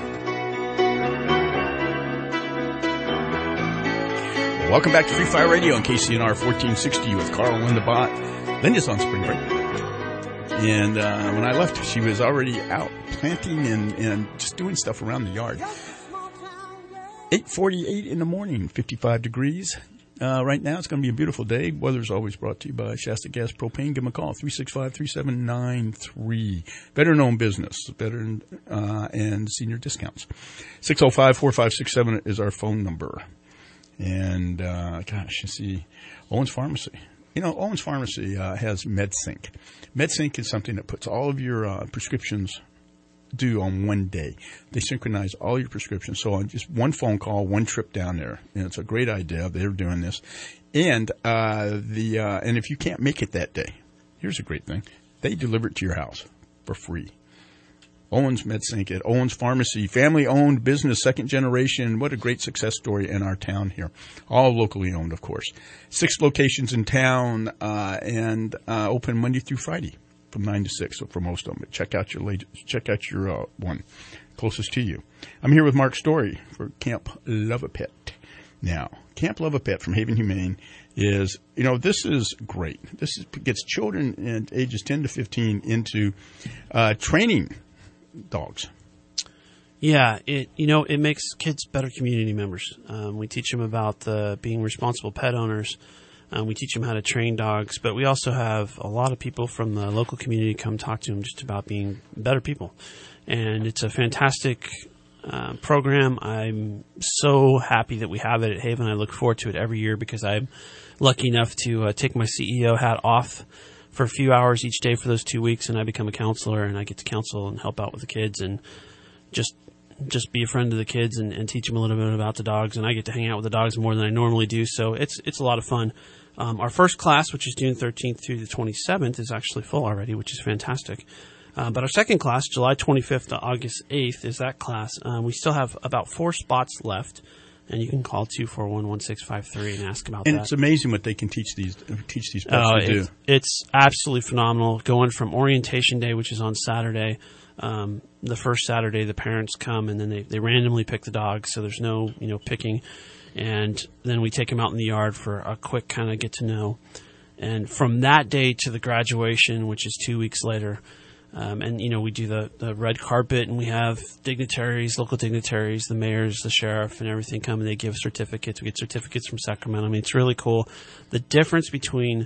Welcome back to Free Fire Radio on K C N R fourteen sixty with Carl and Linda Bott. Linda's on spring break. And uh, when I left, she was already out planting and, and just doing stuff around the yard. eight forty-eight in the morning, fifty-five degrees. Uh, right now, it's going to be a beautiful day. Weather's always brought to you by Shasta Gas Propane. Give them a call, three six five, three seven nine three. Veteran-owned business, veteran uh, and senior discounts. six oh five, four five six seven is our phone number. And, uh, gosh, you see, Owens Pharmacy. You know, Owens Pharmacy uh, has MedSync. MedSync is something that puts all of your uh, prescriptions due on one day. They synchronize all your prescriptions. So on just one phone call, one trip down there. And it's a great idea. They're doing this. And uh, the uh, and if you can't make it that day, here's a great thing. They deliver it to your house for free. Owens MedSync at Owens Pharmacy, family-owned business, second generation. What a great success story in our town here. All locally owned, of course. Six locations in town uh, and uh, open Monday through Friday from nine to six. So for most of them, check out your latest, check out your uh, one closest to you. I'm here with Mark Story for Camp Love-A-Pet. Now, Camp Love-A-Pet from Haven Humane is, you know, this is great. This is, gets children at ages ten to fifteen into uh, training dogs. Yeah, it you know it makes kids better community members. Um, we teach them about uh, being responsible pet owners. Um, we teach them how to train dogs, but we also have a lot of people from the local community come talk to them just about being better people. And it's a fantastic uh, program. I'm so happy that we have it at Haven. I look forward to it every year because I'm lucky enough to uh, take my C E O hat off for a few hours each day for those two weeks, and I become a counselor, and I get to counsel and help out with the kids and just just be a friend to the kids and, and teach them a little bit about the dogs. And I get to hang out with the dogs more than I normally do, so it's it's a lot of fun. Um, our first class, which is June thirteenth through the twenty-seventh, is actually full already, which is fantastic. Uh, but our second class, July twenty-fifth to August eighth, is that class. Um, we still have about four spots left. And you can call two four one, one six five three and ask about and that. And it's amazing what they can teach these teach these pets oh, to do. It's, it's absolutely phenomenal. Going from orientation day, which is on Saturday, um, the first Saturday the parents come and then they, they randomly pick the dogs, so there's no you know picking. And then we take them out in the yard for a quick kind of get to know. And from that day to the graduation, which is two weeks later, Um, and, you know, we do the, the red carpet, and we have dignitaries, local dignitaries, the mayors, the sheriff, and everything come, and they give certificates. We get certificates from Sacramento. I mean, it's really cool. The difference between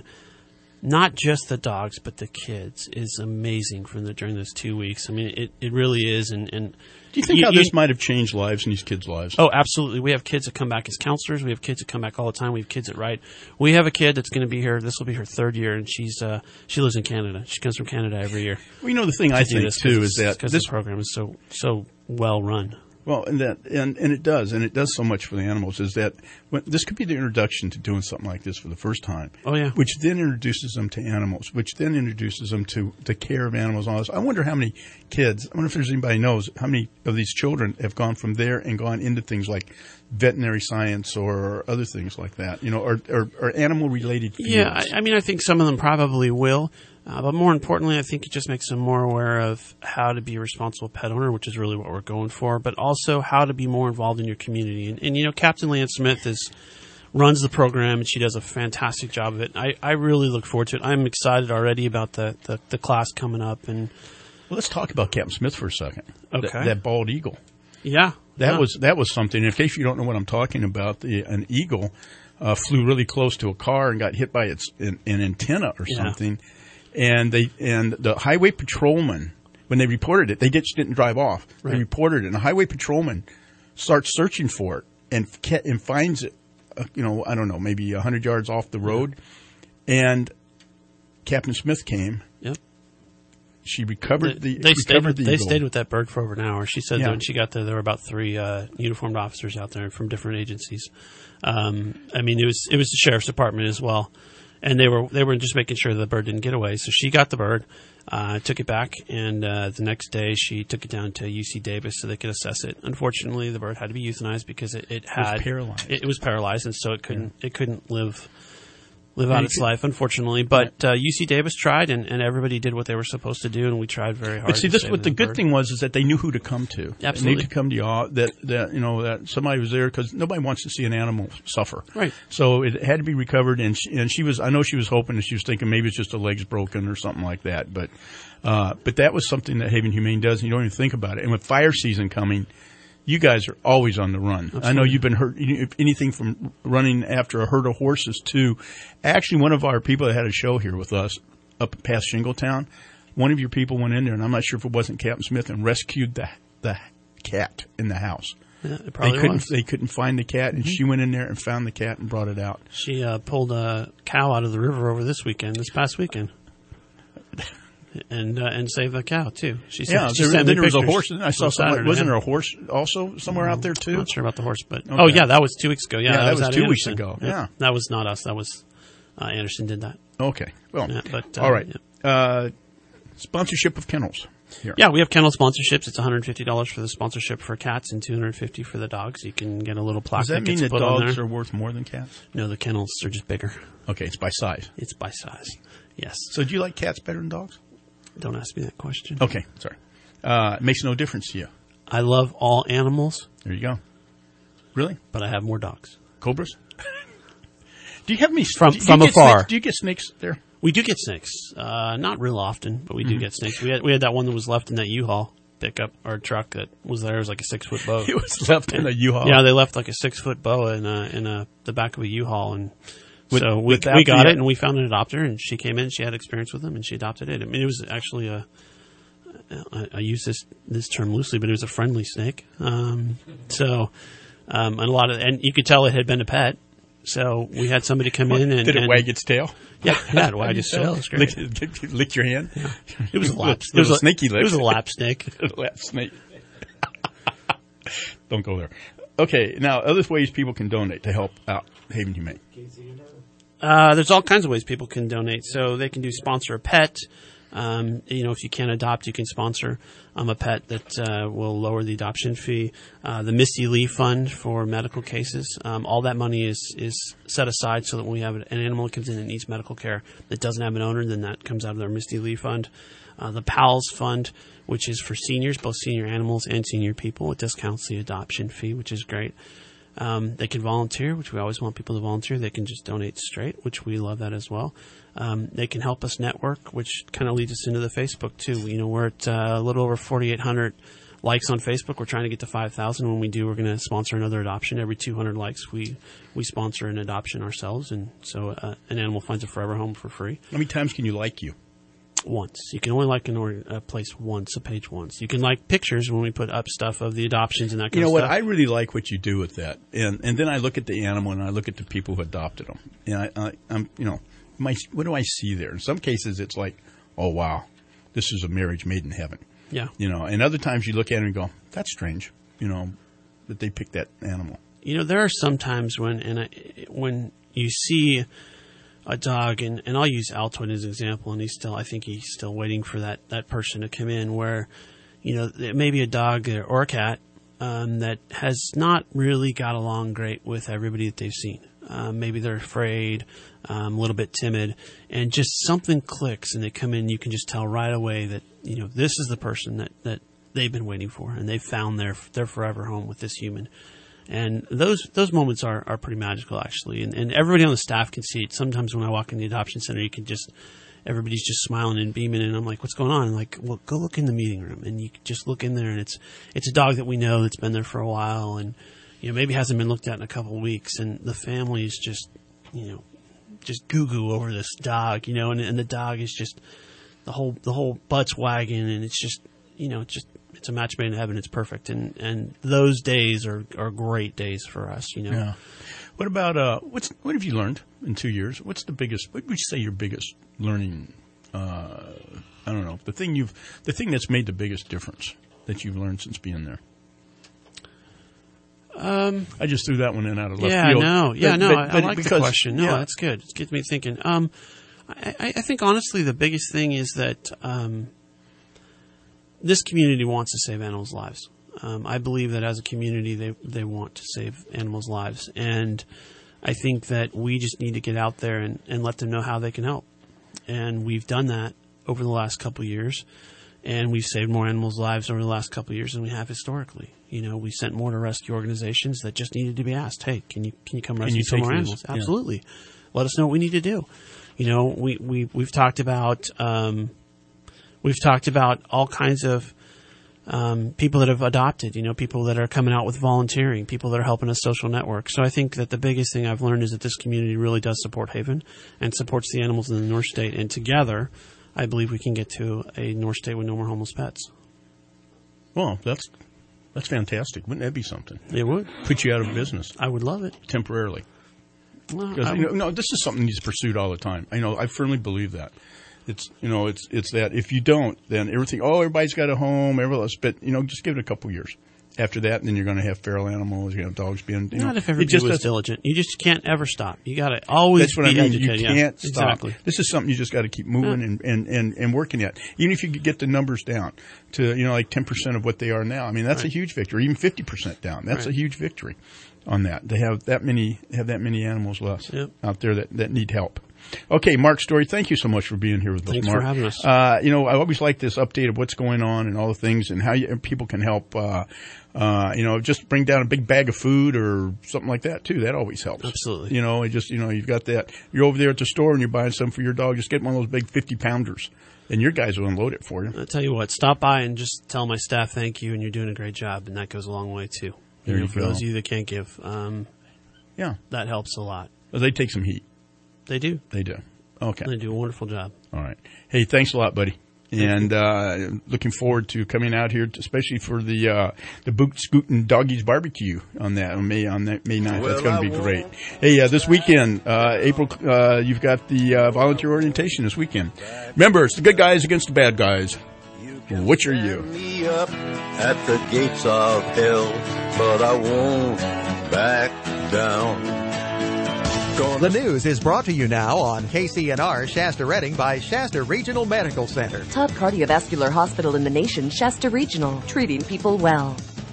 not just the dogs, but the kids is amazing from the, during those two weeks. I mean, it, it really is. And, and do you think you, how you, this might have changed lives in these kids' lives? Oh, absolutely. We have kids that come back as counselors. We have kids that come back all the time. We have kids that write. We have a kid that's going to be here. This will be her third year, and she's uh, she lives in Canada. She comes from Canada every year. Well, you know, the thing I think, too, is that this program is so so well run. Well, and that and, and it does, and it does so much for the animals, is that when, this could be the introduction to doing something like this for the first time. Oh, yeah. Which then introduces them to animals, which then introduces them to the care of animals and all this. I wonder how many kids, I wonder if there's anybody knows how many of these children have gone from there and gone into things like veterinary science or other things like that, you know, or, or, or animal-related fields. Yeah, I, I mean, I think some of them probably will. Uh, but more importantly, I think it just makes them more aware of how to be a responsible pet owner, which is really what we're going for, but also how to be more involved in your community. And, and you know, Captain Leanne Smith is runs the program, and she does a fantastic job of it. I, I really look forward to it. I'm excited already about the, the, the class coming up. And well, let's talk about Captain Smith for a second. Okay. Th- that bald eagle. Yeah. That yeah. was that was something. In case you don't know what I'm talking about, the, an eagle uh, flew really close to a car and got hit by its an, an antenna or yeah. something. And they and the highway patrolman, when they reported it, they just didn't drive off. Right. They reported it, and the highway patrolman starts searching for it and and finds it. Uh, you know, I don't know, maybe a hundred yards off the road. Yeah. And Captain Smith came. Yep. She recovered they, the. They recovered stayed. With, the they eagle. stayed with that bird for over an hour. She said yeah. that when she got there, there were about three uh, uniformed officers out there from different agencies. Um, I mean, it was it was the sheriff's department as well. And they were they were just making sure the bird didn't get away. So she got the bird, uh, took it back, and uh, the next day she took it down to U C Davis so they could assess it. Unfortunately, the bird had to be euthanized because it, it had it was paralyzed. It, it was paralyzed, and so it couldn't yeah. it couldn't live live out its life, unfortunately. But uh, U C Davis tried, and, and everybody did what they were supposed to do, and we tried very hard. But see, to this save what the good bird. thing was is that they knew who to come to. Absolutely, they knew to come to y'all. That that you know that somebody was there because nobody wants to see an animal suffer. Right. So it had to be recovered, and she, and she was. I know she was hoping, and she was thinking maybe it's just a leg's broken or something like that. But uh, but that was something that Haven Humane does, and you don't even think about it. And with fire season coming, you guys are always on the run. Absolutely. I know you've been hurt. You- If anything from running after a herd of horses to, actually, one of our people that had a show here with us up past Shingletown, one of your people went in there, and I'm not sure if it wasn't Captain Smith, and rescued the the cat in the house. Yeah, it probably they couldn't was. they couldn't find the cat, and Mhm. she went in there and found the cat and brought it out. She uh, pulled a cow out of the river over this weekend, this past weekend, and uh, and saved the cow too. She sent, Yeah, she there, sent me then there was a pictures horse. I saw on somebody. Saturday, Wasn't yeah. there a horse also somewhere out there too? I'm not sure about the horse, but Okay. oh yeah, that was two weeks ago. Yeah, Yeah, that, that was, was at two weeks Anderson. ago, yeah. that was not us. That was uh, Anderson did that. Okay, well, Yeah, but, uh, all right. yeah. Uh, sponsorship of kennels. Here. Yeah, we have kennel sponsorships. It's one hundred fifty dollars for the sponsorship for cats and two hundred fifty dollars for the dogs. You can get a little plaque. Does that mean gets that put on dogs there. are worth more than cats? No, the kennels are just bigger. Okay, it's by size. It's by size. Yes. So do you like cats better than dogs? Don't ask me that question. Okay, sorry. Uh, it makes no difference to you. I love all animals. There you go. Really? But I have more dogs. Cobras? Do you have any From do you from get afar? Snakes? Do you get snakes there? We do get snakes. Uh, not real often, but we do Mhm. get snakes. We had we had that one that was left in that U-Haul pickup or truck that was there. It was like a six foot boa. It was left in a U-Haul. Yeah, they left like a six foot boa in a in a the back of a U-Haul, and With- so we without we got the- it, and we found an adopter, and she came in. She had experience with them, and she adopted it. I mean, it was actually a. I, I use this this term loosely, but it was a friendly snake. Um, so, um, and a lot of, and you could tell it had been a pet. So we had somebody come in and Did it and- wag its tail? Yeah, yeah, it wagged its tail. It was great. Lick, lick your hand. Yeah. It was a lap. Little It was a snaky lick. It was a lap snake. lap snake. Don't go there. Okay, now other ways people can donate to help out Haven Humane. Uh, there's all kinds of ways people can donate. So they can do sponsor a pet. Um, you know, if you can't adopt, you can sponsor um, a pet that uh, will lower the adoption fee. Uh, the Misty Lee Fund for medical cases. Um, all that money is is set aside so that when we have an animal that comes in and needs medical care that doesn't have an owner, then that comes out of their Misty Lee Fund. Uh, the PALS Fund, which is for seniors, both senior animals and senior people. It discounts the adoption fee, which is great. Um, they can volunteer, which we always want people to volunteer. They can just donate straight, which we love that as well. Um, they can help us network, which kind of leads us into the Facebook too. You know, we're at uh, a little over forty-eight hundred likes on Facebook. We're trying to get to five thousand. When we do, we're going to sponsor another adoption. Every two hundred likes, we we sponsor an adoption ourselves, and so uh, an animal finds a forever home for free. How many times can you like you? Once. You can only like an or, a place once, a page once. You can like pictures when we put up stuff of the adoptions and that kind You know of what? stuff. I really like what you do with that, and and then I look at the animal and I look at the people who adopted them, and I, I I'm you know, my what do I see there? In some cases, it's like, oh wow, this is a marriage made in heaven. Yeah. You know, and other times you look at it and go, that's strange. You know, that they picked that animal. You know, there are some times when and I, when you see a dog, and, and I'll use Altoid as an example, and he's still, I think he's still waiting for that, that person to come in where, you know, it may be a dog or a cat um, that has not really got along great with everybody that they've seen. Um, maybe they're afraid, um, a little bit timid, and just something clicks and they come in, you can just tell right away that, you know, this is the person that, that they've been waiting for, and they've found their, their forever home with this human. And those those moments are, are pretty magical, actually. And, and everybody on the staff can see it. Sometimes when I walk in the adoption center, you can just, everybody's just smiling and beaming, and I'm like, what's going on? And like, well, go look in the meeting room. And you can just look in there, and it's it's a dog that we know that's been there for a while, and you know maybe hasn't been looked at in a couple of weeks. And the family is just, you know, just goo-goo over this dog, you know, and, and the dog is just, the whole the whole butt's wagging, and it's just, you know, it's just, it's a match made in heaven. It's perfect. And, and those days are, are great days for us, you know. Yeah. What about, uh, what's, what have you learned in two years? What's the biggest, what would you say your biggest learning, uh, I don't know, the thing you've, the thing that's made the biggest difference that you've learned since being there? Um, I just threw that one in out of left yeah, field. no, yeah, But- no, but- I, I but like because- the question. No, yeah. that's good. It gets me thinking. Um, I, I I think honestly the biggest thing is that, um, this community wants to save animals' lives. Um, I believe that as a community, they they want to save animals' lives, and I think that we just need to get out there and, and let them know how they can help. And we've done that over the last couple of years, and we've saved more animals' lives over the last couple of years than we have historically. You know, we sent more to rescue organizations that just needed to be asked, "Hey, can you can you come Can rescue you some take more this?" animals?" Yeah. Absolutely. Let us know what we need to do. You know, we we we've talked about um, we've talked about all kinds of um, people that have adopted, you know, people that are coming out with volunteering, people that are helping us social network. So I think that the biggest thing I've learned is that this community really does support Haven and supports the animals in the North State. And together, I believe we can get to a North State with no more homeless pets. Well, that's that's fantastic. Wouldn't that be something? It would. Put you out of business. I would love it. Temporarily. Well, Because, I you know, would- no, this is something he's pursued all the time. I know. I firmly believe that. It's you know, it's it's that if you don't, then everything. Oh, everybody's got a home, everyone else. But you know, just give it a couple years. After that, then you're going to have feral animals. You're going to have dogs being. You Not know, if it everybody just was doesn't- diligent. You just can't ever stop. You got to always That's what be I mean. educated. You yeah, can't stop. Exactly. This is something you just got to keep moving Yeah. and, and, and, and working at. Even if you could get the numbers down to, you know, like ten percent of what they are now. I mean, that's Right. a huge victory. Even fifty percent down. That's Right. a huge victory on that. They have that many, have that many animals less Yep. out there that, that need help. Okay, Mark Story, thank you so much for being here with us, Thanks Mark. for having us. Uh, you know, I always like this update of what's going on and all the things and how you, people can help. Uh, uh, you know, just bring down a big bag of food or something like that too. That always helps. Absolutely. You know, it just you know, you've got that. You're over there at the store and you're buying something for your dog. Just get one of those big fifty pounders, and your guys will unload it for you. I'll tell you what, stop by and just tell my staff thank you, and you're doing a great job, and that goes a long way too. There you know, you for go. those of you that can't give, um, yeah, that helps a lot. Well, they take some heat. They do. They do. Okay. They do a wonderful job. All right. Hey, thanks a lot, buddy. And uh, looking forward to coming out here, especially for the uh, the Boot Scootin' Doggies barbecue on that on May on that May ninth. That's going to be great. Hey, uh, this weekend, uh, April, uh, you've got the uh, volunteer orientation this weekend. Remember, it's the good guys against the bad guys. Which are you? Me up at the gates of hell, but I won't back down. The news is brought to you now on K C N R Shasta Redding by Shasta Regional Medical Center. Top cardiovascular hospital in the nation, Shasta Regional, treating people well.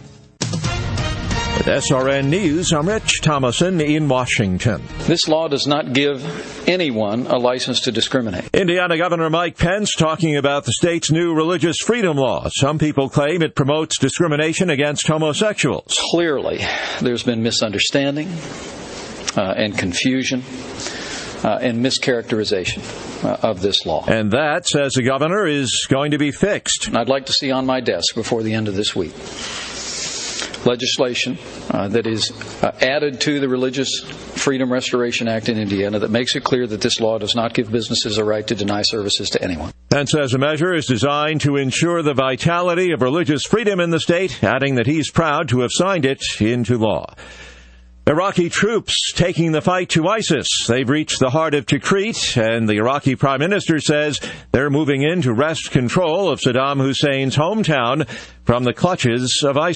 With S R N News, I'm Rich Thomason in Washington. This law does not give anyone a license to discriminate. Indiana Governor Mike Pence talking about the state's new religious freedom law. Some people claim it promotes discrimination against homosexuals. Clearly, there's been misunderstanding uh, and confusion uh, and mischaracterization uh, of this law. And that, says the governor, is going to be fixed. And I'd like to see on my desk before the end of this week legislation uh, that is uh, added to the Religious Freedom Restoration Act in Indiana that makes it clear that this law does not give businesses a right to deny services to anyone. And says the measure is designed to ensure the vitality of religious freedom in the state, adding that he's proud to have signed it into law. Iraqi troops taking the fight to ISIS. They've reached the heart of Tikrit, and the Iraqi Prime Minister says they're moving in to wrest control of Saddam Hussein's hometown from the clutches of ISIS.